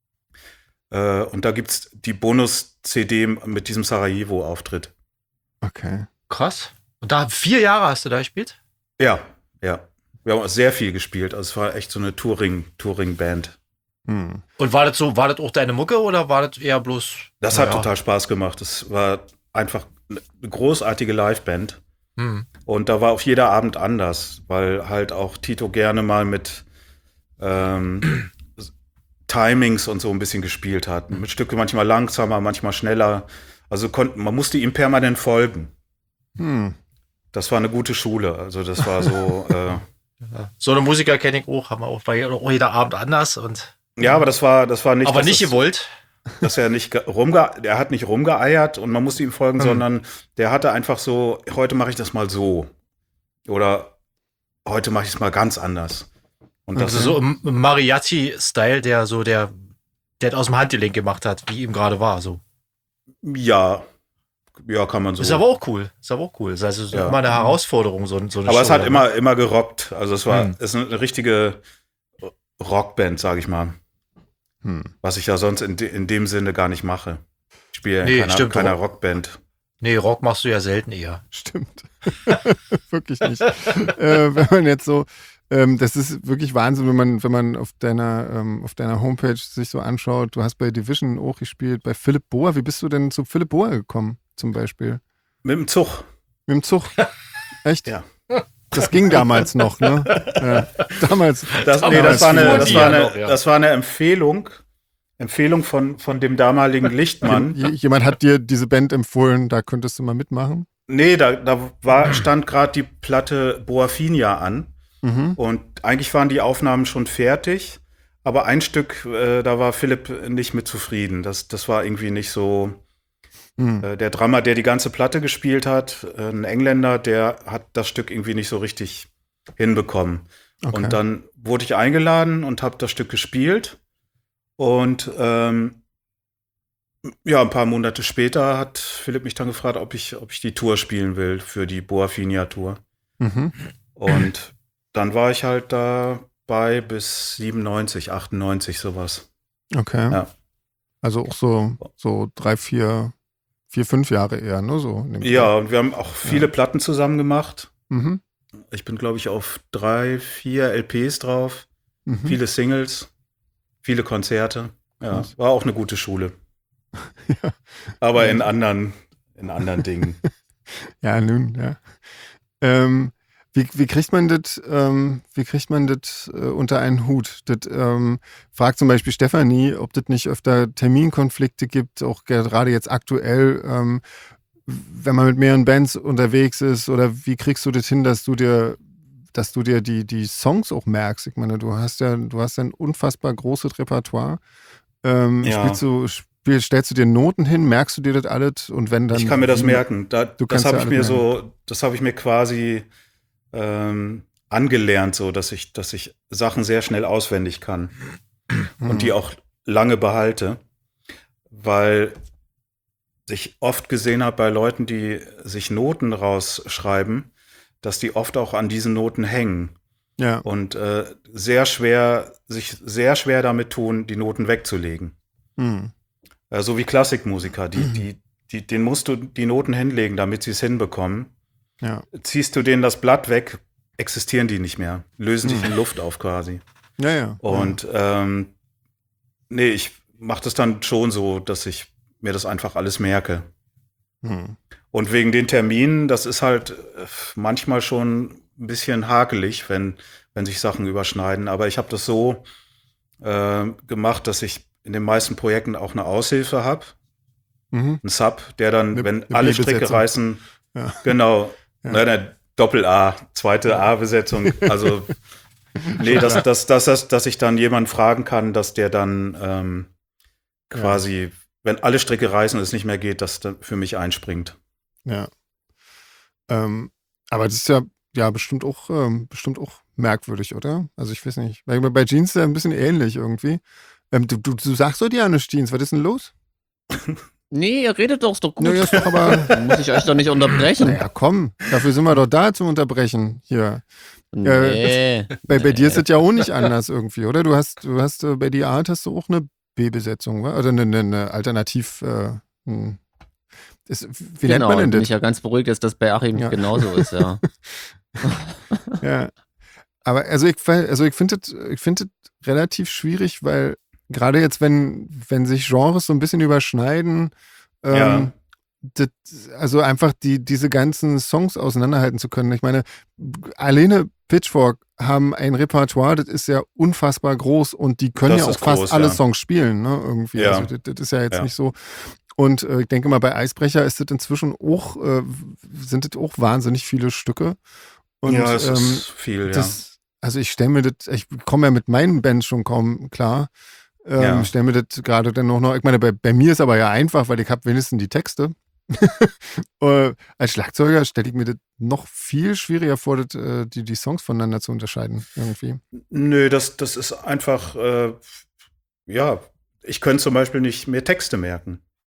Äh, und da gibt's die Bonus-C D mit diesem Sarajevo-Auftritt. Okay. krass. Und da vier Jahre hast du da gespielt? Ja, ja. Wir haben auch sehr viel gespielt. Also es war echt so eine Touring, Touring-Band. Hm. Und war das so, war das auch deine Mucke oder war das eher bloß. Das hat naja, total Spaß gemacht. Das war einfach eine großartige Liveband. Hm. Und da war auch jeder Abend anders, weil halt auch Tito gerne mal mit ähm, Timings und so ein bisschen gespielt hat. Mit Stücke manchmal langsamer, manchmal schneller. Also konnten, man musste ihm permanent folgen. Hm. Das war eine gute Schule. Also das war so. äh, So eine Musiker kenne ich auch, haben wir auch, war auch jeder Abend anders und. ja, aber das war, das war nicht. aber dass nicht es- gewollt. dass er nicht ge- rumge er hat nicht rumgeeiert und man musste ihm folgen, Hm. sondern der hatte einfach so, heute mache ich das mal so. Oder heute mache ich es mal ganz anders. Und das Also so im im Mariachi-Style, der so der, der das aus dem Handgelenk gemacht hat, wie ihm gerade war. So. ja, ja, kann man so. Ist aber auch cool. Ist aber auch cool. Ist also Ja. immer eine Herausforderung, so, so eine aber es Show, hat ne? immer, immer gerockt. Also es war, Hm. es ist eine richtige Rockband, sage ich mal. Hm. Was ich ja sonst in, de in dem Sinne gar nicht mache. Ich spiele ja in Nee, keiner, stimmt, keiner Rock. Rockband. Nee, Rock machst du ja selten eher. Stimmt. Wirklich nicht. äh, wenn man jetzt so, ähm, das ist wirklich Wahnsinn, wenn man, wenn man auf deiner, ähm, auf deiner Homepage sich so anschaut, du hast bei Division auch gespielt, bei Philipp Bohr. Wie bist du denn zu Philipp Bohr gekommen, zum Beispiel? Mit dem Zug. Mit dem Zug? Echt? Ja. Das ging damals noch, ne? Ja, damals. Das, Aber nee, das das war eine, tun das die war ja eine, noch, ja. das war eine Empfehlung. Empfehlung von, von dem damaligen Lichtmann. J- Jemand hat dir diese Band empfohlen, da könntest du mal mitmachen. Nee, da, da war, stand gerade die Platte Boafinia an. Mhm. Und eigentlich waren die Aufnahmen schon fertig. Aber ein Stück, äh, da war Philipp nicht mit zufrieden. Das, das war irgendwie nicht so. Hm. Äh, der Drummer, der die ganze Platte gespielt hat, äh, ein Engländer, der hat das Stück irgendwie nicht so richtig hinbekommen. Okay. Und dann wurde ich eingeladen und habe das Stück gespielt. Und ähm, ja, ein paar Monate später hat Philipp mich dann gefragt, ob ich, ob ich die Tour spielen will für die Boafinia Tour. Mhm. Und dann war ich halt dabei bis siebenundneunzig, achtundneunzig, sowas. Okay. Ja. Also auch so, so drei, vier, vier, fünf Jahre eher, ne? So in dem Ja, und wir haben auch viele Platten zusammen gemacht. Mhm. Ich bin, glaube ich, auf drei, vier L Ps drauf, Mhm. viele Singles, viele Konzerte. Ja, Krass. war auch eine gute Schule. Ja. Aber in anderen, in anderen Dingen. Ja, nun, ja. Ähm, Wie, wie kriegt man das, ähm, wie kriegt man das äh, unter einen Hut? Das ähm, fragt zum Beispiel Stefanie, ob das nicht öfter Terminkonflikte gibt, auch gerade jetzt aktuell, ähm, wenn man mit mehreren Bands unterwegs ist, oder wie kriegst du das hin, dass du dir, dass du dir die, die Songs auch merkst? Ich meine, du hast ja, du hast ja ein unfassbar großes Repertoire. Ähm, Ja. spielst du, spiel, stellst du dir Noten hin, merkst du dir das alles? Und wenn dann. Ich kann mir das wie- merken. Da, Du das kannst habe ja ich alles mir merken. so, das habe ich mir quasi ähm, angelernt, so dass ich, dass ich Sachen sehr schnell auswendig kann und die Mhm. auch lange behalte, weil ich oft gesehen habe bei Leuten, die sich Noten rausschreiben, dass die oft auch an diesen Noten hängen Ja. und äh, sehr schwer, sich sehr schwer damit tun, die Noten wegzulegen. Mhm. Äh, so wie Klassikmusiker, die, die, die, denen musst du die Noten hinlegen, damit sie es hinbekommen. Ja. Ziehst du denen das Blatt weg, existieren die nicht mehr, lösen sich in Luft auf quasi. Ja, ja. Und ähm, nee, ich mache das dann schon so, dass ich mir das einfach alles merke. ja. Mhm. Und wegen den Terminen, das ist halt äh, manchmal schon ein bisschen hakelig, wenn, wenn sich Sachen überschneiden. Aber ich habe das so äh, gemacht, dass ich in den meisten Projekten auch eine Aushilfe habe, Mhm. einen Sub, der dann, Eine- wenn eine alle Stricke B-Besetzung. reißen, Ja. genau, Ja. ne, ne, Doppel-A, zweite A-Besetzung, also nee, dass, dass, dass, dass, dass ich dann jemanden fragen kann, dass der dann ähm, quasi, wenn alle Stricke reißen und es nicht mehr geht, dass dann für mich einspringt. Ja. Ähm, aber das ist ja, ja bestimmt auch, ähm, bestimmt auch merkwürdig, oder? Also ich weiß nicht. Bei, bei Jeans ist ja ein bisschen ähnlich irgendwie. Ähm, du, du, du sagst doch dir ja nicht, Jeans, was ist denn los? Nee, ihr redet doch, ist doch gut. Naja, ist doch aber. Muss ich euch doch nicht unterbrechen. Naja, komm, dafür sind wir doch da zum Unterbrechen hier. Nee. Bei, bei dir ist Nee. es ja auch nicht anders irgendwie, oder? Du hast, du hast äh, bei die Art hast du auch eine B-Besetzung, wa? Oder eine, eine, eine Alternativ. Äh, hm. ist, wie Genau, nennt man denn bin das? ich ja ganz beruhigt, dass das bei Achim Ja. genauso ist, ja. Ja. Aber also ich, also ich finde das ich find das relativ schwierig, weil gerade jetzt, wenn, wenn sich Genres so ein bisschen überschneiden, ähm, Ja. das, also einfach die, diese ganzen Songs auseinanderhalten zu können. Ich meine, alleine Pitchfork haben ein Repertoire, das ist ja unfassbar groß und die können Das ja auch ist fast groß, alle ja. Songs spielen, ne? Irgendwie. Ja. Also das, das ist ja jetzt Ja. nicht so. Und äh, ich denke mal, bei Eisbrecher ist das inzwischen auch, äh, sind das auch wahnsinnig viele Stücke. Und ja, es ähm, ist viel, ja. das, also ich stelle mir das, ich komme ja mit meinen Bands schon kaum klar. Ähm, Ja. Stelle mir das gerade dann noch, noch, ich meine, bei, bei mir ist aber ja einfach, weil ich habe wenigstens die Texte. äh, als Schlagzeuger stelle ich mir das noch viel schwieriger vor, das, äh, die, die Songs voneinander zu unterscheiden, irgendwie. Nö, das, das ist einfach, äh, ja, ich könnte zum Beispiel nicht mehr Texte merken.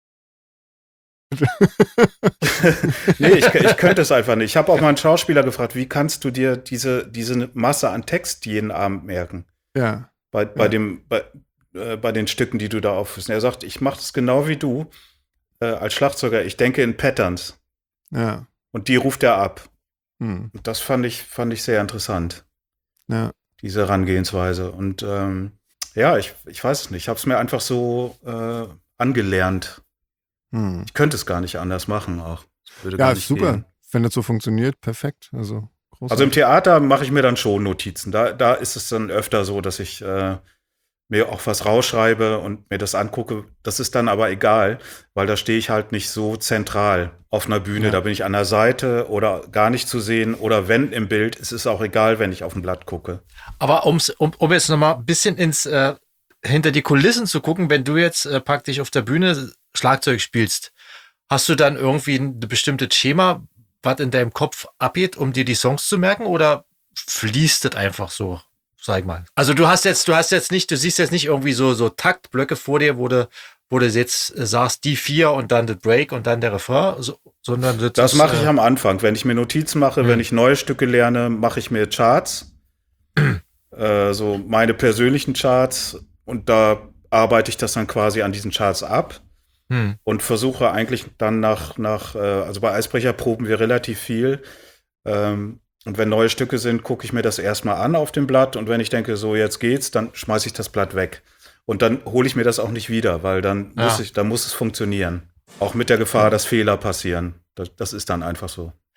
Nee, ich, ich könnte es einfach nicht. Ich habe auch mal einen Schauspieler gefragt, wie kannst du dir diese, diese Masse an Text jeden Abend merken? Ja. Bei, bei, Ja. dem, bei, äh, bei den Stücken, die du da aufführst. Er sagt, ich mache das genau wie du äh, als Schlagzeuger. Ich denke in Patterns. Ja. Und die ruft er ab. Hm. Und das fand ich, fand ich sehr interessant, Ja. diese Herangehensweise. Und ähm, ja, ich, ich weiß es nicht. Ich habe es mir einfach so äh, angelernt. Hm. Ich könnte es gar nicht anders machen auch. Das würde Ja, gar ist nicht super. gehen. Wenn das so funktioniert, perfekt. Also, großartig. Also im Theater mache ich mir dann schon Notizen. Da, da ist es dann öfter so, dass ich äh, mir auch was rausschreibe und mir das angucke. Das ist dann aber egal, weil da stehe ich halt nicht so zentral auf einer Bühne. Ja. Da bin ich an der Seite oder gar nicht zu sehen. Oder wenn im Bild, es ist auch egal, wenn ich auf ein Blatt gucke. Aber um's, um, um jetzt noch mal ein bisschen ins äh, hinter die Kulissen zu gucken, wenn du jetzt äh, praktisch auf der Bühne Schlagzeug spielst, hast du dann irgendwie ein bestimmtes Schema, was in deinem Kopf abgeht, um dir die Songs zu merken, oder fließt das einfach so, sag ich mal? Also du hast jetzt, du hast jetzt nicht, du siehst jetzt nicht irgendwie so so Taktblöcke vor dir, wo du, wo du jetzt äh, sagst, die vier und dann das Break und dann der Refrain, so, sondern das, Das ist, mache ich äh, am Anfang. Wenn ich mir Notizen mache, Mhm. wenn ich neue Stücke lerne, mache ich mir Charts. äh, so meine persönlichen Charts. Und da arbeite ich das dann quasi an diesen Charts ab. hm. Und versuche eigentlich dann nach, nach äh, also bei Eisbrecher proben wir relativ viel. Ähm, und wenn neue Stücke sind, gucke ich mir das erstmal an auf dem Blatt. Und wenn ich denke, so jetzt geht's, dann schmeiße ich das Blatt weg. Und dann hole ich mir das auch nicht wieder, weil dann muss Ja. ich, dann muss es funktionieren. Auch mit der Gefahr, dass Fehler passieren. Das, das ist dann einfach so.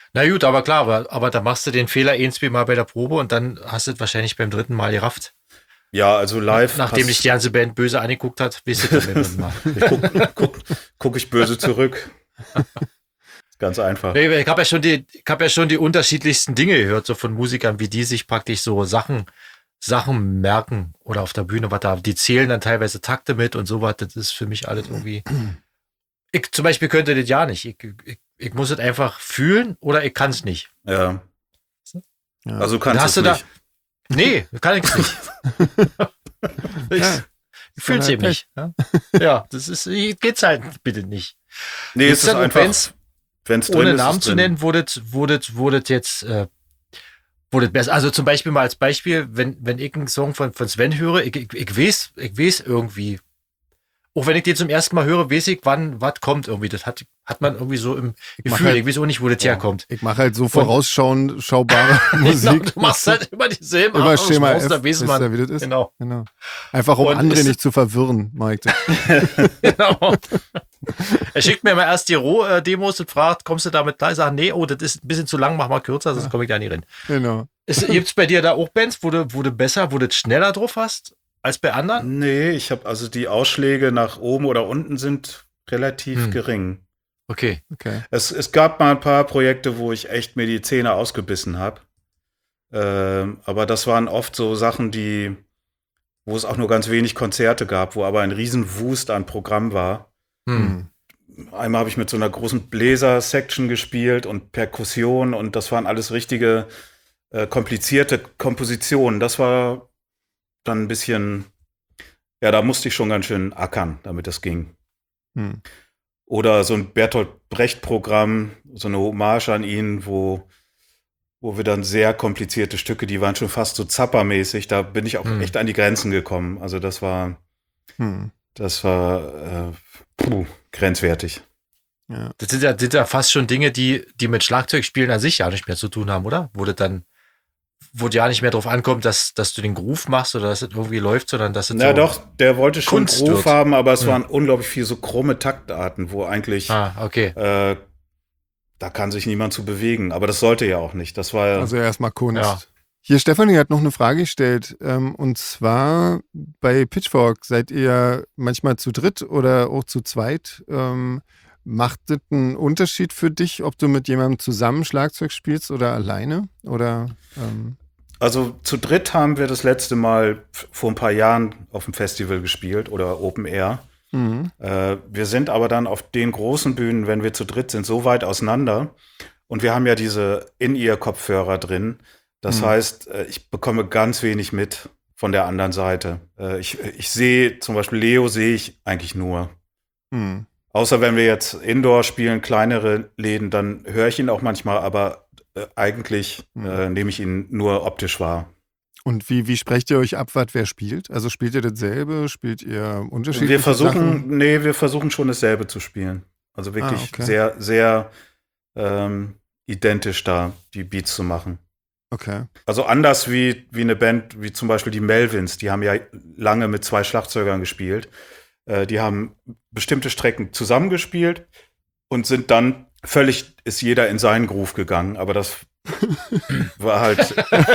Na gut, aber klar, aber, aber da machst du den Fehler ein, zwei Mal bei der Probe und dann hast du es wahrscheinlich beim dritten Mal gerafft. Ja, also live. Nachdem pass- dich die ganze Band böse angeguckt hat, wisst ihr das beim dritten Mal. Ich guck, guck, guck ich böse zurück. Ganz einfach. Nee, Ich habe ja schon die, ich habe ja schon die unterschiedlichsten Dinge gehört, so von Musikern, wie die sich praktisch so Sachen, Sachen merken oder auf der Bühne, was da, die zählen dann teilweise Takte mit und sowas. Das ist für mich alles irgendwie. Ich zum Beispiel könnte das ja nicht. Ich, ich, ich muss es einfach fühlen oder ich kann es nicht. Ja. Ja. Also du Dann kannst hast es du nicht. da. Nee, kann ich nicht. ich Ja. ich fühle es Dann eben halt nicht. Ja? ja, das ist, geht's halt bitte nicht. Nee, es Gibt's ist dann auch einfach, Bands, wenn es drin ohne ist, Namen ist zu drin. nennen, wurde wurde wurde jetzt äh, wurde besser. Also zum Beispiel mal als Beispiel, wenn wenn ich einen Song von von Sven höre, ich, ich, ich weiß ich weiß irgendwie, auch wenn ich den zum ersten Mal höre, weiß ich, wann was kommt irgendwie. Das hat hat man irgendwie so im mach Gefühl. halt- ich weiß auch nicht, wo das herkommt. Ich mache halt so vorausschauend schaubare Genau, Musik. du machst halt immer dieselben Immer Arrangements, Schema da F, weiß wisst man. ihr, wie das ist? Genau, Genau. Einfach um Und andere ist- nicht zu verwirren, mach ich das. genau. Er schickt mir mal erst die Roh-Demos und fragt, kommst du damit klar? Ich sage, nee, oh, das ist ein bisschen zu lang, mach mal kürzer, sonst komme ich da nicht rein. Genau. Gibt es bei dir da auch Bands, wo du, wo du besser, wo du schneller drauf hast als bei anderen? Nee, ich habe also die Ausschläge nach oben oder unten sind relativ Hm. gering. Okay. Okay. Es, es gab mal ein paar Projekte, wo ich echt mir die Zähne ausgebissen habe. Ähm, aber das waren oft so Sachen, die, wo es auch nur ganz wenig Konzerte gab, wo aber ein riesen Wust an Programm war. Hm. Einmal habe ich mit so einer großen Bläser-Section gespielt und Perkussion und das waren alles richtige äh, komplizierte Kompositionen. Das war dann ein bisschen, ja, da musste ich schon ganz schön ackern, damit das ging. Hm. Oder so ein Bertolt Brecht-Programm, so eine Hommage an ihn, wo, wo wir dann sehr komplizierte Stücke, die waren schon fast so zappermäßig, da bin ich auch Hm. echt an die Grenzen gekommen. Also das war, Hm. das war äh, puh, grenzwertig. Ja. Das sind ja, das sind ja fast schon Dinge, die, die mit Schlagzeugspielen an sich ja nicht mehr zu tun haben, oder? Wo das dann, wo dir ja nicht mehr drauf ankommt, dass, dass du den Groove machst oder dass es irgendwie läuft, sondern dass es Na so doch, der wollte schon Kunst Groove wird. haben, aber es Hm. waren unglaublich viele so krumme Taktarten, wo eigentlich Ah, okay. äh, da kann sich niemand zu bewegen. Aber das sollte ja auch nicht. Das war ja. Also erstmal Kunst. Ja. Hier, Stefanie hat noch eine Frage gestellt. Ähm, und zwar bei Pitchfork seid ihr manchmal zu dritt oder auch zu zweit. Ähm, macht das einen Unterschied für dich, ob du mit jemandem zusammen Schlagzeug spielst oder alleine? Oder ähm, Also zu dritt haben wir das letzte Mal f- vor ein paar Jahren auf dem Festival gespielt oder Open Air. mhm. Äh, wir sind aber dann auf den großen Bühnen, wenn wir zu dritt sind, so weit auseinander. Und wir haben ja diese In-Ear-Kopfhörer drin. Das Mhm. heißt, äh, ich bekomme ganz wenig mit von der anderen Seite. Äh, ich ich sehe, zum Beispiel Leo sehe ich eigentlich nur. Mhm. Außer wenn wir jetzt Indoor spielen, kleinere Läden, dann höre ich ihn auch manchmal, aber äh, eigentlich Mhm. äh, nehme ich ihn nur optisch wahr. Und wie, wie sprecht ihr euch ab, was wer spielt? Also spielt ihr dasselbe? Spielt ihr unterschiedliche Wir versuchen, Sachen? nee, wir versuchen schon dasselbe zu spielen. Also wirklich Ah, okay. sehr, sehr ähm, identisch da die Beats zu machen. Okay. Also anders wie, wie eine Band, wie zum Beispiel die Melvins, die haben ja lange mit zwei Schlagzeugern gespielt. Äh, die haben bestimmte Strecken zusammengespielt und sind dann völlig, ist jeder in seinen Groove gegangen, aber das war halt,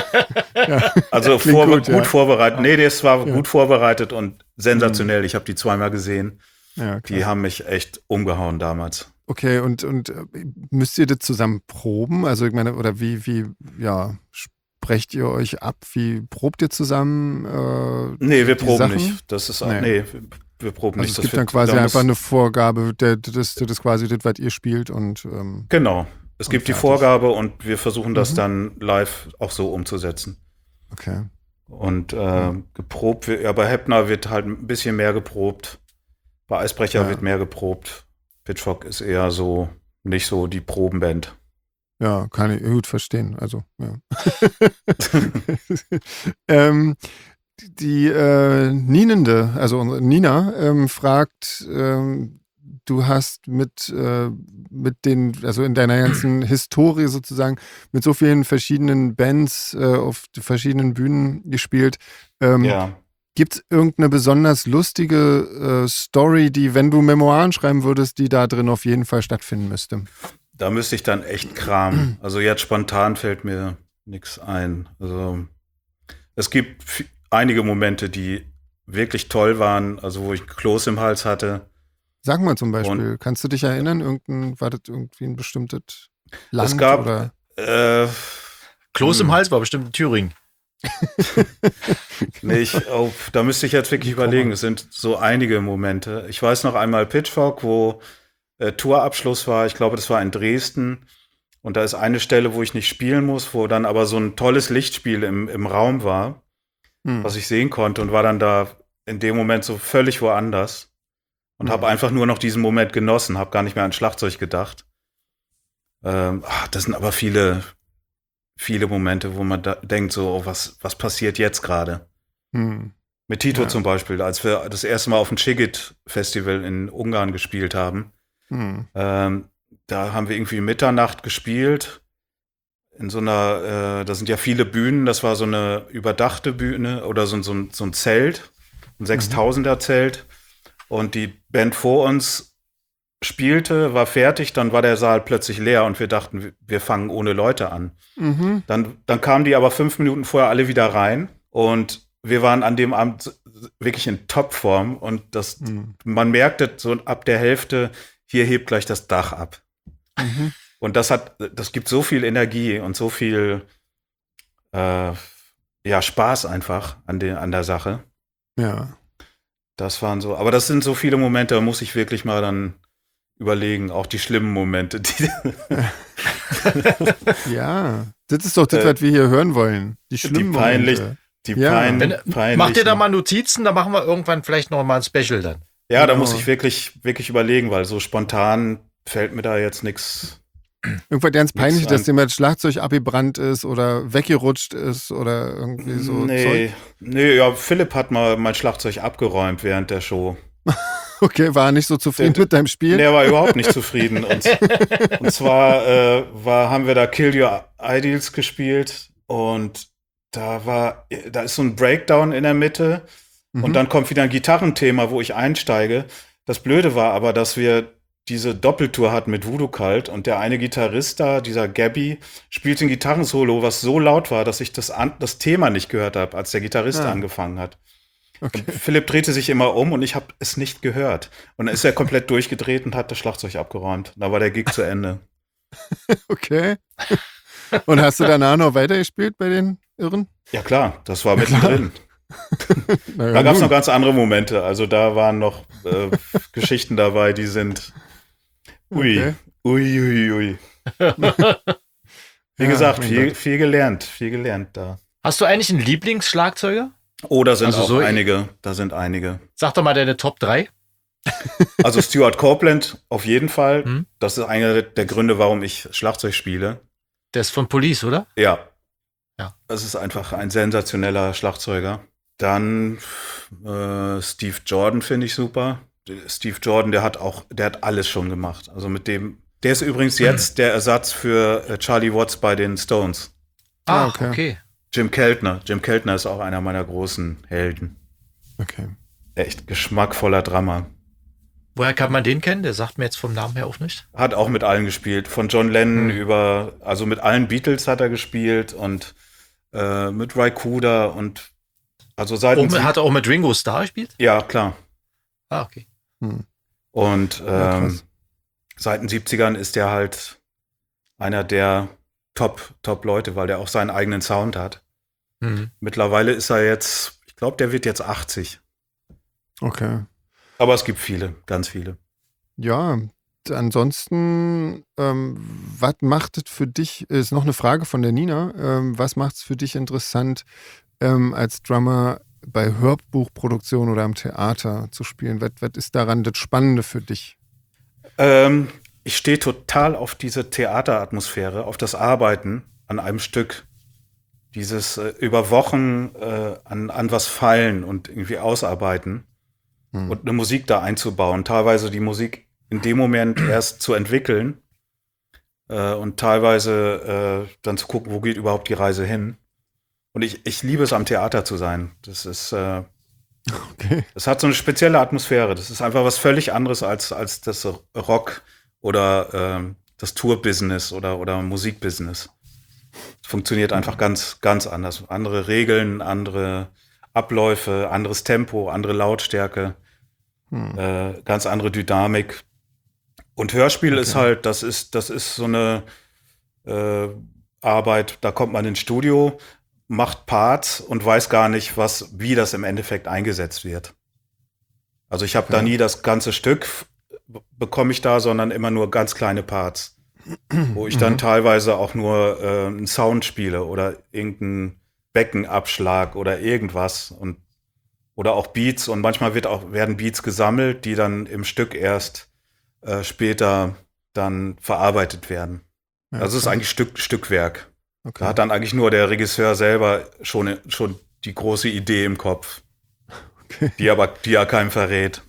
also Klingt vor, gut, gut, ja. vorbereitet. Nee, das war Ja. gut vorbereitet und sensationell. Ich habe die zweimal gesehen. Ja, Die klar. haben mich echt umgehauen damals. Okay, und, und äh, müsst ihr das zusammen proben? Also ich meine, oder wie, wie, ja, sprecht ihr euch ab? Wie probt ihr zusammen? Äh, Nee, wir die proben Sachen? nicht. Das ist, Nee. nee, wir, wir proben Also nicht. es Das gibt wird- dann quasi da muss- einfach eine Vorgabe, der, das, das ist quasi das, was ihr spielt und ähm, Genau. Es Und gibt die fertig. Vorgabe und wir versuchen das Mhm. dann live auch so umzusetzen. okay. Und äh, geprobt, wird- ja, bei Heppner wird halt ein bisschen mehr geprobt. Bei Eisbrecher Ja. wird mehr geprobt. Pitchfork ist eher so, nicht so die Probenband. Ja, kann ich gut verstehen. Also, ja. ähm, die äh, Nienende, also unsere Nina, ähm, fragt, ähm, du hast mit, äh, mit den, also in deiner ganzen Historie sozusagen, mit so vielen verschiedenen Bands äh, auf verschiedenen Bühnen gespielt. Ähm, Ja. Gibt es irgendeine besonders lustige äh, Story, die, wenn du Memoiren schreiben würdest, die da drin auf jeden Fall stattfinden müsste? da müsste ich dann echt kramen. Also jetzt spontan fällt mir nichts ein. Also es gibt f- einige Momente, die wirklich toll waren, also wo ich Kloß im Hals hatte. Sag mal zum Beispiel, kannst du dich erinnern, irgendein, war das irgendwie ein bestimmtes Land Es gab oder? äh, Kloß im hm. Hals war bestimmt in Thüringen. Nee, ich, oh, da müsste ich jetzt wirklich überlegen. Es sind so einige Momente. Ich weiß noch einmal Pitchfork, wo äh, Tourabschluss war. Ich glaube, das war in Dresden. Und da ist eine Stelle, wo ich nicht spielen muss, wo dann aber so ein tolles Lichtspiel im, im Raum war, Hm. was ich sehen konnte und war dann da in dem Moment so völlig woanders. Und habe einfach nur noch diesen Moment genossen, habe gar nicht mehr an Schlagzeug gedacht. Ähm, ach, das sind aber viele, viele Momente, wo man da denkt, so, oh, was, was passiert jetzt gerade? Hm. Mit Tito Ja. zum Beispiel, als wir das erste Mal auf dem Szigit-Festival in Ungarn gespielt haben. Hm. Ähm, da haben wir irgendwie Mitternacht gespielt. In so einer, äh, da sind ja viele Bühnen, das war so eine überdachte Bühne oder so, so, ein- so ein Zelt, ein Sechstausender-Zelt. Und die Band vor uns spielte, war fertig, dann war der Saal plötzlich leer und wir dachten, wir- wir fangen ohne Leute an. Mhm. Dann, dann kamen die aber fünf Minuten vorher alle wieder rein und wir waren an dem Abend wirklich in Topform und das, Hm. man merkte so ab der Hälfte, hier hebt gleich das Dach ab. Mhm. Und das hat, das gibt so viel Energie und so viel äh, ja, Spaß einfach an, den, an der Sache. Ja. Das waren so, aber das sind so viele Momente, da muss ich wirklich mal dann überlegen, auch die schlimmen Momente. Die, Ja. Das ist doch das, Äh, was wir hier hören wollen. Die schlimmen peinlich- Momente. die Ja. pein, Wenn, peinlichen. macht ihr da mal Notizen, dann machen wir irgendwann vielleicht noch mal ein Special dann. Ja, da Genau. muss ich wirklich, wirklich überlegen, weil so spontan fällt mir da jetzt nichts. Irgendwas ganz peinlich, Nix dass an. dir mal das Schlagzeug abgebrannt ist oder weggerutscht ist oder irgendwie so nee, Zeug. nee, ja, Philipp hat mal mein Schlagzeug abgeräumt während der Show. Okay, war er nicht so zufrieden Der- mit deinem Spiel? Der war überhaupt nicht zufrieden. Und, und zwar äh, war, haben wir da Kill Your Idols gespielt und da war, da ist so ein Breakdown in der Mitte Mhm. und dann kommt wieder ein Gitarrenthema, wo ich einsteige. Das Blöde war aber, dass wir diese Doppeltour hatten mit Voodoo Cult und der eine Gitarrist da, dieser Gabby, spielt ein Gitarrensolo, was so laut war, dass ich das, an, das Thema nicht gehört habe, als der Gitarrist Ah. angefangen hat. Okay. Philipp drehte sich immer um und ich habe es nicht gehört. Und dann ist er komplett durchgedreht und hat das Schlagzeug abgeräumt. Da war der Gig zu Ende. Okay. Und hast du danach noch weitergespielt bei den Irren? Ja klar, das war mittendrin. Naja, Da gab es nun. noch ganz andere Momente. Also da waren noch äh, Geschichten dabei, die sind ui, Okay. ui, ui, ui. Wie Ja, gesagt, mein viel, Gott. viel gelernt, viel gelernt da. Hast du eigentlich einen Lieblingsschlagzeuger? Oh, da sind Also auch so- einige. Da sind einige. Sag doch mal deine Top drei. Also Stuart Copeland auf jeden Fall. Hm? Das ist einer der Gründe, warum ich Schlagzeug spiele. Der ist von Police, oder? Ja. Ja. Das ist einfach ein sensationeller Schlagzeuger. Dann äh, Steve Jordan finde ich super. Steve Jordan, der hat auch, der hat alles schon gemacht. Also mit dem, der ist übrigens jetzt der Ersatz für äh, Charlie Watts bei den Stones. Ah, Ah, okay. okay. Jim Keltner. Jim Keltner ist auch einer meiner großen Helden. Okay. Echt geschmackvoller Drummer. Woher kann man den kennen? Der sagt mir jetzt vom Namen her auch nicht. Hat auch mit allen gespielt. Von John Lennon Hm. über, also mit allen Beatles hat er gespielt und äh, mit Ry Cooder und also seit Auch mit, hat er auch mit Ringo Starr gespielt? ja, klar. Ah, okay. Hm. Und Ja, ähm, krass. seit den siebzigern ist er halt einer der Top, Top Leute, weil der auch seinen eigenen Sound hat. Mhm. Mittlerweile ist er jetzt, ich glaube, der wird jetzt achtzig. Okay. Aber es gibt viele, ganz viele. Ja, ansonsten, ähm, was macht es für dich, ist noch eine Frage von der Nina, ähm, was macht es für dich interessant, ähm, als Drummer bei Hörbuchproduktion oder am Theater zu spielen? Was, was ist daran das Spannende für dich? Ähm, ich stehe total auf diese Theateratmosphäre, auf das Arbeiten an einem Stück. Dieses äh, über Wochen äh, an, an was feilen und irgendwie ausarbeiten Hm. und eine Musik da einzubauen. Teilweise die Musik in dem Moment erst zu entwickeln äh, und teilweise äh, dann zu gucken, wo geht überhaupt die Reise hin. Und ich, ich liebe es, am Theater zu sein. Das ist, äh, Okay. das hat so eine spezielle Atmosphäre. Das ist einfach was völlig anderes als, als das Rock oder ähm, das Tour-Business oder, oder Musikbusiness. Es funktioniert einfach ganz, ganz anders. Andere Regeln, andere Abläufe, anderes Tempo, andere Lautstärke, hm. äh, ganz andere Dynamik. Und Hörspiel okay. ist halt, das ist, das ist so eine äh, Arbeit, da kommt man ins Studio, macht Parts und weiß gar nicht, was, wie das im Endeffekt eingesetzt wird. Also ich habe okay. da nie das ganze Stück bekomme ich da, sondern immer nur ganz kleine Parts, wo ich dann mhm. teilweise auch nur äh, einen Sound spiele oder irgendeinen Beckenabschlag oder irgendwas und oder auch Beats und manchmal wird auch werden Beats gesammelt, die dann im Stück erst äh, später dann verarbeitet werden. Ja, das okay. ist eigentlich Stück Stückwerk. Okay. Da hat dann eigentlich nur der Regisseur selber schon schon die große Idee im Kopf, okay. die aber die er keinem verrät.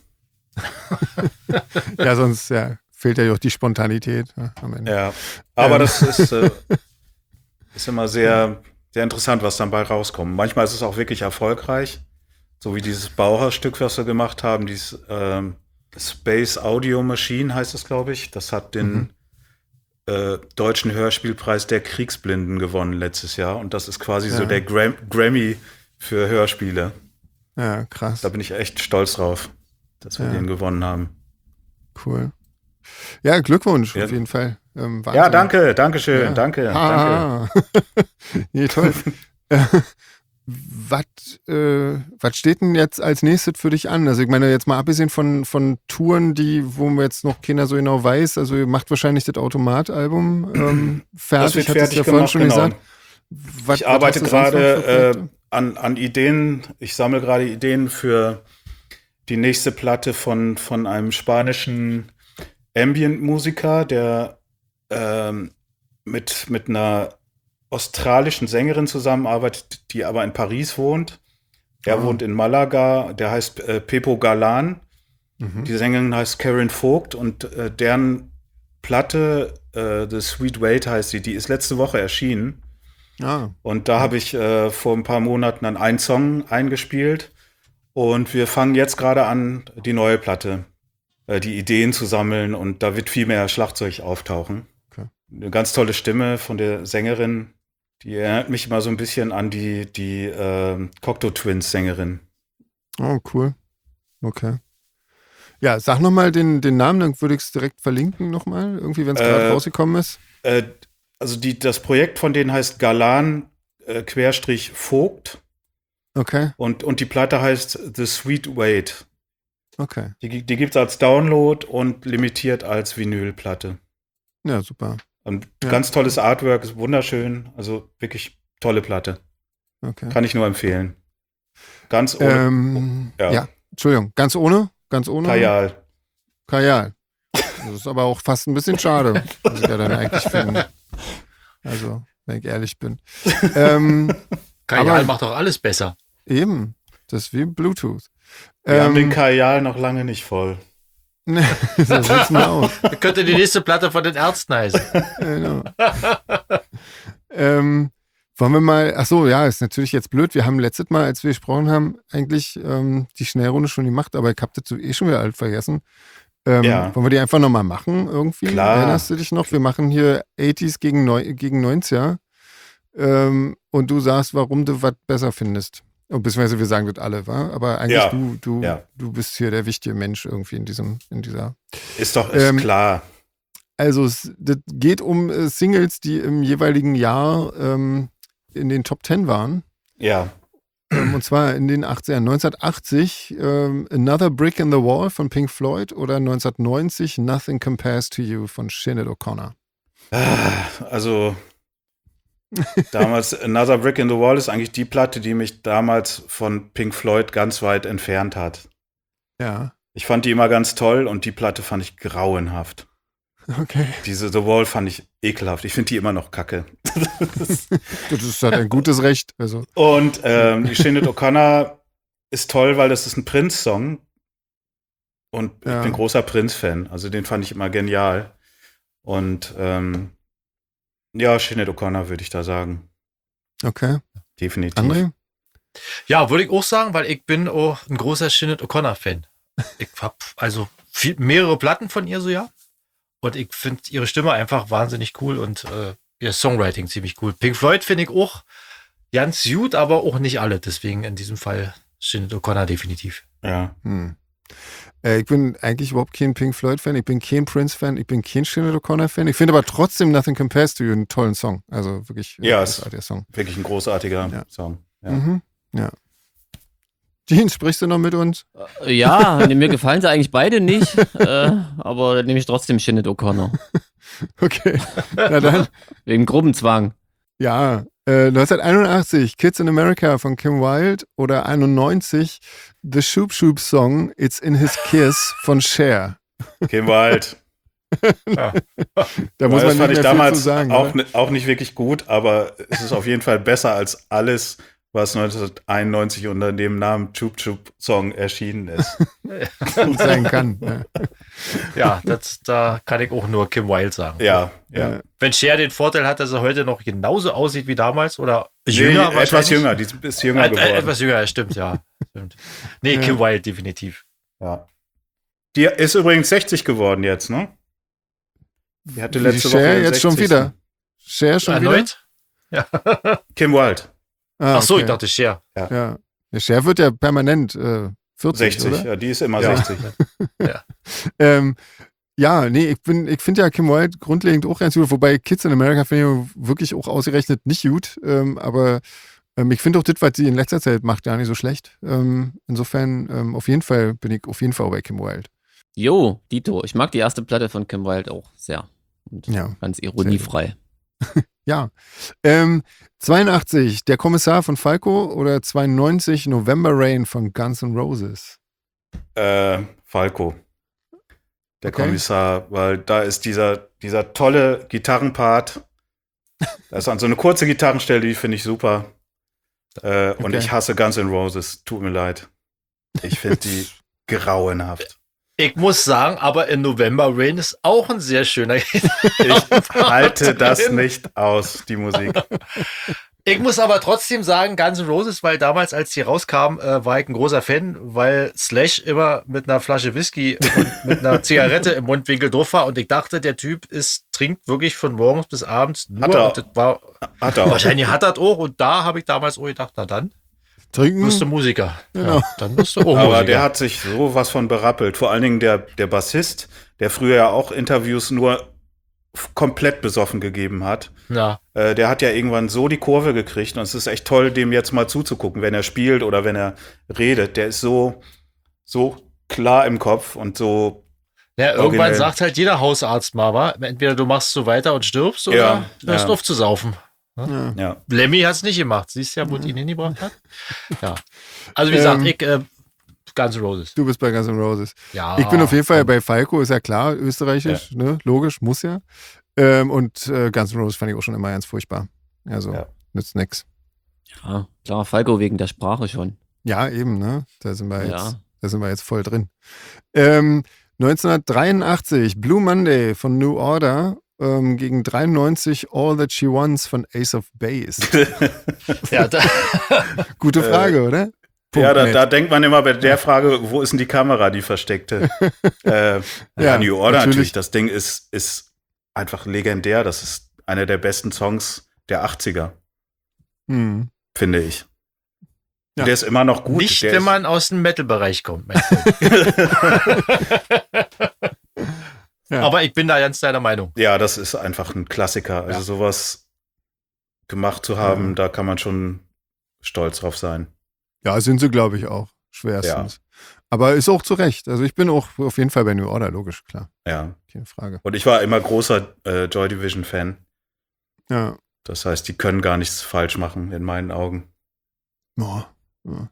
Ja, sonst ja, fehlt ja auch die Spontanität. Ja, am Ende. Ja, aber ähm. das ist, äh, ist immer sehr, sehr interessant, was dann bei rauskommt. Manchmal ist es auch wirklich erfolgreich, so wie dieses Bauhaus-Stück, was wir gemacht haben, dieses ähm, Space Audio Machine heißt es, glaube ich. Das hat den mhm. äh, deutschen Hörspielpreis der Kriegsblinden gewonnen letztes Jahr und das ist quasi ja. so der Gram- Grammy für Hörspiele. Ja, krass. Da bin ich echt stolz drauf, dass wir ja. den gewonnen haben. Cool. Ja, Glückwunsch ja. auf jeden Fall. Ähm, ja, danke, danke schön, ja. danke, ah. danke. Nee, toll. Was äh, was steht denn jetzt als nächstes für dich an? Also ich meine, jetzt mal abgesehen von, von Touren, die, wo man jetzt noch keiner so genau weiß, also ihr macht wahrscheinlich das Automat-Album ähm, fertig, das wird fertig ja gemacht, schon genau. gesagt. Was, ich arbeite gerade äh, an, an Ideen, ich sammle gerade Ideen für die nächste Platte von, von einem spanischen Ambient-Musiker, der ähm, mit, mit einer australischen Sängerin zusammenarbeitet, die aber in Paris wohnt. Er oh. wohnt in Malaga, der heißt äh, Pepo Galan. Mhm. Die Sängerin heißt Karen Vogt und äh, deren Platte, äh, The Sweet Wait heißt sie, die ist letzte Woche erschienen. Ah. Und da habe ich äh, vor ein paar Monaten dann einen Song eingespielt. Und wir fangen jetzt gerade an, die neue Platte, äh, die Ideen zu sammeln und da wird viel mehr Schlagzeug auftauchen. Okay. Eine ganz tolle Stimme von der Sängerin, die erinnert mich immer so ein bisschen an die, die äh, Cocteau Twins Sängerin. Oh, cool. Okay. Ja, sag nochmal den, den Namen, dann würde ich es direkt verlinken nochmal, irgendwie, wenn es gerade äh, rausgekommen ist. Äh, also die, das Projekt von denen heißt Galan äh, Querstrich Vogt. Okay. Und, und die Platte heißt The Sweet Wait. Okay. Die, die gibt es als Download und limitiert als Vinylplatte. Ja, super. Und ja. ganz tolles Artwork, ist wunderschön. Also wirklich tolle Platte. Okay. Kann ich nur empfehlen. Ganz ohne. Ähm, ja. ja, Entschuldigung, ganz ohne? Ganz ohne? Kajal. Kajal. Das ist aber auch fast ein bisschen schade, was ich ja dann eigentlich finde. Also, wenn ich ehrlich bin. ähm, Kajal macht doch alles besser. Eben. Das ist wie Bluetooth. Wir ähm, haben den Kajal noch lange nicht voll. Ne, so sieht's mal aus. Könnte die nächste Platte von den Ärzten heißen. Genau. ähm, wollen wir mal, ach so, ja, ist natürlich jetzt blöd. Wir haben letztes Mal, als wir gesprochen haben, eigentlich ähm, die Schnellrunde schon gemacht, aber ich hab das eh schon wieder alt vergessen. Ähm, ja. Wollen wir die einfach nochmal machen irgendwie? Klar. Erinnerst du dich noch? Wir machen hier achtziger gegen, Neu- gegen neunziger. Ähm, und du sagst, warum du was besser findest. Und beziehungsweise wir sagen das alle, wa? Aber eigentlich ja. du, du, ja. du bist hier der wichtige Mensch irgendwie in diesem, in dieser. Ist doch, ist ähm, klar. Also es das geht um äh, Singles, die im jeweiligen Jahr ähm, in den Top Ten waren. Ja. Ähm, und zwar in den achtzigern. neunzehnhundertachtzig ähm, Another Brick in the Wall von Pink Floyd oder neunzehnhundertneunzig Nothing Compares to You von Sinead O'Connor. Also damals Another Brick in the Wall ist eigentlich die Platte, die mich damals von Pink Floyd ganz weit entfernt hat. Ja. Ich fand die immer ganz toll und die Platte fand ich grauenhaft. Okay. Diese The Wall fand ich ekelhaft. Ich finde die immer noch kacke. das, das ist halt ein gutes Recht. Also. Und ähm, die Sinead O'Connor ist toll, weil das ist ein Prince-Song. Und ja. ich bin großer Prince-Fan. Also den fand ich immer genial. Und ähm, ja, Sinead O'Connor würde ich da sagen. Okay. Definitiv. André? Ja, würde ich auch sagen, weil ich bin auch ein großer Sinead O'Connor-Fan. Ich habe also viel, mehrere Platten von ihr so, ja. Und ich finde ihre Stimme einfach wahnsinnig cool und äh, ihr Songwriting ziemlich cool. Pink Floyd finde ich auch ganz gut, aber auch nicht alle. Deswegen in diesem Fall Sinead O'Connor definitiv. Ja. Hm. Äh, ich bin eigentlich überhaupt kein Pink Floyd-Fan, ich bin kein Prince-Fan, ich bin kein Sinead O'Connor-Fan. Ich finde aber trotzdem Nothing Compares to You einen tollen Song. Also wirklich äh, Ja, ist großartiger Song. wirklich ein großartiger Ja. Song. Ja. Mhm. Ja. Jeans, sprichst du noch mit uns? Äh, Ja, mir gefallen sie eigentlich beide nicht, äh, aber dann nehme ich trotzdem Sinead O'Connor. Okay, na dann. Wegen Gruppenzwang. Ja, äh, neunzehnhunderteinundachtzig, Kids in America von Kim Wilde oder einundneunzig, The Shoop Shoop Song, It's in His Kiss von Cher. Kim Wilde. Da Ja, muss das man fand nicht ich mehr viel damals zu sagen. auch, oder? ni- auch nicht wirklich gut, aber es ist auf jeden Fall besser als alles, was neunzehnhunderteinundneunzig unter dem Namen Chup Chup Song erschienen ist. sein kann. Ja. Ja, das, da kann ich auch nur Kim Wilde sagen. Ja, ja. Ja. Wenn Cher den Vorteil hat, dass er heute noch genauso aussieht wie damals oder Nee, jünger etwas wahrscheinlich. jünger, die ist jünger Äh, äh, geworden. Etwas jünger, ja, stimmt, ja. Stimmt. Nee, Ja. Kim Wilde definitiv. Ja. Die ist übrigens sechzig geworden jetzt, ne? Die hatte Wie letzte Cher Woche den jetzt schon sechzigsten wieder. Cher schon wieder? Erneut? Kim Wilde, Ah, Ach so, okay. ich dachte Cher. Ja. Ja, Cher wird ja permanent äh, vierzig, sechzig, oder? ja, die ist immer Ja. sechzig. Ähm, ja, nee, ich bin, ich finde ja Kim Wilde grundlegend auch ganz gut, wobei Kids in America finde ich wirklich auch ausgerechnet nicht gut, ähm, aber ähm, ich finde auch das, was sie in letzter Zeit macht, gar nicht so schlecht. Ähm, insofern, ähm, auf jeden Fall bin ich auf jeden Fall bei Kim Wilde. Jo, Dito. Ich mag die erste Platte von Kim Wilde auch sehr. Und Ja, ganz ironiefrei. ja. Ähm, zweiundachtzig, Der Kommissar von Falco oder zweiundneunzig, November Rain von Guns N' Roses. Äh, Falco, der Okay. Kommissar, weil da ist dieser, dieser tolle Gitarrenpart. Da ist dann so eine kurze Gitarrenstelle, die finde ich super. Äh, Und Okay. ich hasse Guns N' Roses, tut mir leid. Ich finde die grauenhaft. Ich muss sagen, aber in November Rain ist auch ein sehr schöner. Ich halte das nicht aus, die Musik. Ich muss aber trotzdem sagen, Guns N' Roses, weil damals, als die rauskamen, äh, war ich ein großer Fan, weil Slash immer mit einer Flasche Whisky und mit einer Zigarette im Mundwinkel drauf war und ich dachte, der Typ ist, trinkt wirklich von morgens bis abends nur. Hat er. Und das war, Hat er auch. wahrscheinlich hat er das auch und da habe ich damals auch gedacht, na dann Trinken? bist du Musiker. Genau. Ja, dann bist du auch Aber Musiker. der hat sich sowas von berappelt. Vor allen Dingen der, der Bassist, der früher ja auch Interviews nur f- komplett besoffen gegeben hat. Ja. Äh, der hat ja irgendwann so die Kurve gekriegt und es ist echt toll, dem jetzt mal zuzugucken, wenn er spielt oder wenn er redet. Der ist so, so klar im Kopf und so. Ja, irgendwann Originell. sagt halt jeder Hausarzt mal, wa? Entweder du machst so weiter und stirbst oder Ja, hörst ja. auf zu saufen. Ja. Ja. Lemmy hat es nicht gemacht. Siehst ja, wo es ihn hingebracht hat. Ja. Also wie gesagt, Ähm, ich, äh, Guns N' Roses. Du bist bei Guns N' Roses. Ja. Ich bin auf jeden Fall bei Falco, ist ja klar, österreichisch, ne? Logisch, muss ja. Ähm, und äh, Guns N' Roses fand ich auch schon immer ganz furchtbar. Also, Ja. nützt nix. Ja, klar, Falco wegen der Sprache schon. Ja, eben, ne? Da sind wir jetzt, Ja. da sind wir jetzt voll drin. Ähm, neunzehnhundertdreiundachtzig, Blue Monday von New Order ähm, gegen dreiundneunzig, All That She Wants von Ace of Base. Ja, da, Gute Äh, Frage, oder? Ja, da, Punkt da denkt man immer bei der Frage, wo ist denn die Kamera, die versteckte? äh, ja, Ja, New Order natürlich. natürlich. Das Ding ist, ist einfach legendär. Das ist einer der besten Songs der achtziger, Hm. finde ich. Ja. Der ist immer noch gut. nicht, der wenn ist, man aus dem Metal-Bereich kommt. mein Freund. Ja. Aber ich bin da ganz deiner Meinung. Ja, das ist einfach ein Klassiker. Also Ja. sowas gemacht zu haben, Ja. da kann man schon stolz drauf sein. Ja, sind sie, glaube ich, auch. Schwerstens. Aber ist auch zu Recht. Also ich bin auch auf jeden Fall bei New Order, logisch, klar. Ja. Keine Frage. Und ich war immer großer äh, Joy Division-Fan. Ja. Das heißt, die können gar nichts falsch machen, in meinen Augen. Ja. Ja.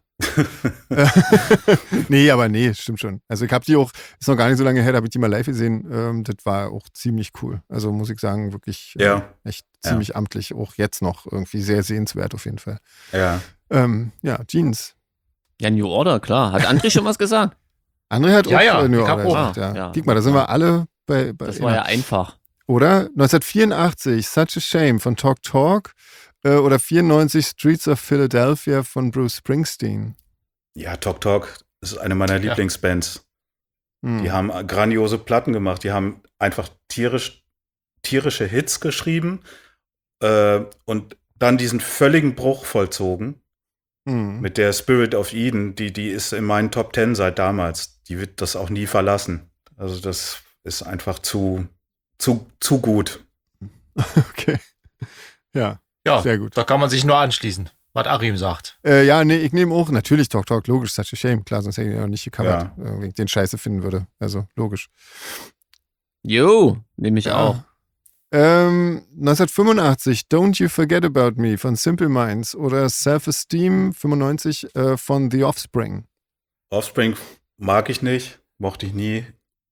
nee, aber nee, stimmt schon. Also ich habe die auch, ist noch gar nicht so lange her, da habe ich die mal live gesehen. Ähm, das war auch ziemlich cool. Also muss ich sagen, wirklich äh, Ja. echt Ja. ziemlich amtlich. Auch jetzt noch irgendwie sehr sehenswert auf jeden Fall. Ja. Ähm, ja, Jeans. Ja, New Order, klar. Hat André schon was gesagt? André hat Ja, auch ja, äh, New ich hab Order auch. gesagt, ja. Ah, ja. Guck mal, da sind wir alle bei, bei Das war ja einfach. Oder? neunzehnhundertvierundachtzig, Such a Shame von Talk Talk äh, oder vierundneunzig, Streets of Philadelphia von Bruce Springsteen. Ja, Talk Talk ist eine meiner Ja. Lieblingsbands. Hm. Die haben grandiose Platten gemacht. Die haben einfach tierisch, tierische Hits geschrieben äh, und dann diesen völligen Bruch vollzogen Hm. mit der Spirit of Eden. Die, die ist in meinen Top Ten seit damals. Die wird das auch nie verlassen. Also das ist einfach zu, zu, zu gut. Okay. Ja, Ja, sehr gut. da kann man sich nur anschließen, was Achim sagt. Äh, ja, nee, ich nehme auch natürlich Talk Talk, logisch, such a shame. Klar, sonst hätte ich ihn auch nicht gecovert, Ja. äh, wenn ich den Scheiße finden würde. Also, logisch. Jo, nehme ich auch. Ähm, neunzehnhundertfünfundachtzig, Don't You Forget About Me von Simple Minds oder Self-Esteem fünfundneunzig äh, von The Offspring. Offspring mag ich nicht, mochte ich nie.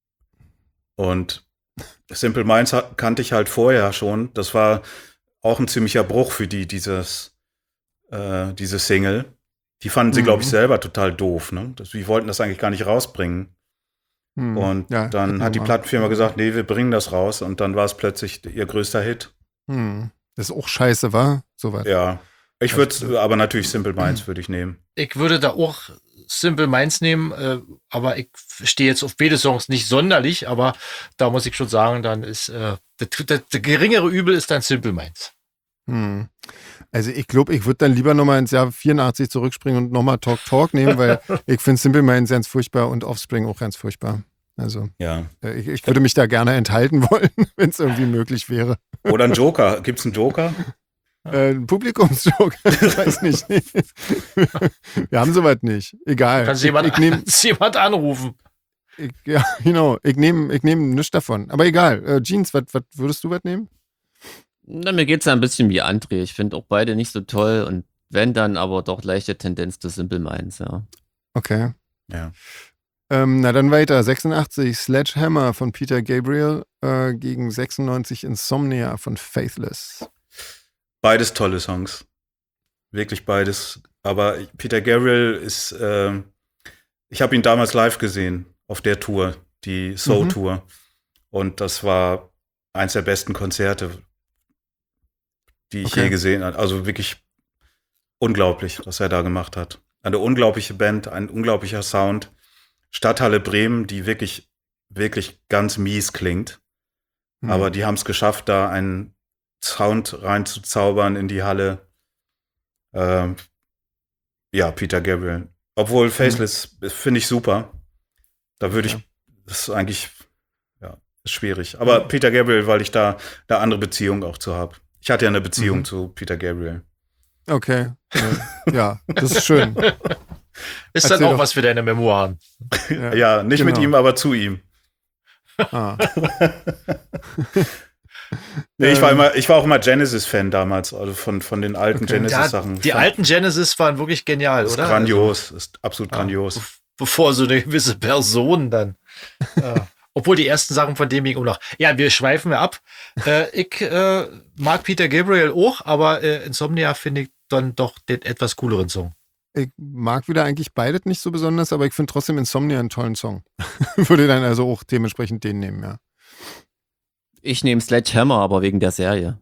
Und Simple Minds ha- kannte ich halt vorher schon. Das war auch ein ziemlicher Bruch für die, dieses, äh, diese Single. Die fanden sie, Mhm. glaube ich, selber total doof. Ne? Das, die wollten das eigentlich gar nicht rausbringen. Hm. Und Ja, dann gucken hat die wir mal. Plattenfirma gesagt, nee, wir bringen das raus. Und dann war es plötzlich ihr größter Hit. Hm. Das ist auch scheiße, war? Soweit. Ja. Ich würde aber natürlich Simple Minds würde ich nehmen. Ich würde da auch Simple Minds nehmen, äh, aber ich stehe jetzt auf beide Songs nicht sonderlich, aber da muss ich schon sagen, dann ist äh, der, der, der geringere Übel ist dann Simple Minds. Hm. Also ich glaube, ich würde dann lieber nochmal ins Jahr vierundachtzig zurückspringen und nochmal Talk Talk nehmen, weil ich finde Simple Minds ganz furchtbar und Offspring auch ganz furchtbar. Also Ja. äh, ich, ich würde mich da gerne enthalten wollen, wenn es irgendwie möglich wäre. Oder ein Joker. Gibt's einen Joker? Äh, ein Publikumsjoke, ich weiß nicht. Wir haben soweit nicht. Egal. Kannst ich, jemand, ich nehme, kannst jemand anrufen? ich, ja, genau. Ich nehme, ich nehme nichts davon. Aber egal. Äh, Jeans, was würdest du was nehmen? Na, mir geht's ja ein bisschen wie André. Ich finde auch beide nicht so toll und wenn dann aber doch leichte Tendenz zu Simple Minds, ja. Okay. Ja. Ähm, na dann weiter. sechsundachtzig Sledgehammer von Peter Gabriel äh, gegen sechsundneunzig Insomnia von Faithless. Beides tolle Songs. Wirklich beides. Aber Peter Gabriel ist, äh, ich habe ihn damals live gesehen auf der Tour, die Soul Mhm. Tour. Und das war eins der besten Konzerte, die ich Okay. je gesehen habe. Also wirklich unglaublich, was er da gemacht hat. Eine unglaubliche Band, ein unglaublicher Sound. Stadthalle Bremen, die wirklich, wirklich ganz mies klingt. Hm. Aber die haben es geschafft, da einen Sound reinzuzaubern in die Halle. Ähm, ja, Peter Gabriel. Obwohl Faceless finde ich super. Da würde Ja. ich, das ist eigentlich, ja, ist schwierig. Aber Peter Gabriel, weil ich da eine andere Beziehung auch zu habe. Ich hatte ja eine Beziehung Mhm. zu Peter Gabriel. Okay. Ja, ja, das ist schön. Ist Erzähl dann auch doch. was für deine Memoiren. Ja. Ja, nicht mit genau. ihm, aber zu ihm. Ah. Nee, ich, war Ähm, immer, ich war auch immer Genesis-Fan damals, also von, von den alten Okay. Ja, Genesis-Sachen. die alten Genesis waren wirklich genial, ist oder? grandios, ist absolut Also, grandios. be- bevor so eine gewisse Person dann. äh, obwohl die ersten Sachen von dem ging auch noch. Ja, wir schweifen ja ab. Äh, ich äh, mag Peter Gabriel auch, aber äh, Insomnia finde ich dann doch den etwas cooleren Song. Ich mag wieder eigentlich beides nicht so besonders, aber ich finde trotzdem Insomnia einen tollen Song. Würde dann also auch dementsprechend den nehmen, ja. Ich nehme Sledgehammer, aber wegen der Serie.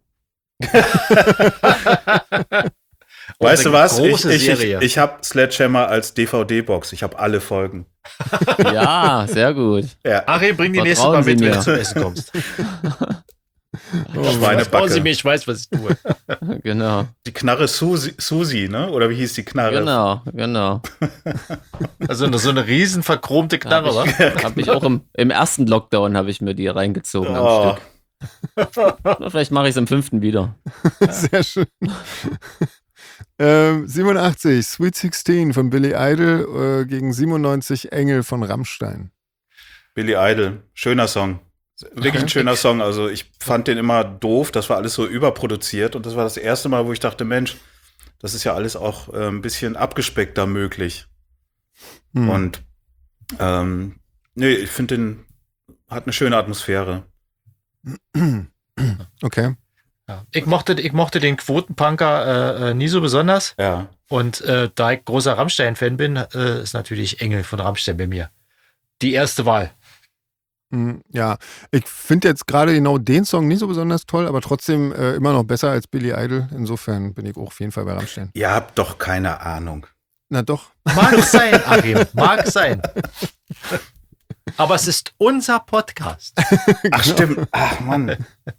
Weißt du eine was? Ich, große ich, ich, Serie. ich habe Sledgehammer als D V D-Box. Ich habe alle Folgen. Ja, sehr gut. Ja, Ari, bring die nächste Vertrauen Mal mit, Sie wenn mir. du zum Essen kommst. Oh, Schweinebacke. Trauen Sie mir, ich weiß, was ich tue. Genau, die Knarre Susi, Susi, ne? Oder wie hieß die Knarre? genau, genau. Also eine- so eine riesen verchromte Knarre, wa? Habe ich, hab ich auch im, im ersten Lockdown habe ich mir die reingezogen Oh, am Stück. Na, vielleicht mache ich es im fünften wieder. Sehr schön. ähm, siebenundachtzig Sweet sixteen von Billy Idol äh, gegen siebenundneunzig Engel von Rammstein. Billy Idol, schöner Song. Wirklich Okay. ein schöner Song. Also ich fand den immer doof. Das war alles so überproduziert. Und das war das erste Mal, wo ich dachte, Mensch, das ist ja alles auch äh, ein bisschen abgespeckter möglich. Hm. Und ähm, nee, ich finde den, hat eine schöne Atmosphäre. Okay. Ja. Ich, mochte, ich mochte den Quotenpunker äh, äh, nie so besonders. Ja. Und äh, da ich großer Rammstein-Fan bin, äh, ist natürlich Engel von Rammstein bei mir die erste Wahl. Hm, ja, ich finde jetzt gerade genau den Song nicht so besonders toll, aber trotzdem äh, immer noch besser als Billy Idol. Insofern bin ich auch auf jeden Fall bei Rammstein. Ihr habt doch keine Ahnung. Na doch. Mag sein, Achim, mag sein. Aber es ist unser Podcast. Ach, stimmt. Ach, Mann.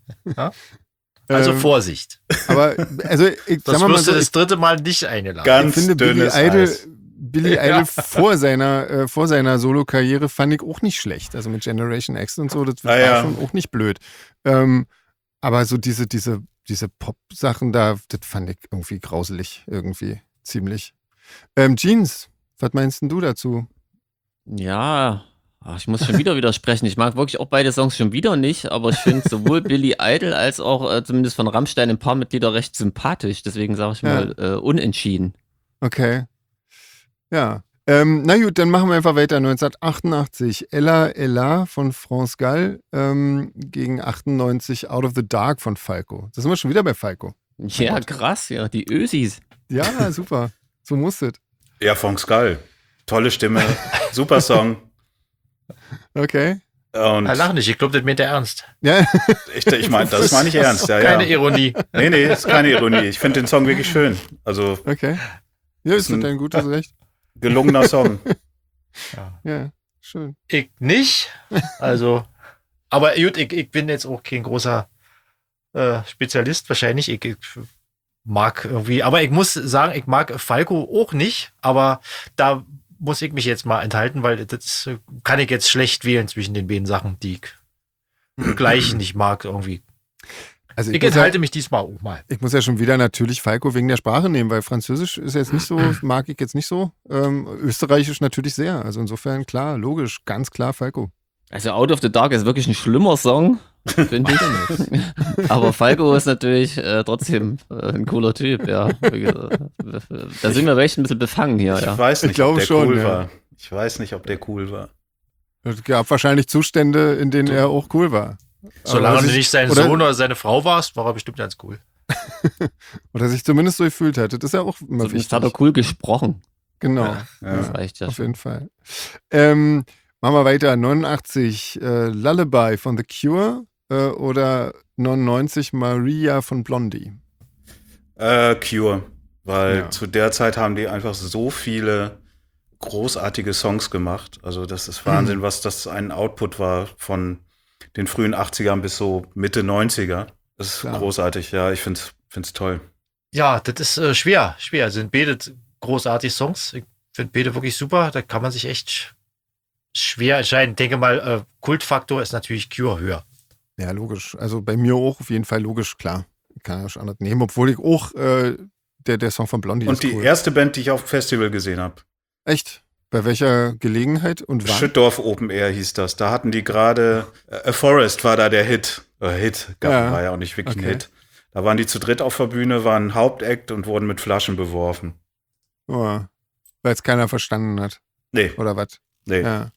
Also Ähm, Vorsicht. Aber, also, ich sag Sonst mal wirst du so, das ich, dritte Mal nicht eingeladen. Ganz ich finde Billy dünnes Idol, Eis. Billy Ja. Idol vor seiner, äh, vor seiner Solo-Karriere fand ich auch nicht schlecht. Also mit Generation X und so, das Ah, war ja. schon auch nicht blöd. Ähm, aber so diese, diese, diese Pop-Sachen da, das fand ich irgendwie grauselig, irgendwie ziemlich. Ähm, Jeans, was meinst denn du dazu? Ja, ach, ich muss schon wieder widersprechen. Ich mag wirklich auch beide Songs schon wieder nicht, aber ich finde sowohl Billy Idol als auch äh, zumindest von Rammstein ein paar Mitglieder recht sympathisch. Deswegen sage ich Ja. mal äh, unentschieden. Okay. Ja. Ähm, na gut, dann machen wir einfach weiter. neunzehnhundertachtundachtzig, Ella Ella von France Gall ähm, gegen achtundneunzig Out of the Dark von Falco. Da sind wir schon wieder bei Falco. Ja, Gott. krass, ja, die Ösis. Ja, super. So muss es. Ja, von Skull. Tolle Stimme, super Song. Okay. Und Ja, lach nicht, ich glaube, das meint er ernst. Ja, ich, ich meine, das meine ich ernst. Ja, Keine ja. Ironie. Nee, nee, ist keine Ironie. Ich finde den Song wirklich schön. Also okay. Ja, ist Ist ein- ein gutes Recht. gelungener Song. Ja, schön. Ich nicht. Also, aber gut, ich, ich bin jetzt auch kein großer äh, Spezialist wahrscheinlich. Ich, ich mag irgendwie, aber ich muss sagen, ich mag Falco auch nicht, aber da muss ich mich jetzt mal enthalten, weil das kann ich jetzt schlecht wählen zwischen den beiden Sachen, die ich gleich nicht mag irgendwie. Also Ich ich muss, ja, enthalte mich diesmal auch mal. ich muss ja schon wieder natürlich Falco wegen der Sprache nehmen, weil Französisch ist jetzt nicht so, mag ich jetzt nicht so. Ähm, Österreichisch natürlich sehr. Also insofern klar, logisch, ganz klar Falco. Also Out of the Dark ist wirklich ein schlimmer Song, finde ich. Aber Falco ist natürlich äh, trotzdem äh, ein cooler Typ, ja. Da sind wir recht ein bisschen befangen hier, Ich ja. weiß nicht, Ich glaube ob der schon, cool ja. war. Ich weiß nicht, ob der cool war. Es gab wahrscheinlich Zustände, in denen er auch cool war. Solange oder du sich, nicht sein oder, Sohn oder seine Frau warst, war er bestimmt ganz cool. oder sich zumindest so gefühlt hat. Das ist ja auch immer Zumindest wichtig. hat er cool gesprochen. Genau, Das Ja. reicht ja auf schon. jeden Fall. Ähm, machen wir weiter. neunundachtzig, äh, Lullaby von The Cure äh, oder neunundneunzig, Maria von Blondie. Äh, Cure. Weil Ja. zu der Zeit haben die einfach so viele großartige Songs gemacht. Also das ist Wahnsinn, was das ein Output war von den frühen achtzigern bis so Mitte neunziger. Das ist Klar. großartig, ja, ich finde es toll. Ja, das ist äh, schwer, schwer. Sind beide großartige Songs. Ich finde beide wirklich super. Da kann man sich echt sch- schwer entscheiden. Ich denke mal, äh, Kultfaktor ist natürlich Cure höher. Ja, logisch. Also bei mir auch auf jeden Fall logisch, klar. Ich kann ja schon anders nehmen, obwohl ich auch äh, der, der Song von Blondie Und ist die cool. erste Band, die ich auf dem Festival gesehen habe, Echt? Bei welcher Gelegenheit und wann? Schüttdorf Open Air hieß das. Da hatten die gerade, äh, A Forest war da der Hit. Äh, Hit, gab, Ja. war ja auch nicht wirklich Okay. ein Hit. Da waren die zu dritt auf der Bühne, waren Hauptakt und wurden mit Flaschen beworfen. Oh, weil es keiner verstanden hat, Nee, oder was? nee. Ja.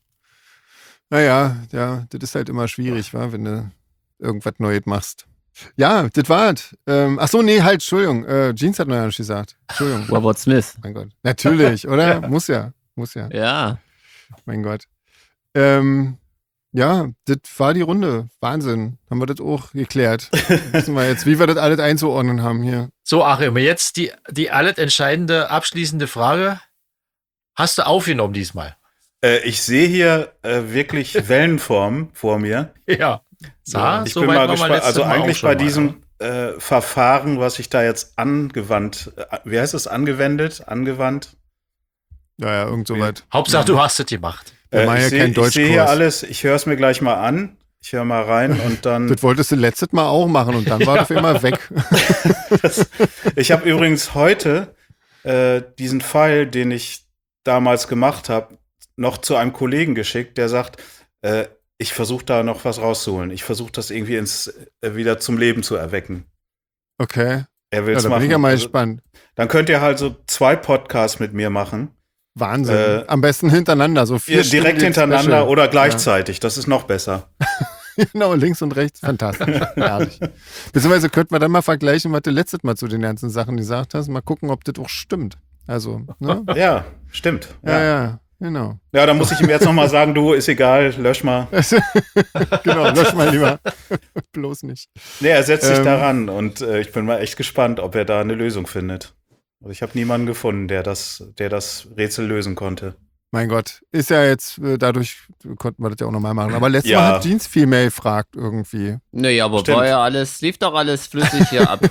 Naja, ja, das ist halt immer schwierig, wa, wenn du irgendwas Neues machst. Ja, das war's. Ähm, ach so, nee, halt, Entschuldigung. Äh, Jeans hat noch ja nicht gesagt. Entschuldigung. Robert Smith. Mein Gott. Natürlich, oder? Muss ja. Muss ja. Ja. Mein Gott. Ähm, ja, das war die Runde. Wahnsinn. Haben wir das auch geklärt. Wissen wir jetzt, wie wir das alles einzuordnen haben hier. So, Achim, jetzt die, die alles entscheidende, abschließende Frage. Hast du aufgenommen diesmal? Äh, ich sehe hier äh, wirklich Wellenformen vor mir. Ja. Sah, Ich so bin weit mal waren wir gespannt. letztes Also Mal auch eigentlich schon bei mal, diesem äh, Verfahren, was ich da jetzt angewandt, äh, wie heißt es, angewendet, angewandt? Ja, ja, irgend so weit. Hauptsache, du hast es gemacht. Wir Äh, machen ich ja sehe keinen ich sehe hier Deutschkurs. alles, ich höre es mir gleich mal an. Ich höre mal rein und dann. Das wolltest du letztes Mal auch machen und dann war das auf immer weg. Das, ich habe übrigens heute äh, diesen File, den ich damals gemacht habe, noch zu einem Kollegen geschickt, der sagt, äh, ich versuche da noch was rauszuholen. Ich versuche das irgendwie ins, äh, wieder zum Leben zu erwecken. Okay. Er will Ja, es da bin machen. ich ja mal Also, gespannt. dann könnt ihr halt so zwei Podcasts mit mir machen. Wahnsinn. Äh, Am besten hintereinander, so vier Ihr direkt Stunden hintereinander Special. oder gleichzeitig. Das ist noch besser. Genau, links und rechts. Fantastisch. Herrlich. Beziehungsweise könnten wir dann mal vergleichen, was du letztes Mal zu den ganzen Sachen gesagt hast. Mal gucken, ob das auch stimmt. Also, ne? Ja, stimmt. Ja, Ja, ja. ja, genau. dann muss ich ihm jetzt noch mal sagen, du, ist egal, lösch mal. Genau, lösch mal lieber. Bloß nicht. Nee, er setzt sich Ähm. daran und äh, ich bin mal echt gespannt, ob er da eine Lösung findet. Also ich habe niemanden gefunden, der das, der das Rätsel lösen konnte. Mein Gott, ist ja jetzt, äh, dadurch konnten wir das ja auch nochmal machen. Aber letztes Ja. Mal hat Jeans Female fragt irgendwie. Nee, aber Stimmt. war ja alles, lief doch alles flüssig hier ab.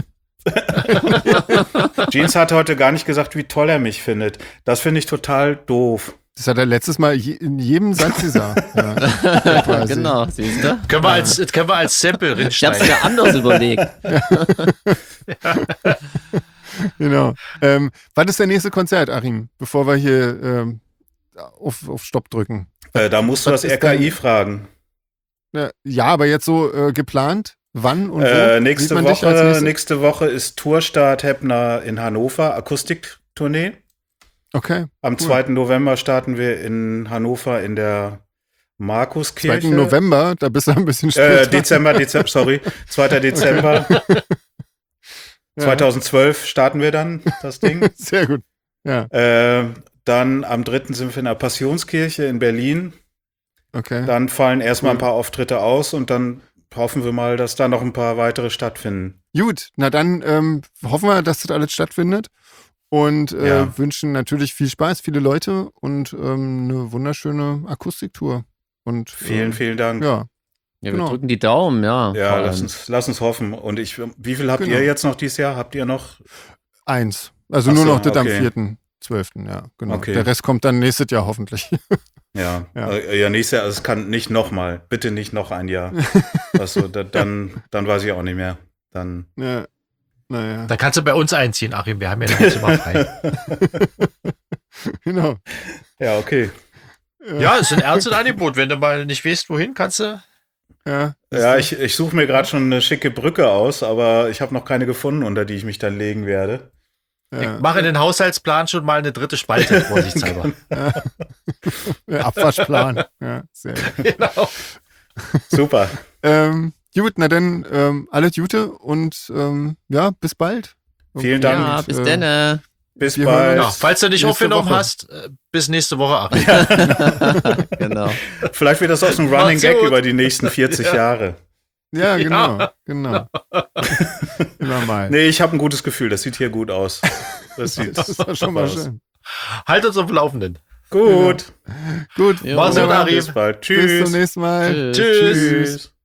Jeans hat heute gar nicht gesagt, wie toll er mich findet. Das finde ich total doof. Das hat er letztes Mal je, in jedem Satz gesagt. Ja, quasi. Genau, siehst du? Können wir als, können wir als Sample Ich hab's reinschneiden. mir anders überlegt. Genau. Ähm, wann ist der nächste Konzert, Achim? Bevor wir hier ähm, auf, auf Stopp drücken. Äh, da musst du Was das ist R K I denn- fragen. Ja, ja, aber jetzt so äh, geplant? Wann und wo? Äh, Sieht nächste, man dich als Woche, nächste- nächste Woche ist Tourstart Heppner in Hannover, Akustiktournee. Okay. Am Cool. zweiten November starten wir in Hannover in der Markuskirche. zweiten November, da bist du ein bisschen später. Äh, Dezember, Dezember, sorry. zweiter Dezember Ja. zweitausendzwölf starten wir dann das Ding. Sehr gut. Ja, äh, dann am dritten sind wir in der Passionskirche in Berlin. okay. Dann fallen erstmal Cool. ein paar Auftritte aus und dann hoffen wir mal, dass da noch ein paar weitere stattfinden. Gut, na dann ähm, hoffen wir, dass das alles stattfindet und äh, Ja. wünschen natürlich viel Spaß, viele Leute und ähm, eine wunderschöne Akustiktour. Und, Vielen, ähm, vielen Dank. Ja, Ja, wir Genau. drücken die Daumen, ja. Ja, vor allem. lass uns, lass uns hoffen. Und ich, wie viel habt Genau. ihr jetzt noch dieses Jahr? Habt ihr noch? eins. Also Ach nur so, noch das am okay. vierten zwölften ja, genau. Okay. Der Rest kommt dann nächstes Jahr hoffentlich. Ja, Ja. ja, ja nächstes Jahr, also es kann nicht nochmal. Bitte nicht noch ein Jahr. Also, da, dann, dann weiß ich auch nicht mehr. Dann. ja. Naja, Da kannst du bei uns einziehen, Achim. Wir haben ja ein Zimmer frei. genau. Ja, okay. Ja, ist ein ernstes Angebot. Wenn du mal nicht weißt, wohin, kannst du. Ja, Ja, ich, ich suche mir gerade schon eine schicke Brücke aus, aber ich habe noch keine gefunden, unter die ich mich dann legen werde. ja. Ich mache in den Haushaltsplan schon mal eine dritte Spalte, vorsichtshalber. Ja, Abwaschplan. Ja, sehr gut. Genau. Super. Ähm, gut, na dann ähm, alles Gute und ähm, ja, bis bald. Vielen Dank. Ja, Und, bis äh, dann. äh. Bis Wir hören bald. Ja, falls du nicht Nächste aufgenommen Woche. hast, äh, bis nächste Woche, Achim. Genau. Vielleicht wird das auch so ein Running Macht's Gag gut. über die nächsten vierzig Ja. Jahre. Ja, genau, genau. Immer mal. Nee, ich habe ein gutes Gefühl. Das sieht hier gut aus. Das sieht Das ist doch schon mal aus. schön. Halt uns auf dem Laufenden. Gut. Gut, Jo. Mach's gut, wunderbar. Achim. Bis bald. Bis Tschüss. zum nächsten Mal. Tschüss. Tschüss. Tschüss.